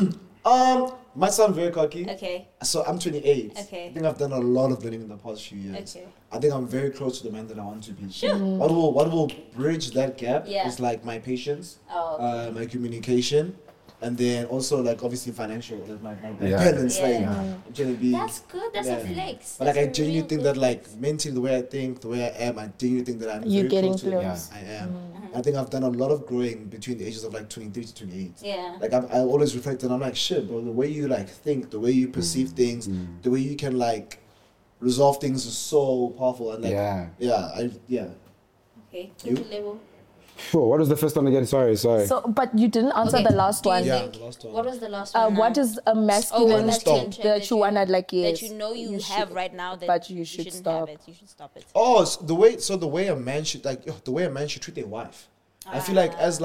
S4: Might sound very cocky.
S2: Okay.
S4: So I'm 28.
S2: Okay.
S4: I think I've done a lot of learning in the past few years.
S2: Okay.
S4: I think I'm very close to the man that I want to be.
S2: Sure.
S4: What will bridge that gap
S2: Yeah.
S4: is like my patience,
S2: Oh, okay.
S4: my communication, and then also like obviously financial. Like my
S3: Yeah.
S4: parents, like
S2: Yeah.
S4: I'm trying to be.
S2: That's good. That's a
S4: Yeah.
S2: flex.
S4: But like
S2: That's
S4: I
S2: a
S4: genuinely
S2: real
S4: think
S2: good
S4: that like
S2: flex.
S4: mentally the way I think, the way I am, I genuinely think that I'm
S1: You're
S4: very
S1: getting
S4: close to the man
S1: close.
S4: I am. I think I've done a lot of growing between the ages of like 23 to 28.
S2: Yeah.
S4: Like I always reflect and I'm like, shit, bro, the way you like think, the way you perceive things, the way you can like resolve things is so powerful. And like, yeah.
S2: Okay.
S4: You?
S2: Good level.
S3: Sure. What was the first one again? Sorry.
S1: So, but you didn't answer
S2: Okay,
S1: the last
S2: do you
S1: one.
S4: Yeah,
S2: think-
S4: the last one.
S2: What was the last one?
S1: What
S2: now?
S1: is a masculine
S2: masculine
S1: trait
S2: trait
S1: that you wanna like? Yes,
S2: that you know you,
S1: should-
S2: have right now that
S1: but you should
S2: shouldn't
S1: stop.
S2: have it. You should stop it.
S4: Oh, so the way a man should like the way a man should treat their wife. I feel like as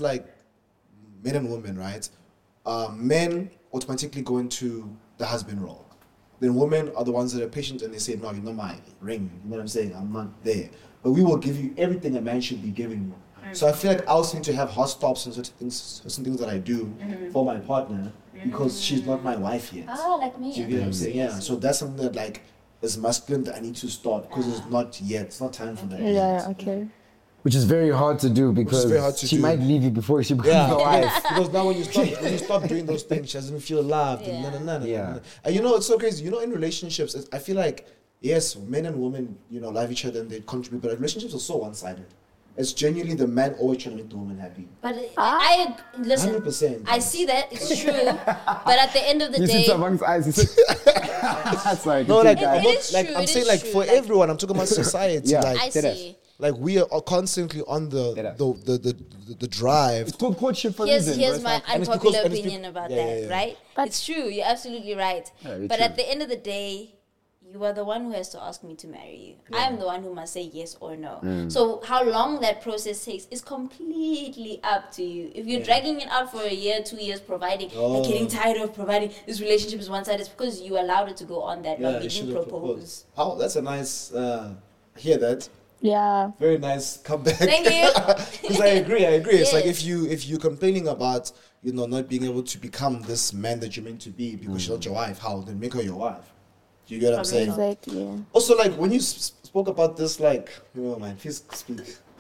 S4: men and women, right? Men automatically go into the husband role. Then women are the ones that are patient and they say, no, you're not my ring. You know what I'm saying? I'm not there. But we will give you everything a man should be giving you. So I feel like I also need to have hard stops and certain things that I do for my partner because she's not my wife yet.
S2: Ah, like me.
S4: Do you get what I'm saying? Yeah. So that's something that like is masculine that I need to start because it's not yet. It's not time for that.
S1: Yeah.
S4: yet.
S1: Okay.
S3: Which is very hard to do because
S4: very hard to
S3: she
S4: do.
S3: might leave you before she becomes
S4: Yeah,
S3: a wife.
S4: because now when you stop doing those things, she doesn't feel loved.
S2: Yeah.
S4: And, na.
S3: Yeah.
S4: And you know, it's so crazy. You know, in relationships, I feel like yes, men and women, you know, love each other and they contribute, but relationships are so one-sided. It's genuinely the man always trying to make the woman happy.
S2: But I listen.
S4: 100%.
S2: I see that it's true, but at the end of the
S3: You
S2: day,
S3: see Tabang's eyes. He said, sorry.
S4: No, like,
S2: It is
S4: like
S2: true,
S4: I'm
S2: it
S4: saying,
S2: is
S4: like
S2: true,
S4: for
S2: like-
S4: everyone, I'm talking about society.
S3: Yeah.
S4: Like,
S2: I
S3: Deadass.
S2: see.
S4: like we are constantly on the drive.
S3: It's called courtship for a
S2: Here's
S3: reason. bro.
S2: here's
S3: It's
S2: my
S3: like-
S4: and it's
S2: unpopular
S4: because- and it's
S2: opinion
S4: be-
S2: about
S4: yeah,
S2: that,
S4: yeah, yeah.
S2: right?
S1: But-
S2: It's true. You're absolutely right.
S3: Yeah, very
S2: But
S3: true.
S2: at the end of the day, you are the one who has to ask me to marry you. I am the one who must say yes or no. So how long that process takes is completely up to you. If you're dragging it out for a year, 2 years, providing, and getting tired of providing, this relationship is one-sided, it's because you allowed it to go on that long. You
S4: you
S2: didn't
S4: should've
S2: propose.
S4: proposed. Oh, that's a nice. Hear that?
S1: Yeah.
S4: Very nice comeback.
S2: Thank you.
S4: Because I agree. It's like
S2: Yes.
S4: if you're complaining about not being able to become this man that you're meant to be because she's not your wife, how then make her your wife? Do you get what I'm saying?
S1: Exactly. Yeah.
S4: Also, like when you spoke about this, like man, please speak.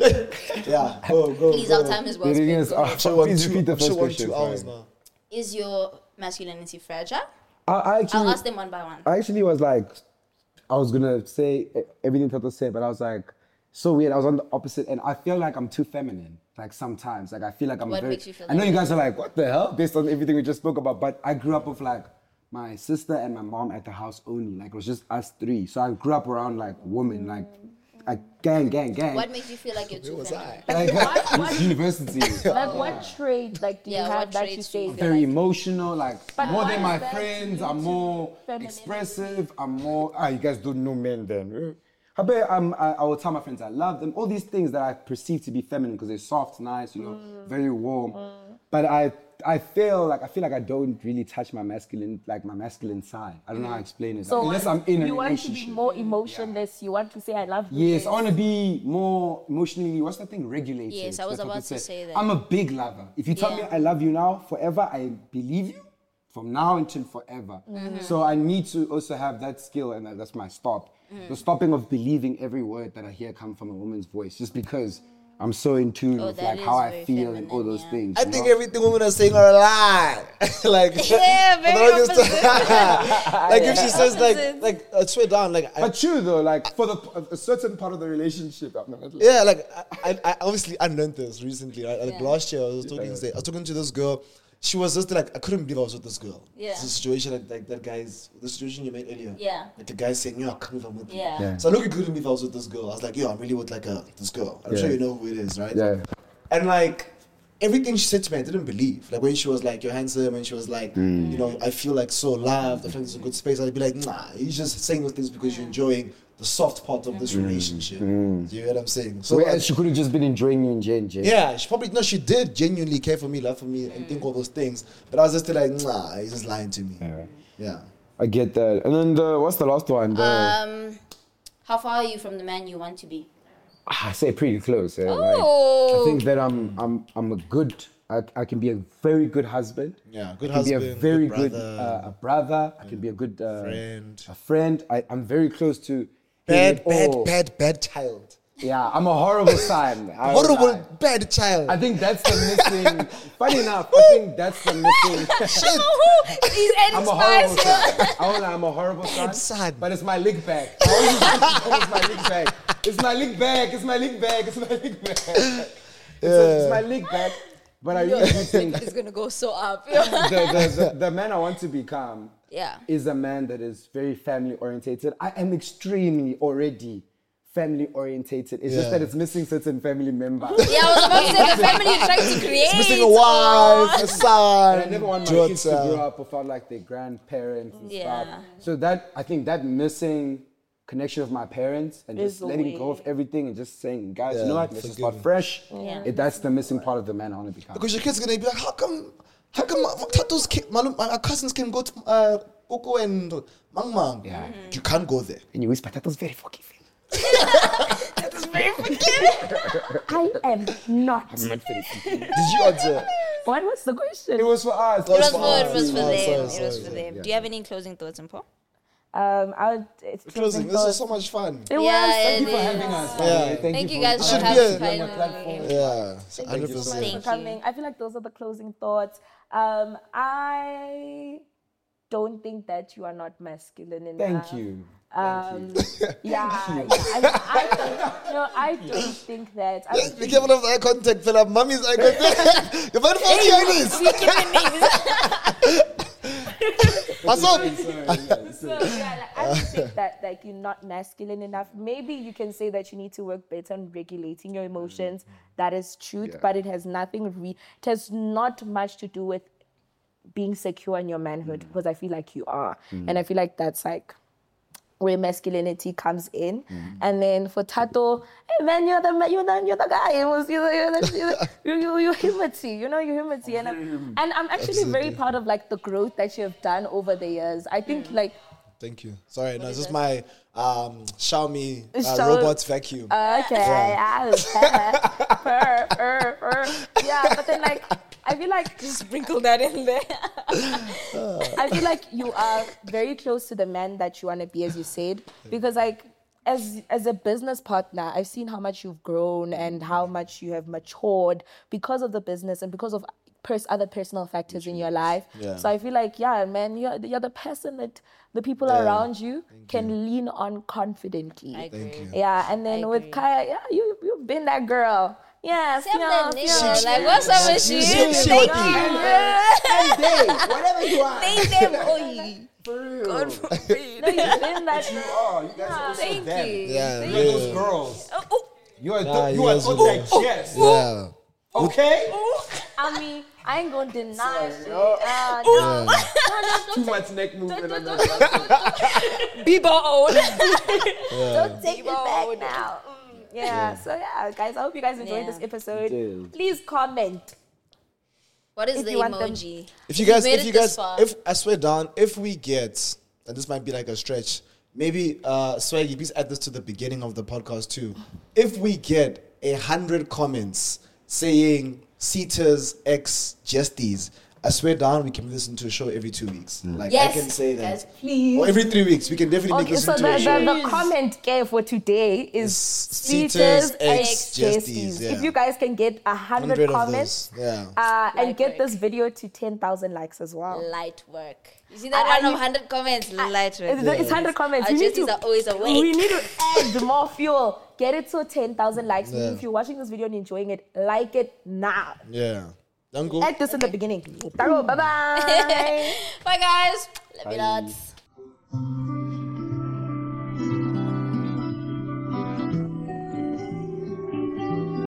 S4: Yeah, go.
S2: Please,
S4: go.
S2: our time is well
S3: The thing
S2: spent.
S3: is,
S2: Go ahead.
S4: Show
S3: please repeat the first question.
S4: 2 hours
S3: sorry.
S4: now.
S2: Is your masculinity fragile?
S3: I
S2: I'll
S3: actually,
S2: ask them one by one.
S3: I actually was like, I was gonna say everything Toto said, but I was like, so weird. I was on the opposite end. I feel like I'm too feminine. Like sometimes, like I feel like I'm
S2: What
S3: very.
S2: makes you feel
S3: I know
S2: that
S3: you
S2: way?
S3: guys are like, what the hell? Based on everything we just spoke about, but I grew up with like my sister and my mom at the house only. Like it was just us three. So I grew up around like women, like gang.
S2: What makes you feel like you're too feminine?
S3: Like it's university.
S1: Like what trait like do you
S2: Yeah,
S1: have
S2: what
S1: that you
S2: traits do
S1: say
S2: you
S1: that,
S3: Very
S1: like,
S3: emotional, like
S1: But
S3: more
S1: why
S3: than my
S1: is that
S3: friends.
S1: linked
S3: I'm
S1: to
S3: more
S1: femininity?
S3: expressive. I'm more. You guys don't know men then. I bet I will tell my friends I love them. All these things that I perceive to be feminine because they're soft, nice, very warm. But I feel like I don't really touch my masculine side. I don't know how to explain it.
S1: So
S3: Unless I'm in a
S1: you want to
S3: relationship.
S1: be more emotionless. You want to say I love you.
S3: Yes, I want to be more emotionally, what's the thing, regulated.
S2: Yes, I was
S3: That's what
S2: about
S3: they
S2: to say that.
S3: I'm a big lover. If you tell me
S2: Yeah.
S3: I love you now, forever, I believe you. From now until forever.
S2: Mm-hmm.
S3: So I need to also have that skill, and that's my stop.
S2: Mm.
S3: The stopping of believing every word that I hear come from a woman's voice, just because I'm so in tune
S2: Oh,
S3: with
S2: that
S3: like
S2: is
S3: how I
S2: very
S3: feel and all
S2: feminine,
S3: those
S2: yeah.
S3: things.
S4: I
S3: you
S4: think
S3: know?
S4: everything women are saying are a lie. Like
S2: Yeah,
S4: for
S2: very
S4: the longest
S2: opposite.
S4: time- like if she says
S2: Opposite.
S4: like I swear down like I,
S3: But true though, like for a certain part of the relationship, I'm not like,
S4: yeah, like I obviously unlearned this recently. Right? Like
S2: Yeah.
S4: last year, I was talking to this girl. She was just like I couldn't believe I was with this girl.
S2: Yeah.
S4: It's a situation like that guy's the situation you made earlier.
S2: Yeah.
S4: Like the guy saying, "Yo, come if I'm with you."
S2: Yeah.
S3: Yeah.
S4: So I look, couldn't believe I was with this girl. I was like, "Yo, I'm really with like this girl." I'm
S3: Yeah.
S4: sure you know who it is, right?
S3: yeah.
S4: And like everything she said to me, I didn't believe. Like when she was like, "You're handsome," and she was like, "You know, I feel like so loved. I feel like it's a good space." I'd be like, "Nah, you're just saying those things because you're enjoying the soft part of this relationship." Do you get what I'm saying? So
S3: Whereas she could have just been enjoying you in J&J.
S4: yeah, she did genuinely care for me, love for me, and think all those things. But I was just like, "Nah, he's just lying to me."
S3: Yeah.
S4: Yeah.
S3: I get that. And then what's the last one?
S2: How far are you from the man you want to be?
S3: I say pretty close. Yeah?
S2: Oh.
S3: I think that I'm a good I can be a very good husband.
S4: Yeah, good
S3: I can
S4: husband.
S3: be a very good
S4: brother,
S3: a brother. I can be a good
S4: friend.
S3: A friend. I'm very close to hitting it all.
S4: Bad child.
S3: Yeah, I'm a horrible son. I won't lie.
S4: Horrible, bad child.
S3: I think that's the missing. Funny enough, I think that's the missing.
S2: He's
S3: I'm a horrible son. I won't lie, I'm a horrible son. But it's my leg back. I always it's my leg back. It's my leg back. It's my leg back. It's my leg back. It's my leg back. But I really do think
S2: It's gonna go so up.
S3: the man I want to become
S2: Yeah.
S3: is a man that is very family orientated. I am extremely already family orientated. It's just that it's missing certain family members.
S2: Yeah, I was about to say the family you're trying to create.
S4: It's missing a wife, a son.
S3: And I never want my kids to grow up without like their grandparents and stuff. So that I think that missing connection with my parents and just letting go of everything and just saying, guys, you know what, let's just start fresh. That's the missing part of the man I want to become.
S4: Because your kid's gonna be like, how come Tato's our cousins can go to Coco and Mang Mang?
S3: Yeah.
S4: You can't go there.
S3: And you whisper, Tato's very forgiving.
S1: I am not.
S4: Did you answer?
S1: What was the question?
S3: It was for us.
S2: It was for them.
S4: Sorry,
S2: It was for them. Do you have any closing thoughts, Mpo?
S1: It's
S4: Closing. This was so much fun.
S1: It was.
S3: Thank you for having us.
S4: Yeah.
S2: Thank you guys
S4: Should
S2: for
S4: be a-
S2: having finally.
S4: Yeah,
S3: Thank you so
S4: 100%.
S3: much.
S1: Coming. I feel like those are the closing thoughts. I don't think that you are not masculine enough.
S3: Thank you.
S1: I don't think that. I don't
S4: Be
S1: think
S4: careful of the eye contact, fella. Mommy's eye contact. You're very funny,
S1: I don't think that like you're not masculine enough. Maybe you can say that you need to work better on regulating your emotions. That is truth, but it has nothing. It has not much to do with being secure in your manhood, because I feel like you are, and I feel like that's like where masculinity comes in. And then for Tato, hey man, you're the guy. You're humility. You know, your humility. And I'm actually very proud of like the growth that you have done over the years. I think like.
S4: Thank you. Sorry, no, this is my Xiaomi robot vacuum.
S1: Okay, yeah, but then like I feel like
S2: Just sprinkle that in there.
S1: I feel like you are very close to the man that you want to be, as you said, because like as a business partner, I've seen how much you've grown and how much you have matured because of the business and because of other personal factors in your life. Yeah. So I feel like, yeah, man, you're the person that the people around you can lean on confidently.
S2: I agree.
S1: Yeah, and then with Kaya, yeah, you've been that girl. Yes,
S2: like what's up with you? Thank you.
S3: Whatever you are.
S2: Thank them. Oi.
S3: For real.
S2: God forbid.
S1: No, you've been that.
S3: You are. You guys are also
S2: Thank
S3: them.
S2: you.
S4: Yeah,
S3: You are those girls. You are
S4: Nah,
S3: you are
S4: you guys
S3: on
S4: are
S3: that chest.
S4: Yeah.
S3: Okay?
S1: I mean, I ain't gonna deny shit.
S3: no.
S1: No,
S3: Too much neck movement on that.
S1: don't take it back now. Yeah, so yeah, guys, I hope you guys enjoyed this episode. Please comment.
S2: What is
S1: If
S2: the
S1: you want them-
S2: emoji?
S4: If you guys,
S2: made it this far.
S4: if I swear down, if we get, and this might be like a stretch, maybe Swaggy, please add this to the beginning of the podcast too. If we get 100 comments saying Cetas X Justies, I swear down, we can listen to a show every 2 weeks. Like
S2: Yes,
S4: I can say that.
S1: Guys, please.
S4: Or every 3 weeks, we can definitely
S1: Okay,
S4: listen
S1: so
S4: to a show.
S1: the comment for today is
S4: Cetas X Justies. Yeah.
S1: If you guys can get 100
S4: 100 of
S1: comments,
S4: those, yeah.
S1: and
S2: Light
S1: get
S2: work.
S1: this video to 10,000 likes as well.
S2: Light work. You see that one of 100 comments? Light work.
S1: It's 100 comments.
S2: Our
S1: We need
S2: Justies
S1: to-
S2: are always awake.
S1: We need to add more fuel. Get it to 10,000 likes.
S4: Yeah.
S1: If you're watching this video and enjoying it, like it now.
S4: Yeah. Don't go.
S1: Add this in the beginning. Bye bye.
S2: Bye, guys. Love you lots.